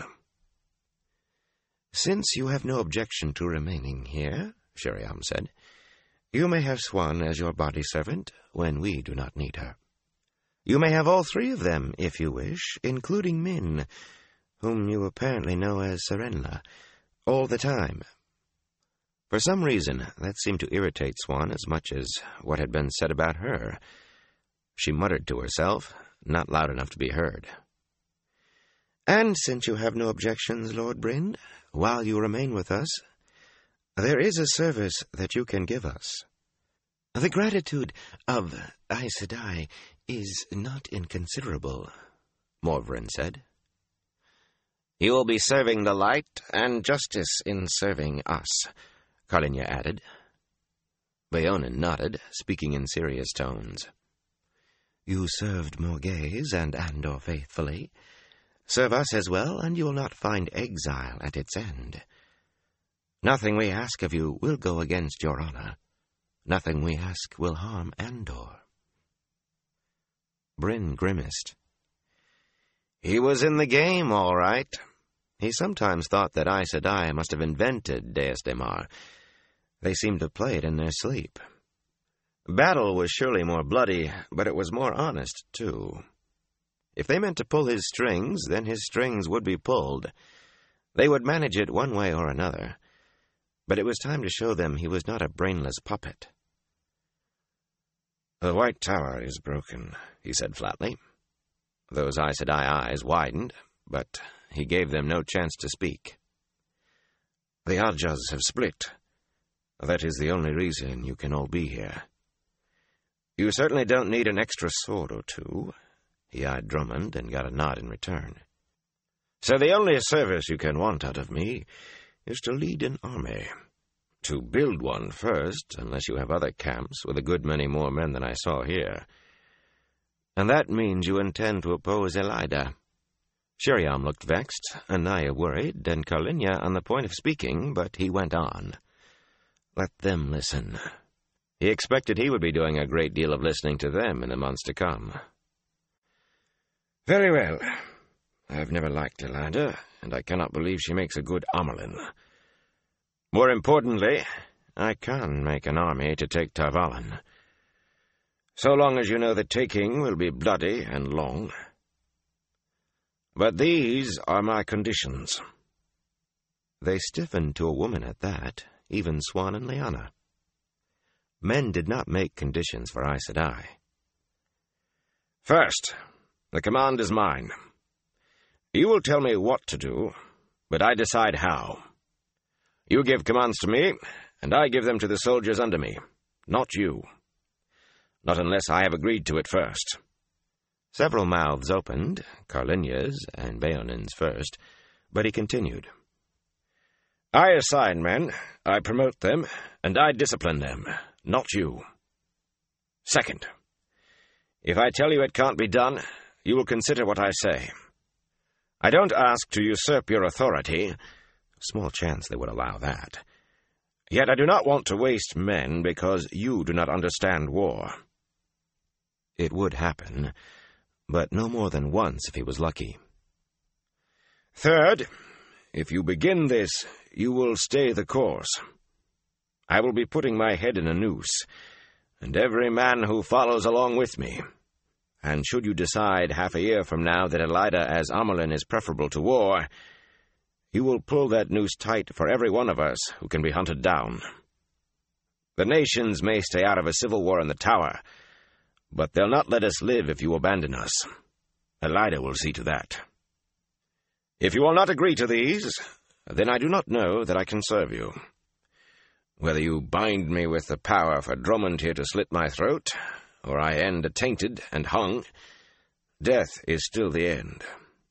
"Since you have no objection to remaining here," Sheriam said, "you may have Swan as your body servant when we do not need her. You may have all three of them, if you wish, including Min, whom you apparently know as Serenla, all the time." For some reason, that seemed to irritate Swan as much as what had been said about her. She muttered to herself, not loud enough to be heard. "And since you have no objections, Lord Bryn, while you remain with us, there is a service that you can give us. The gratitude of Aes Sedai is not inconsiderable," Morvrin said. "You will be serving the light and justice in serving us," Carlinia added. Beonin nodded, speaking in serious tones. "You served Morghese and Andor faithfully. Serve us as well, and you will not find exile at its end. Nothing we ask of you will go against your honor. Nothing we ask will harm Andor." Bryn grimaced. He was in the game, all right. He sometimes thought that Aes Sedai must have invented Deus Daemar. They seemed to play it in their sleep. Battle was surely more bloody, but it was more honest, too. If they meant to pull his strings, then his strings would be pulled. They would manage it one way or another. But it was time to show them he was not a brainless puppet. "The White Tower is broken," he said flatly. Those Aes Sedai eyes widened, but he gave them no chance to speak. "The Ajahs have split. That is the only reason you can all be here. You certainly don't need an extra sword or two." He eyed Drummond and got a nod in return. "So the only service you can want out of me is to lead an army. To build one first, unless you have other camps with a good many more men than I saw here. And that means you intend to oppose Elaida." Sheriam looked vexed, Anaya worried, and Carlinia on the point of speaking, but he went on. "Let them listen." He expected he would be doing a great deal of listening to them in the months to come. "Very well. I've never liked Elaida, and I cannot believe she makes a good Amarlin. More importantly, I can make an army to take Tar Valon. So long as you know the taking will be bloody and long. But these are my conditions." They stiffened to a woman at that, even Swan and Lyanna. Men did not make conditions for Aes Sedai. "First, the command is mine. You will tell me what to do, but I decide how. You give commands to me, and I give them to the soldiers under me, not you. Not unless I have agreed to it first." Several mouths opened, Carlinya's and Beonin's first, but he continued. "I assign men, I promote them, and I discipline them, not you. Second, if I tell you it can't be done, you will consider what I say. I don't ask to usurp your authority. Small chance they would allow that. Yet I do not want to waste men because you do not understand war." It would happen, but no more than once if he was lucky. "Third, if you begin this, you will stay the course. I will be putting my head in a noose, and every man who follows along with me. And should you decide half a year from now that Elaida as Amyrlin is preferable to war, you will pull that noose tight for every one of us who can be hunted down. The nations may stay out of a civil war in the Tower, but they'll not let us live if you abandon us. Elaida will see to that. If you will not agree to these, then I do not know that I can serve you. Whether you bind me with the power for Drummond here to slit my throat, or I end attainted and hung, death is still the end."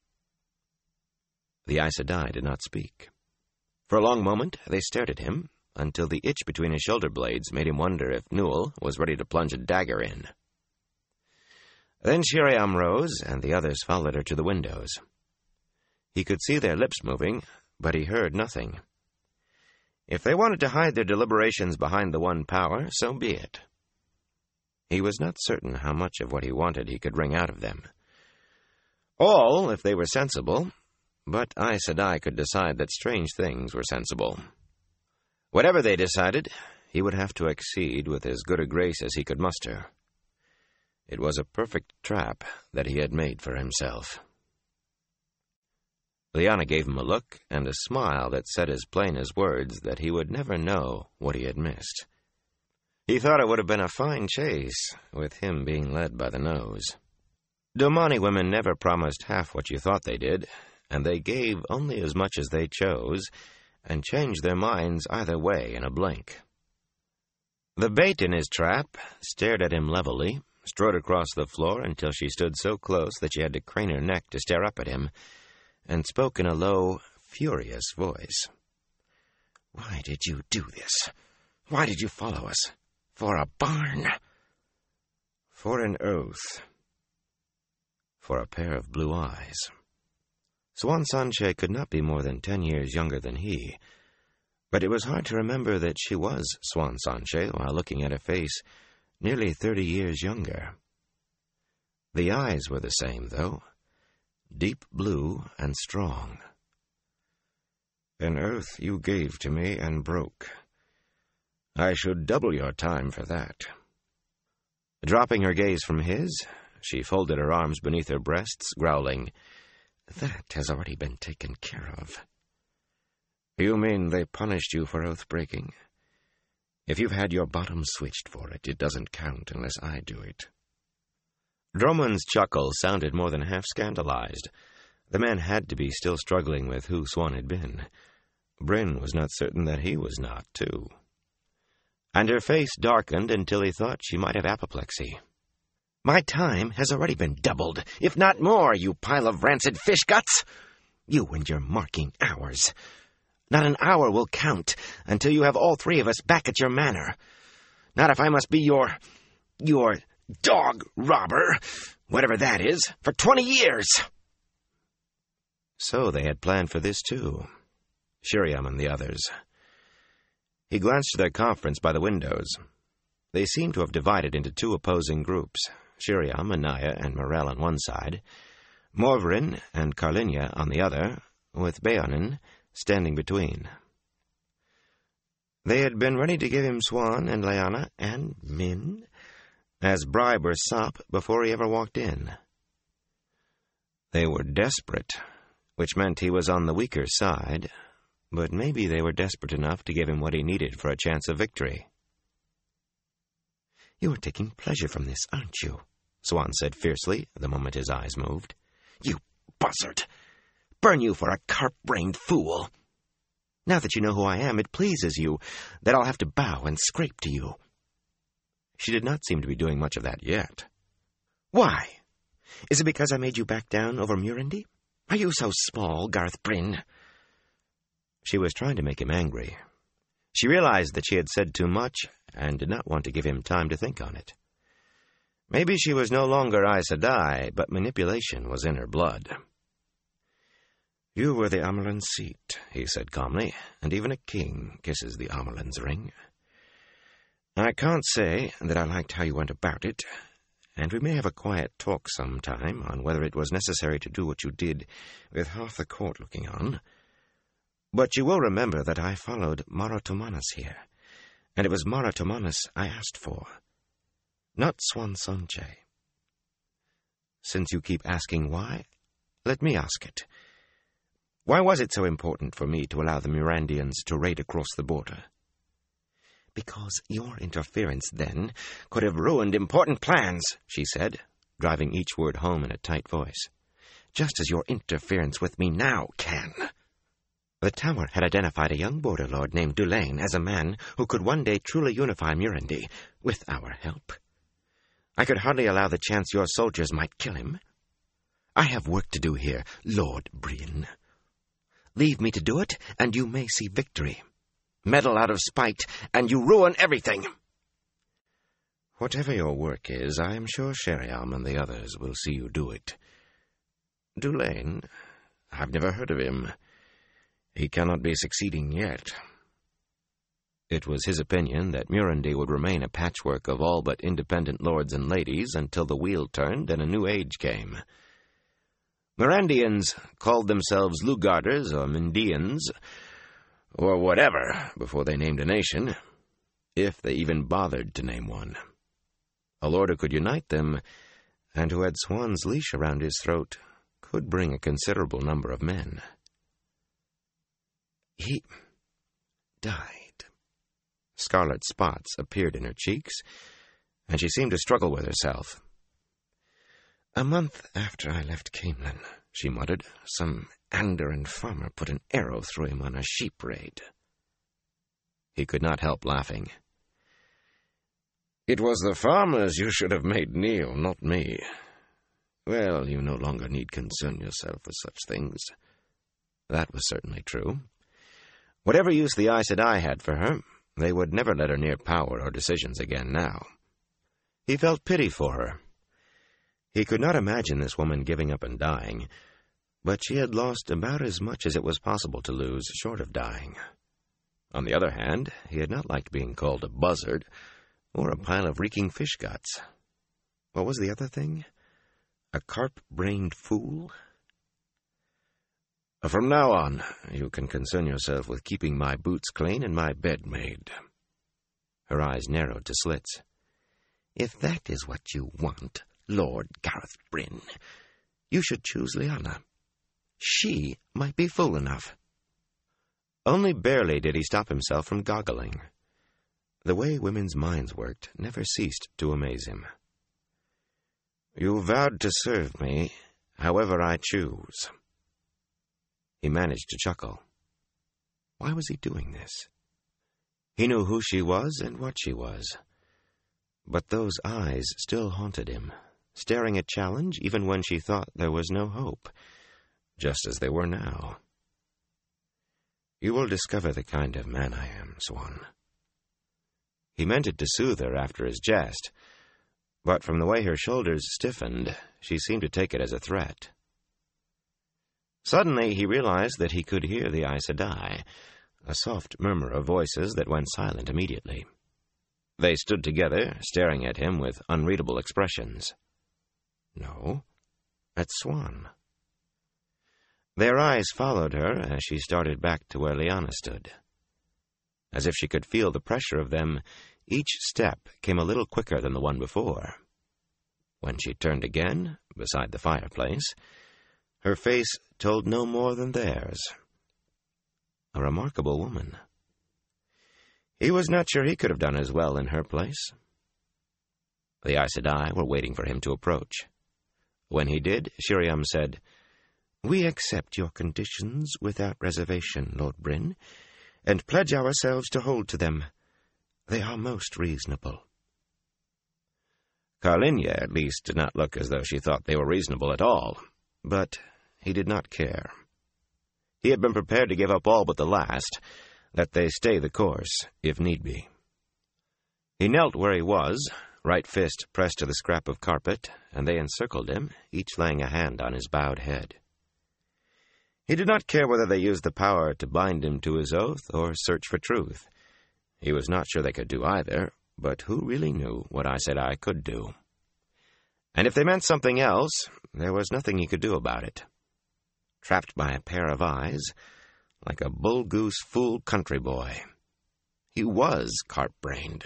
The Aes Sedai did not speak. For a long moment they stared at him, until the itch between his shoulder blades made him wonder if Newell was ready to plunge a dagger in. Then Sheriam rose, and the others followed her to the windows. He could see their lips moving, but he heard nothing. If they wanted to hide their deliberations behind the one power, so be it. He was not certain how much of what he wanted he could wring out of them. All, if they were sensible, but Aes Sedai could decide that strange things were sensible. Whatever they decided, he would have to accede with as good a grace as he could muster. It was a perfect trap that he had made for himself. Lyanna gave him a look and a smile that said as plain as words that he would never know what he had missed. He thought it would have been a fine chase, with him being led by the nose. Domani women never promised half what you thought they did, and they gave only as much as they chose, and changed their minds either way in a blink. The bait in his trap stared at him levelly, strode across the floor until she stood so close that she had to crane her neck to stare up at him, and spoke in a low, furious voice. "Why did you do this? Why did you follow us? For a barn?" "For an oath. For a pair of blue eyes." Siuan Sanche could not be more than ten years younger than he, but it was hard to remember that she was Siuan Sanche while looking at a face nearly thirty years younger. The eyes were the same, though, deep blue and strong. "An oath you gave to me and broke. I should double your time for that." Dropping her gaze from his, she folded her arms beneath her breasts, growling, "That has already been taken care of." "You mean they punished you for oath-breaking? If you've had your bottom switched for it, it doesn't count unless I do it." Drummond's chuckle sounded more than half scandalized. The man had to be still struggling with who Siuan had been. Bryn was not certain that he was not, too. And her face darkened until he thought she might have apoplexy. "My time has already been doubled, if not more, you pile of rancid fish guts! You and your marking hours. Not an hour will count until you have all three of us back at your manor. Not if I must be your... your... dog robber, whatever that is, for twenty years. So they had planned for this, too. Sheriam and the others. He glanced to their conference by the windows. They seemed to have divided into two opposing groups, Sheriam, Anaya, and Morel on one side, Morvrin and Carlinya on the other, with Beonin standing between. They had been ready to give him Siuan and Lyanna and Min as bribe or sop before he ever walked in. They were desperate, which meant he was on the weaker side, but maybe they were desperate enough to give him what he needed for a chance of victory. "You are taking pleasure from this, aren't you?" Swan said fiercely, the moment his eyes moved. "You buzzard! Burn you for a carp-brained fool! Now that you know who I am, it pleases you that I'll have to bow and scrape to you." She did not seem to be doing much of that yet. "Why? Is it because I made you back down over Murandy? Are you so small, Garth Bryn?" She was trying to make him angry. She realized that she had said too much and did not want to give him time to think on it. Maybe she was no longer Aes Sedai, but manipulation was in her blood. "You were the Amarlin's seat," he said calmly, "and even a king kisses the Amarlin's ring. I can't say that I liked how you went about it, and we may have a quiet talk sometime on whether it was necessary to do what you did with half the court looking on. But you will remember that I followed Mara Tomanis here, and it was Mara Tomanis I asked for, not Swan Sonche. Since you keep asking why, let me ask it. Why was it so important for me to allow the Murandians to raid across the border?" "Because your interference then could have ruined important plans," she said, driving each word home in a tight voice. "Just as your interference with me now can." The Tower had identified a young border lord named Dulain as a man who could one day truly unify Murandy, with our help. I could hardly allow the chance your soldiers might kill him. I have work to do here, Lord Brien. Leave me to do it, and you may see victory. Meddle out of spite, and you ruin everything." "Whatever your work is, I am sure Sheriam and the others will see you do it. Dulain, I've never heard of him. He cannot be succeeding yet." It was his opinion that Murandy would remain a patchwork of all but independent lords and ladies until the wheel turned and a new age came. Murandians called themselves Lugarders or Mindians, or whatever, before they named a nation, if they even bothered to name one. A lord who could unite them, and who had Swan's leash around his throat, could bring a considerable number of men. He died. Scarlet spots appeared in her cheeks, and she seemed to struggle with herself. "A month after I left Camelin," she muttered, "some Andoran farmer put an arrow through him on a sheep raid." He could not help laughing. "It was the farmers you should have made kneel, not me. Well, you no longer need concern yourself with such things." That was certainly true. Whatever use the Aes Sedai had for her, they would never let her near power or decisions again now. He felt pity for her. He could not imagine this woman giving up and dying, but she had lost about as much as it was possible to lose short of dying. On the other hand, he had not liked being called a buzzard or a pile of reeking fish guts. What was the other thing? A carp-brained fool? "From now on, you can concern yourself with keeping my boots clean and my bed made." Her eyes narrowed to slits. "If that is what you want, Lord Garth Bryn, you should choose Lyanna. She might be fool enough." Only barely did he stop himself from goggling. The way women's minds worked never ceased to amaze him. "You vowed to serve me, however I choose." He managed to chuckle. Why was he doing this? He knew who she was and what she was. But those eyes still haunted him, staring at challenge even when she thought there was no hope, just as they were now. "You will discover the kind of man I am, Swan." He meant it to soothe her after his jest, but from the way her shoulders stiffened, she seemed to take it as a threat. Suddenly he realized that he could hear the Aes Sedai, a soft murmur of voices that went silent immediately. They stood together, staring at him with unreadable expressions. No, at Swan. Their eyes followed her as she started back to where Lyanna stood. As if she could feel the pressure of them, each step came a little quicker than the one before. When she turned again, beside the fireplace, her face told no more than theirs. A remarkable woman. He was not sure he could have done as well in her place. The Aes Sedai were waiting for him to approach. When he did, Sheriam said, "We accept your conditions without reservation, Lord Bryn, and pledge ourselves to hold to them. They are most reasonable." Carlinia, at least, did not look as though she thought they were reasonable at all, but he did not care. He had been prepared to give up all but the last, let they stay the course, if need be. He knelt where he was, right fist pressed to the scrap of carpet, and they encircled him, each laying a hand on his bowed head. He did not care whether they used the power to bind him to his oath or search for truth. He was not sure they could do either, but who really knew what Aes Sedai could do? And if they meant something else, there was nothing he could do about it. Trapped by a pair of eyes, like a bull-goose fool country boy. He was carp-brained.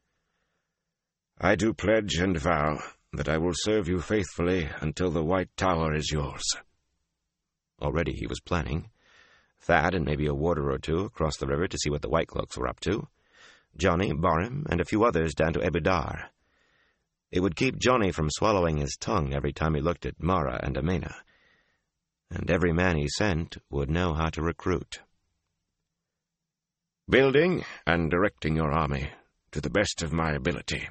"I do pledge and vow that I will serve you faithfully until the White Tower is yours." Already he was planning. Thad and maybe a warder or two across the river to see what the White Cloaks were up to. Johnny, Barim, and a few others down to Ebou Dar. It would keep Johnny from swallowing his tongue every time he looked at Mara and Amena. And every man he sent would know how to recruit. "Building and directing your army to the best of my ability."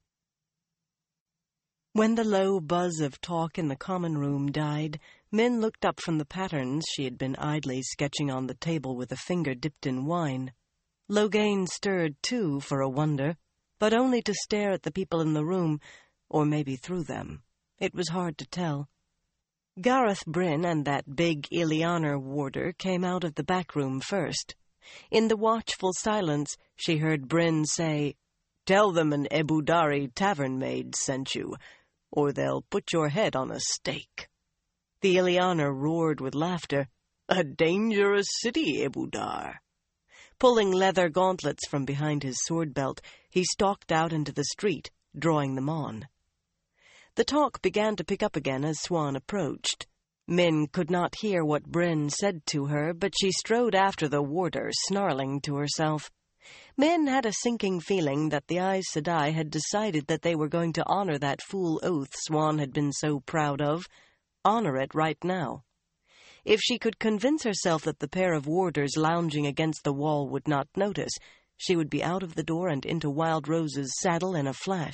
When the low buzz of talk in the common room died, Min looked up from the patterns she had been idly sketching on the table with a finger dipped in wine. Loghain stirred, too, for a wonder, but only to stare at the people in the room, or maybe through them. It was hard to tell. Gareth Bryn and that big Illianer warder came out of the back room first. In the watchful silence, she heard Bryn say, "Tell them an Ebou Dari tavern maid sent you, or they'll put your head on a stake." The Illianer roared with laughter. "A dangerous city, Ebou Dar." Pulling leather gauntlets from behind his sword belt, he stalked out into the street, drawing them on. The talk began to pick up again as Siuan approached. Min could not hear what Bryn said to her, but she strode after the warder, snarling to herself. Min had a sinking feeling that the Aes Sedai had decided that they were going to honor that fool oath Siuan had been so proud of, honor it right now. If she could convince herself that the pair of warders lounging against the wall would not notice, she would be out of the door and into Wild Rose's saddle in a flash.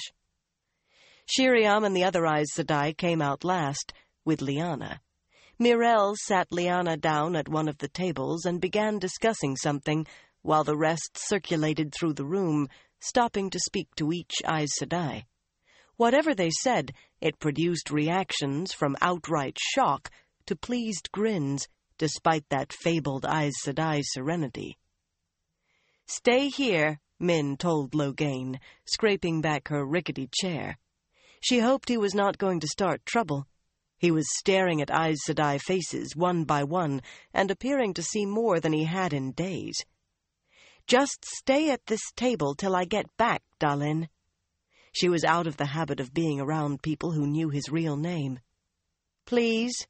Sheriam and the other Aes Sedai came out last, with Lyanna. Myrelle sat Lyanna down at one of the tables and began discussing something, while the rest circulated through the room, stopping to speak to each Aes Sedai. Whatever they said, it produced reactions from outright shock to pleased grins, despite that fabled Aes Sedai serenity. "Stay here," Min told Loghain, scraping back her rickety chair. She hoped he was not going to start trouble. He was staring at Aes Sedai faces one by one and appearing to see more than he had in days. "Just stay at this table till I get back, Dalin." She was out of the habit of being around people who knew his real name. "Please?"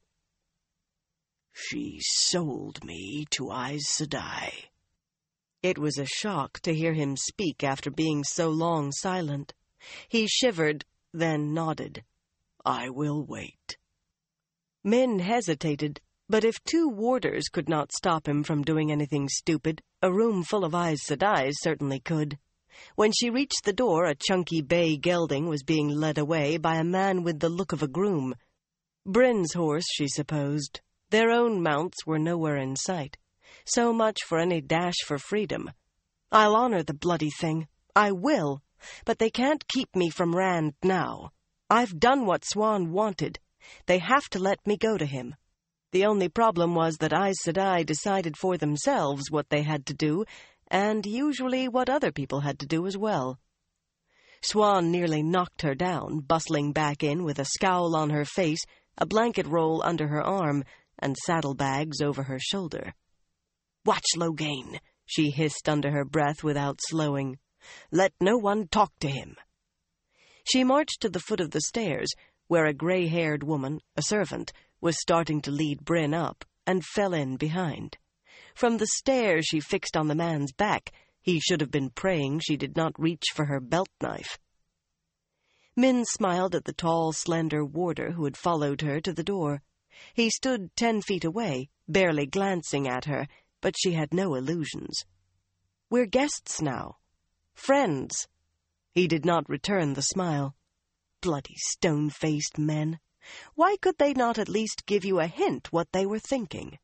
"She sold me to Aes Sedai." It was a shock to hear him speak after being so long silent. He shivered, then nodded. "I will wait." Min hesitated, but if two warders could not stop him from doing anything stupid, a room full of Aes Sedai certainly could. When she reached the door, a chunky bay gelding was being led away by a man with the look of a groom. Bryn's horse, she supposed. Their own mounts were nowhere in sight. So much for any dash for freedom. "I'll honor the bloody thing. I will. But they can't keep me from Rand now. I've done what Siuan wanted. They have to let me go to him." The only problem was that Aes Sedai decided for themselves what they had to do, and usually what other people had to do as well. Siuan nearly knocked her down, bustling back in with a scowl on her face, a blanket roll under her arm, and saddlebags over her shoulder. "Watch Loghain," she hissed under her breath without slowing. "Let no one talk to him." She marched to the foot of the stairs, where a gray-haired woman, a servant, was starting to lead Bryn up, and fell in behind. From the stare she fixed on the man's back, he should have been praying she did not reach for her belt knife. Min smiled at the tall, slender warder who had followed her to the door. He stood ten feet away, barely glancing at her, but she had no illusions. "We're guests now. Friends." He did not return the smile. Bloody stone-faced men. Why could they not at least give you a hint what they were thinking?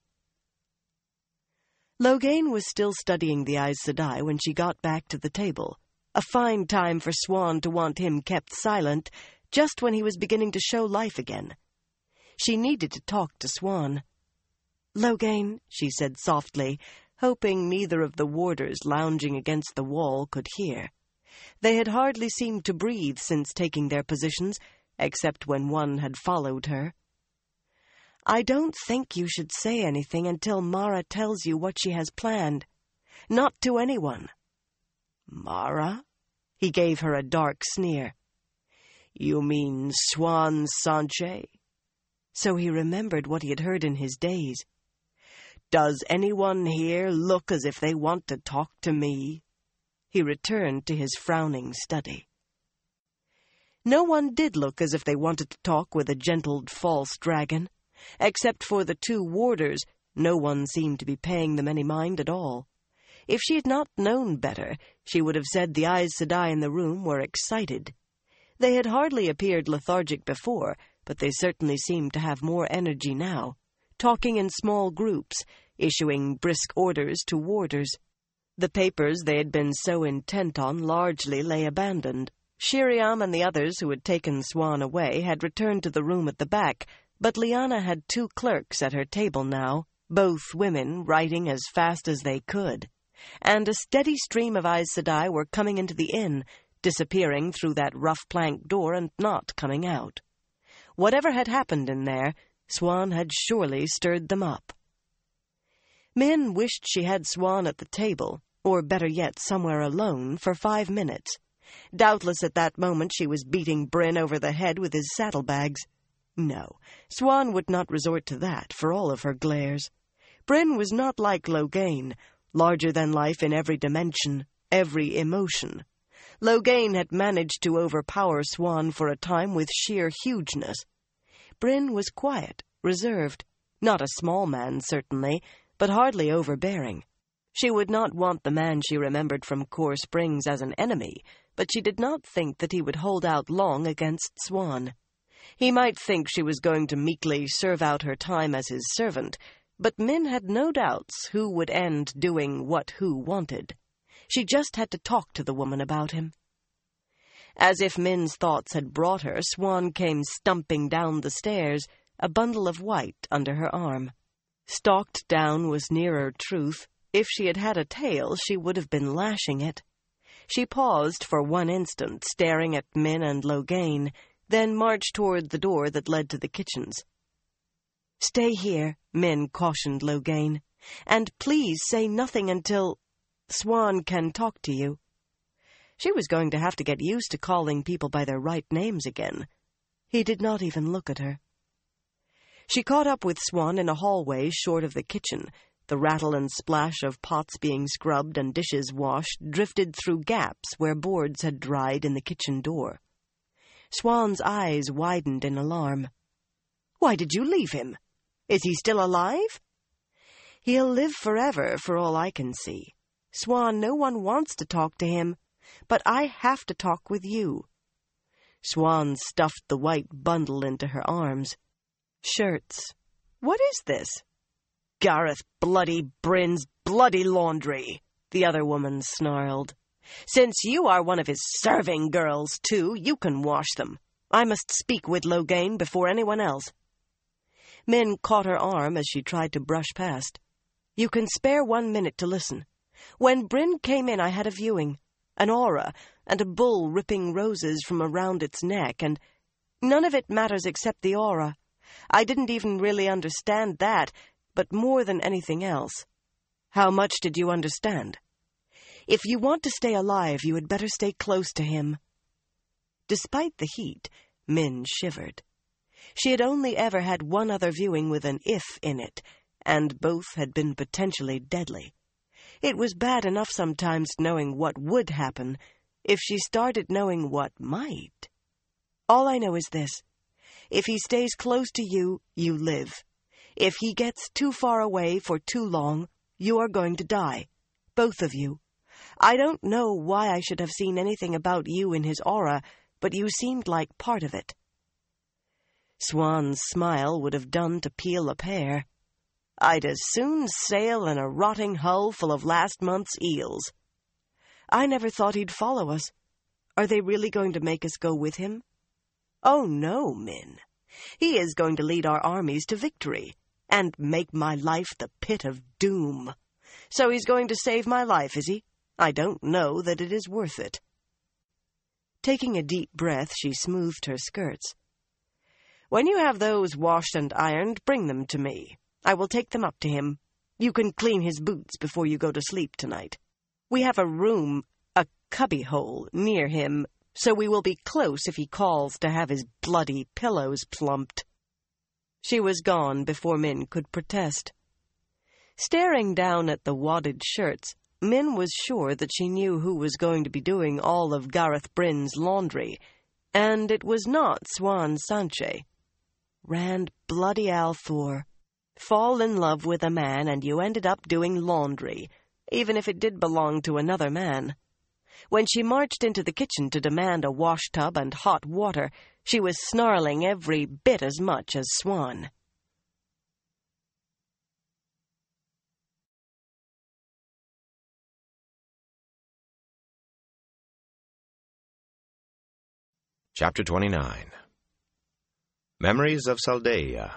Loghain was still studying the Aes Sedai when she got back to the table. A fine time for Siuan to want him kept silent, just when he was beginning to show life again. She needed to talk to Siuan. "Loghain," she said softly, hoping neither of the warders lounging against the wall could hear. They had hardly seemed to breathe since taking their positions, except when one had followed her. "I don't think you should say anything until Mara tells you what she has planned. Not to anyone." "Mara?" He gave her a dark sneer. "You mean Siuan Sanche?" So he remembered what he had heard in his daze. "Does anyone here look as if they want to talk to me?" He returned to his frowning study. No one did look as if they wanted to talk with a gentled false dragon. Except for the two warders, no one seemed to be paying them any mind at all. If she had not known better, she would have said the Aes Sedai in the room were excited. They had hardly appeared lethargic before, but they certainly seemed to have more energy now, talking in small groups, issuing brisk orders to warders. The papers they had been so intent on largely lay abandoned. Shiriam and the others who had taken Siuan away had returned to the room at the back, but Lyanna had two clerks at her table now, both women writing as fast as they could, and a steady stream of Aes Sedai were coming into the inn, disappearing through that rough plank door and not coming out. Whatever had happened in there, Siuan had surely stirred them up. Min wished she had Siuan at the table, or better yet somewhere alone, for five minutes. Doubtless at that moment she was beating Bryn over the head with his saddlebags. No, Siuan would not resort to that for all of her glares. Bryn was not like Loghain, larger than life in every dimension, every emotion. Loghain had managed to overpower Siuan for a time with sheer hugeness. Bryn was quiet, reserved, not a small man, certainly, but hardly overbearing. She would not want the man she remembered from Core Springs as an enemy, but she did not think that he would hold out long against Siuan. He might think she was going to meekly serve out her time as his servant, but Min had no doubts who would end doing what who wanted. She just had to talk to the woman about him. As if Min's thoughts had brought her, Siuan came stumping down the stairs, a bundle of white under her arm. Stalked down was nearer truth. If she had had a tail, she would have been lashing it. She paused for one instant, staring at Min and Loghain, then marched toward the door that led to the kitchens. "Stay here," Min cautioned Loghain, "and please say nothing until Siuan can talk to you." She was going to have to get used to calling people by their right names again. He did not even look at her. She caught up with Siuan in a hallway short of the kitchen. The rattle and splash of pots being scrubbed and dishes washed drifted through gaps where boards had dried in the kitchen door. Siuan's eyes widened in alarm. "Why did you leave him? Is he still alive?" "He'll live forever, for all I can see. Siuan, no one wants to talk to him, but I have to talk with you." Siuan stuffed the white bundle into her arms. "Shirts. What is this?" "Gareth Bloody Bryn's bloody laundry," the other woman snarled. "Since you are one of his serving girls, too, you can wash them. I must speak with Loghain before anyone else." Min caught her arm as she tried to brush past. "You can spare one minute to listen. When Bryn came in, I had a viewing, an aura, and a bull ripping roses from around its neck, and none of it matters except the aura. I didn't even really understand that, but more than anything else." "How much did you understand?" "If you want to stay alive, you had better stay close to him." Despite the heat, Min shivered. She had only ever had one other viewing with an if in it, and both had been potentially deadly. It was bad enough sometimes knowing what would happen. If she started knowing what might... All I know is this. If he stays close to you, you live. If he gets too far away for too long, you are going to die. Both of you. I don't know why I should have seen anything about you in his aura, but you seemed like part of it. Swan's smile would have done to peel a pear. I'd as soon sail in a rotting hull full of last month's eels. I never thought he'd follow us. Are they really going to make us go with him? Oh, no, Min. He is going to lead our armies to victory, and make my life the pit of doom. So he's going to save my life, is he? I don't know that it is worth it. Taking a deep breath, she smoothed her skirts. When you have those washed and ironed, bring them to me. I will take them up to him. You can clean his boots before you go to sleep tonight. We have a room, a cubbyhole, near him, so we will be close if he calls to have his bloody pillows plumped. She was gone before Min could protest. Staring down at the wadded shirts, Min was sure that she knew who was going to be doing all of Gareth Bryn's laundry, and it was not Swan Sanche. Rand bloody Althor. Fall in love with a man and you ended up doing laundry, even if it did belong to another man. When she marched into the kitchen to demand a washtub and hot water, she was snarling every bit as much as Swan. Chapter twenty-nine. Memories of Saldaea.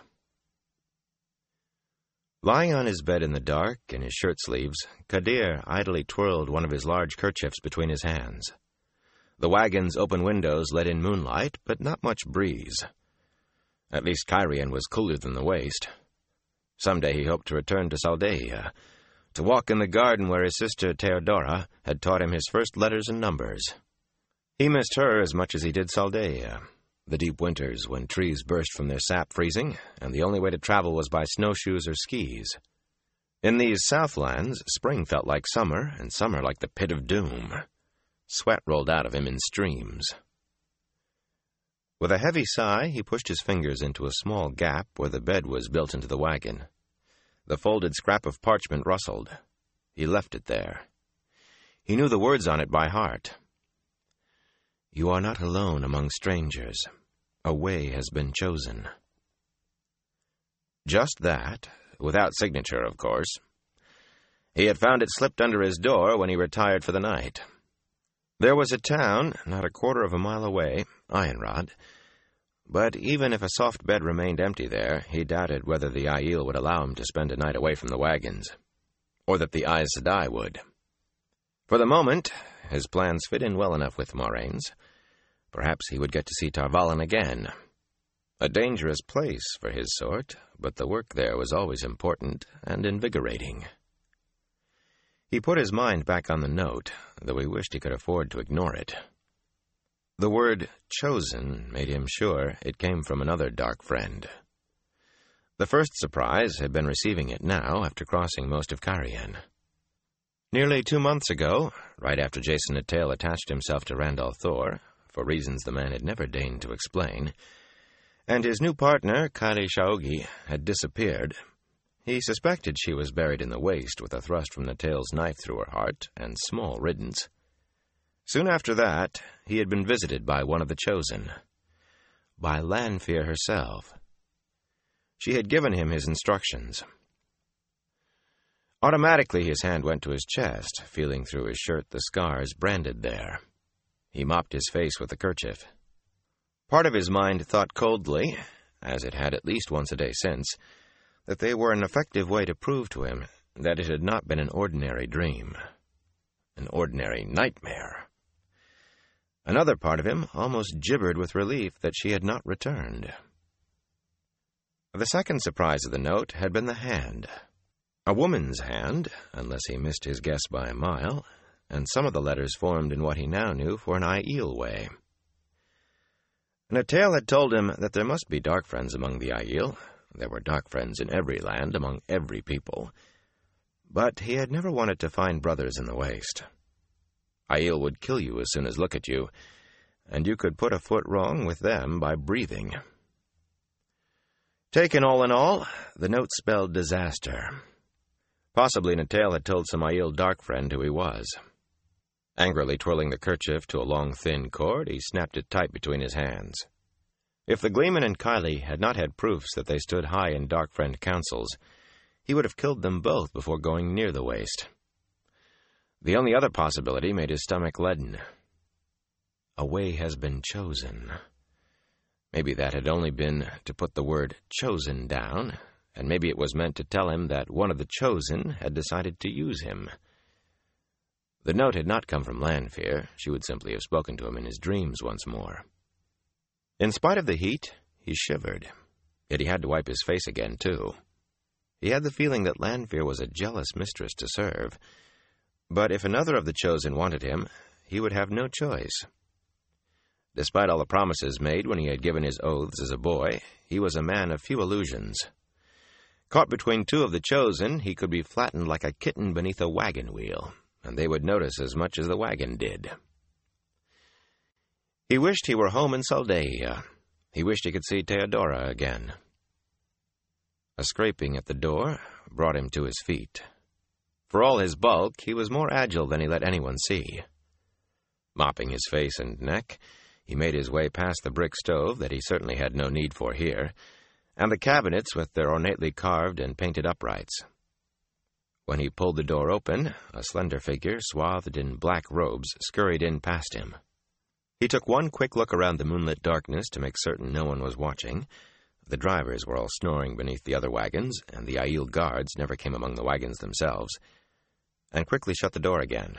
Lying on his bed in the dark, in his shirt-sleeves, Kadir idly twirled one of his large kerchiefs between his hands. The wagon's open windows let in moonlight, but not much breeze. At least Cairhien was cooler than the waste. Someday he hoped to return to Saldaea, to walk in the garden where his sister Theodora had taught him his first letters and numbers. He missed her as much as he did Saldaea, the deep winters when trees burst from their sap freezing, and the only way to travel was by snowshoes or skis. In these southlands, spring felt like summer, and summer like the pit of doom. Sweat rolled out of him in streams. With a heavy sigh, he pushed his fingers into a small gap where the bed was built into the wagon. The folded scrap of parchment rustled. He left it there. He knew the words on it by heart. You are not alone among strangers. A way has been chosen. Just that, without signature, of course. He had found it slipped under his door when he retired for the night. There was a town, not a quarter of a mile away, Ironrod, but even if a soft bed remained empty there, he doubted whether the Aiel would allow him to spend a night away from the wagons, or that the Aes Sedai would. For the moment, his plans fit in well enough with Moiraine's. Perhaps he would get to see Tar Valon again. A dangerous place for his sort, but the work there was always important and invigorating. He put his mind back on the note, though he wished he could afford to ignore it. The word chosen made him sure it came from another dark friend. The first surprise had been receiving it now after crossing most of Cairhien. Nearly two months ago, right after Jason Atael attached himself to Rand al'Thor, for reasons the man had never deigned to explain, and his new partner, Kari Shaogi, had disappeared, he suspected she was buried in the waste with a thrust from Natael's knife through her heart and small riddance. Soon after that, he had been visited by one of the chosen, by Lanfear herself. She had given him his instructions. Automatically his hand went to his chest, feeling through his shirt the scars branded there. He mopped his face with the kerchief. Part of his mind thought coldly, as it had at least once a day since, that they were an effective way to prove to him that it had not been an ordinary dream, an ordinary nightmare. Another part of him almost gibbered with relief that she had not returned. The second surprise of the note had been the hand. A woman's hand, unless he missed his guess by a mile, and some of the letters formed in what he now knew for an Aiel way. Natael had told him that there must be dark friends among the Aiel. There were dark friends in every land, among every people. But he had never wanted to find brothers in the waste. Aiel would kill you as soon as look at you, and you could put a foot wrong with them by breathing. Taken all in all, the note spelled disaster. Possibly Natail had told some Aiel dark friend who he was. Angrily twirling the kerchief to a long, thin cord, he snapped it tight between his hands. If the Gleeman and Kylie had not had proofs that they stood high in dark friend councils, he would have killed them both before going near the waste. The only other possibility made his stomach leaden. A way has been chosen. Maybe that had only been to put the word chosen down, and maybe it was meant to tell him that one of the chosen had decided to use him. The note had not come from Lanfear. She would simply have spoken to him in his dreams once more. In spite of the heat, he shivered. Yet he had to wipe his face again, too. He had the feeling that Lanfear was a jealous mistress to serve. But if another of the chosen wanted him, he would have no choice. Despite all the promises made when he had given his oaths as a boy, he was a man of few illusions. Caught between two of the chosen, he could be flattened like a kitten beneath a wagon wheel, and they would notice as much as the wagon did. He wished he were home in Saldaia. He wished he could see Theodora again. A scraping at the door brought him to his feet. For all his bulk, he was more agile than he let anyone see. Mopping his face and neck, he made his way past the brick stove that he certainly had no need for here, and the cabinets with their ornately carved and painted uprights. When he pulled the door open, a slender figure, swathed in black robes, scurried in past him. He took one quick look around the moonlit darkness to make certain no one was watching. The drivers were all snoring beneath the other wagons, and the Aiel guards never came among the wagons themselves, and quickly shut the door again.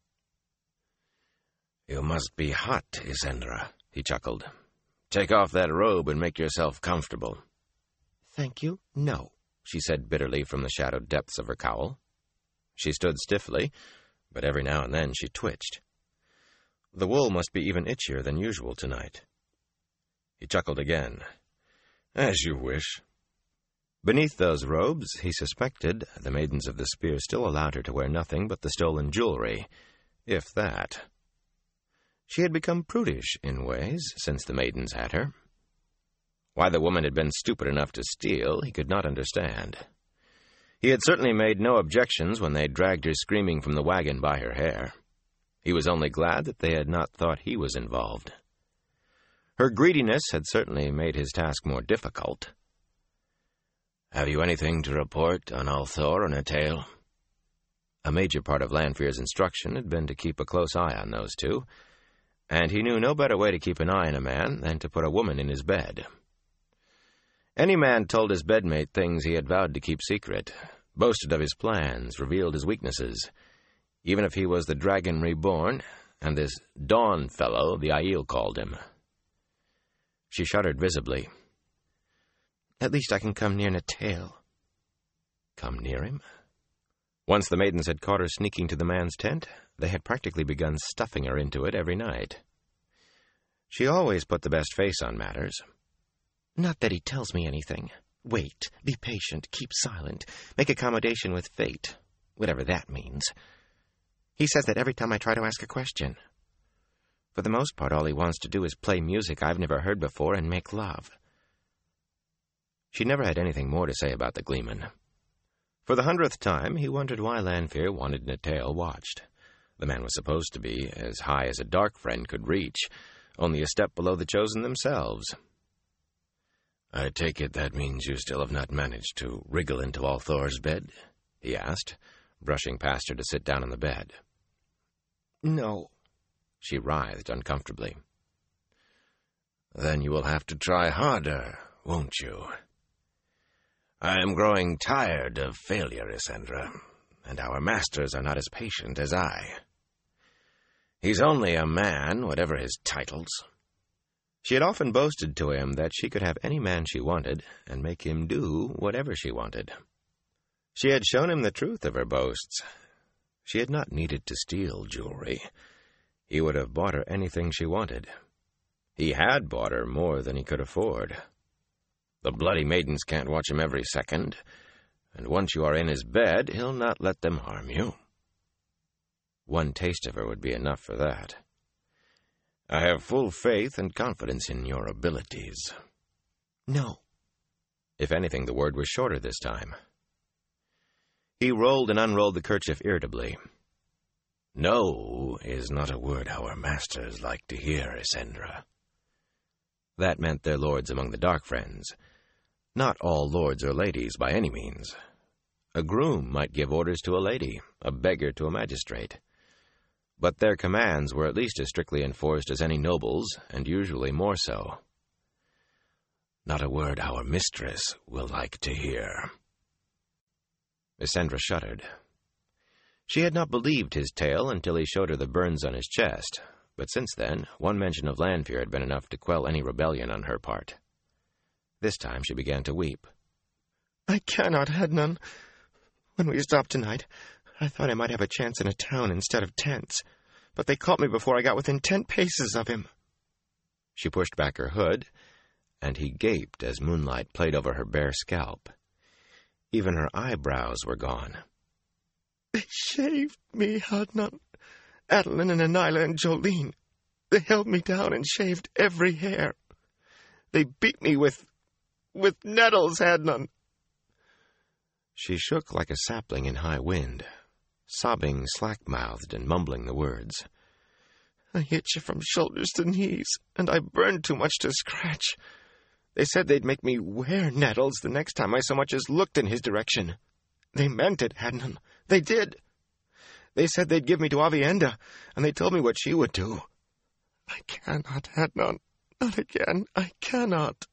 "You must be hot, Isendra," he chuckled. "Take off that robe and make yourself comfortable." "Thank you, no," she said bitterly from the shadowed depths of her cowl. She stood stiffly, but every now and then she twitched. The wool must be even itchier than usual tonight. He chuckled again. "As you wish." Beneath those robes, he suspected, the Maidens of the Spear still allowed her to wear nothing but the stolen jewelry, if that. She had become prudish in ways since the Maidens had her. Why the woman had been stupid enough to steal, he could not understand. He had certainly made no objections when they dragged her screaming from the wagon by her hair. He was only glad that they had not thought he was involved. Her greediness had certainly made his task more difficult. "Have you anything to report on Althor or Natail?" A major part of Lanfear's instruction had been to keep a close eye on those two, and he knew no better way to keep an eye on a man than to put a woman in his bed. Any man told his bedmate things he had vowed to keep secret, boasted of his plans, revealed his weaknesses, even if he was the Dragon Reborn, and this Dawn fellow the Aiel called him. She shuddered visibly. "At least I can come near Natail." Come near him? Once the Maidens had caught her sneaking to the man's tent, they had practically begun stuffing her into it every night. She always put the best face on matters. "Not that he tells me anything. Wait, be patient, keep silent, make accommodation with fate, whatever that means. He says that every time I try to ask a question. For the most part, all he wants to do is play music I've never heard before and make love." She never had anything more to say about the Gleeman. For the hundredth time, he wondered why Lanfear wanted Natail watched. The man was supposed to be as high as a dark friend could reach, only a step below the chosen themselves. "I take it that means you still have not managed to wriggle into Althor's bed?" he asked, brushing past her to sit down on the bed. "No." She writhed uncomfortably. "Then you will have to try harder, won't you? I am growing tired of failure, Isendra, and our masters are not as patient as I. He's only a man, whatever his titles." She had often boasted to him that she could have any man she wanted and make him do whatever she wanted. She had shown him the truth of her boasts. She had not needed to steal jewelry. He would have bought her anything she wanted. He had bought her more than he could afford. The bloody Maidens can't watch him every second, and once you are in his bed, he'll not let them harm you. One taste of her would be enough for that. I have full faith and confidence in your abilities. No. If anything, the word was shorter this time. He rolled and unrolled the kerchief irritably. No is not a word our masters like to hear, Esendra. That meant their lords among the Dark Friends. Not all lords or ladies by any means. A groom might give orders to a lady, a beggar to a magistrate. But their commands were at least as strictly enforced as any noble's, and usually more so. Not a word our mistress will like to hear. Esendra shuddered. She had not believed his tale until he showed her the burns on his chest, but since then, one mention of Lanfear had been enough to quell any rebellion on her part. This time she began to weep. I cannot, Hadnan. When we stopped tonight, I thought I might have a chance in a town instead of tents, but they caught me before I got within ten paces of him. She pushed back her hood, and he gaped as moonlight played over her bare scalp. Even her eyebrows were gone. They shaved me, Hadnan. Adolin and Anila and Jolene. They held me down and shaved every hair. They beat me with... with nettles, Hadnan. She shook like a sapling in high wind, sobbing slack-mouthed and mumbling the words. I hit you from shoulders to knees, and I burned too much to scratch. They said they'd make me wear nettles the next time I so much as looked in his direction. They meant it, Hadnan. They did. They said they'd give me to Aviendha, and they told me what she would do. I cannot, Hadnan. Not again. I cannot.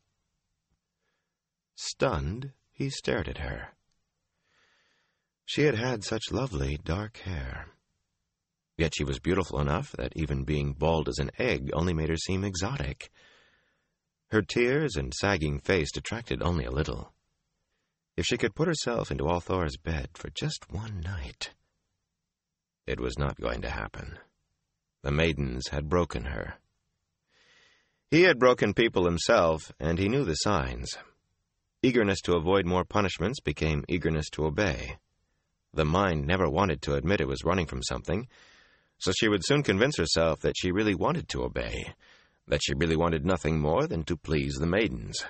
Stunned, he stared at her. She had had such lovely dark hair. Yet she was beautiful enough that even being bald as an egg only made her seem exotic. Her tears and sagging face detracted only a little. If she could put herself into Althor's bed for just one night... It was not going to happen. The maidens had broken her. He had broken people himself, and he knew the signs. Eagerness to avoid more punishments became eagerness to obey. The mind never wanted to admit it was running from something, so she would soon convince herself that she really wanted to obey, that she really wanted nothing more than to please the maidens.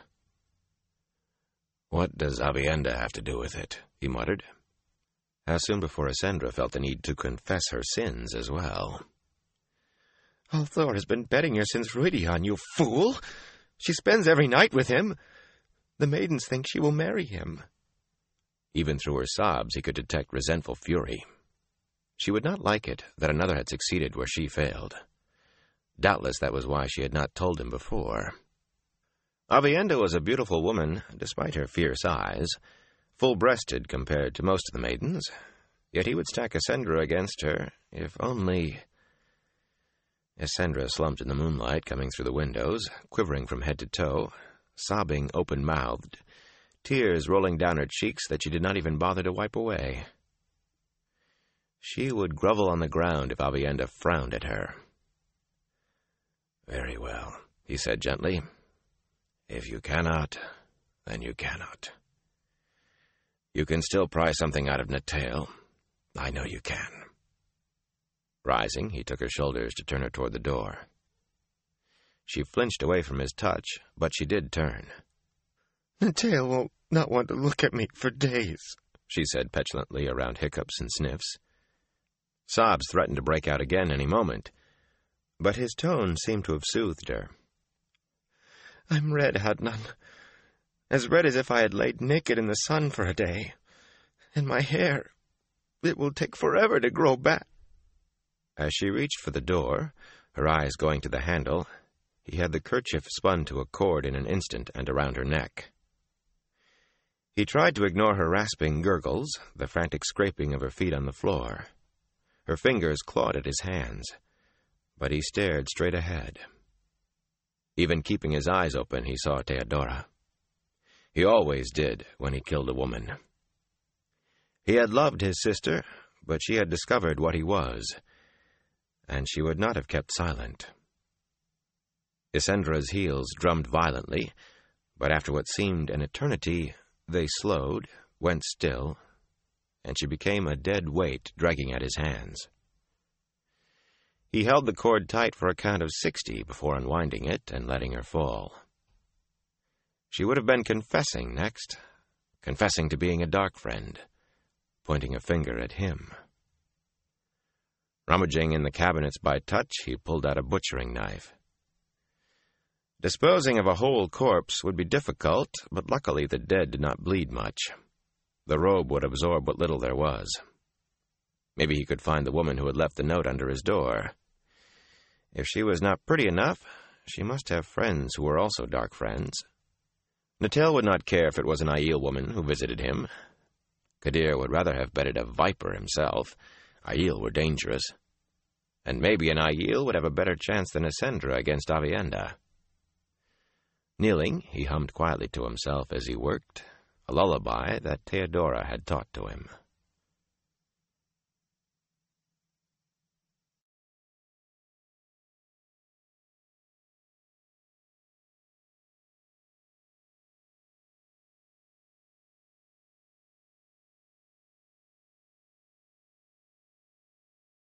What does Aviendha have to do with it? He muttered. How soon before Esendra felt the need to confess her sins as well. Althor has been betting her since Ruidian, you fool! She spends every night with him. The maidens think she will marry him. Even through her sobs he could detect resentful fury. She would not like it that another had succeeded where she failed. Doubtless that was why she had not told him before. Aviendha was a beautiful woman, despite her fierce eyes, full-breasted compared to most of the maidens, yet he would stack Esendra against her, if only... Esendra slumped in the moonlight coming through the windows, quivering from head to toe, sobbing open-mouthed, tears rolling down her cheeks that she did not even bother to wipe away. She would grovel on the ground if Aviendha frowned at her. Very well, he said gently. If you cannot, then you cannot. You can still pry something out of Natail. I know you can. Rising, he took her shoulders to turn her toward the door. She flinched away from his touch, but she did turn. Natail will not want to look at me for days, she said petulantly around hiccups and sniffs. Sobs threatened to break out again any moment, but his tone seemed to have soothed her. I'm red, Hadnan. As red as if I had laid naked in the sun for a day. And my hair, it will take forever to grow back. As she reached for the door, her eyes going to the handle, he had the kerchief spun to a cord in an instant and around her neck. He tried to ignore her rasping gurgles, the frantic scraping of her feet on the floor. Her fingers clawed at his hands, but he stared straight ahead. Even keeping his eyes open, he saw Theodora. He always did when he killed a woman. He had loved his sister, but she had discovered what he was, and she would not have kept silent. Esendra's heels drummed violently, but after what seemed an eternity, they slowed, went still, and she became a dead weight dragging at his hands. He held the cord tight for a count of sixty before unwinding it and letting her fall. She would have been confessing next, confessing to being a dark friend, pointing a finger at him. Rummaging in the cabinets by touch, he pulled out a butchering knife. Disposing of a whole corpse would be difficult, but luckily the dead did not bleed much. The robe would absorb what little there was. Maybe he could find the woman who had left the note under his door. If she was not pretty enough, she must have friends who were also dark friends. Natil would not care if it was an Aiel woman who visited him. Kadir would rather have bedded a viper himself. Aiel were dangerous. And maybe an Aiel would have a better chance than a Sendra against Aviendha. Kneeling, he hummed quietly to himself as he worked, a lullaby that Theodora had taught to him.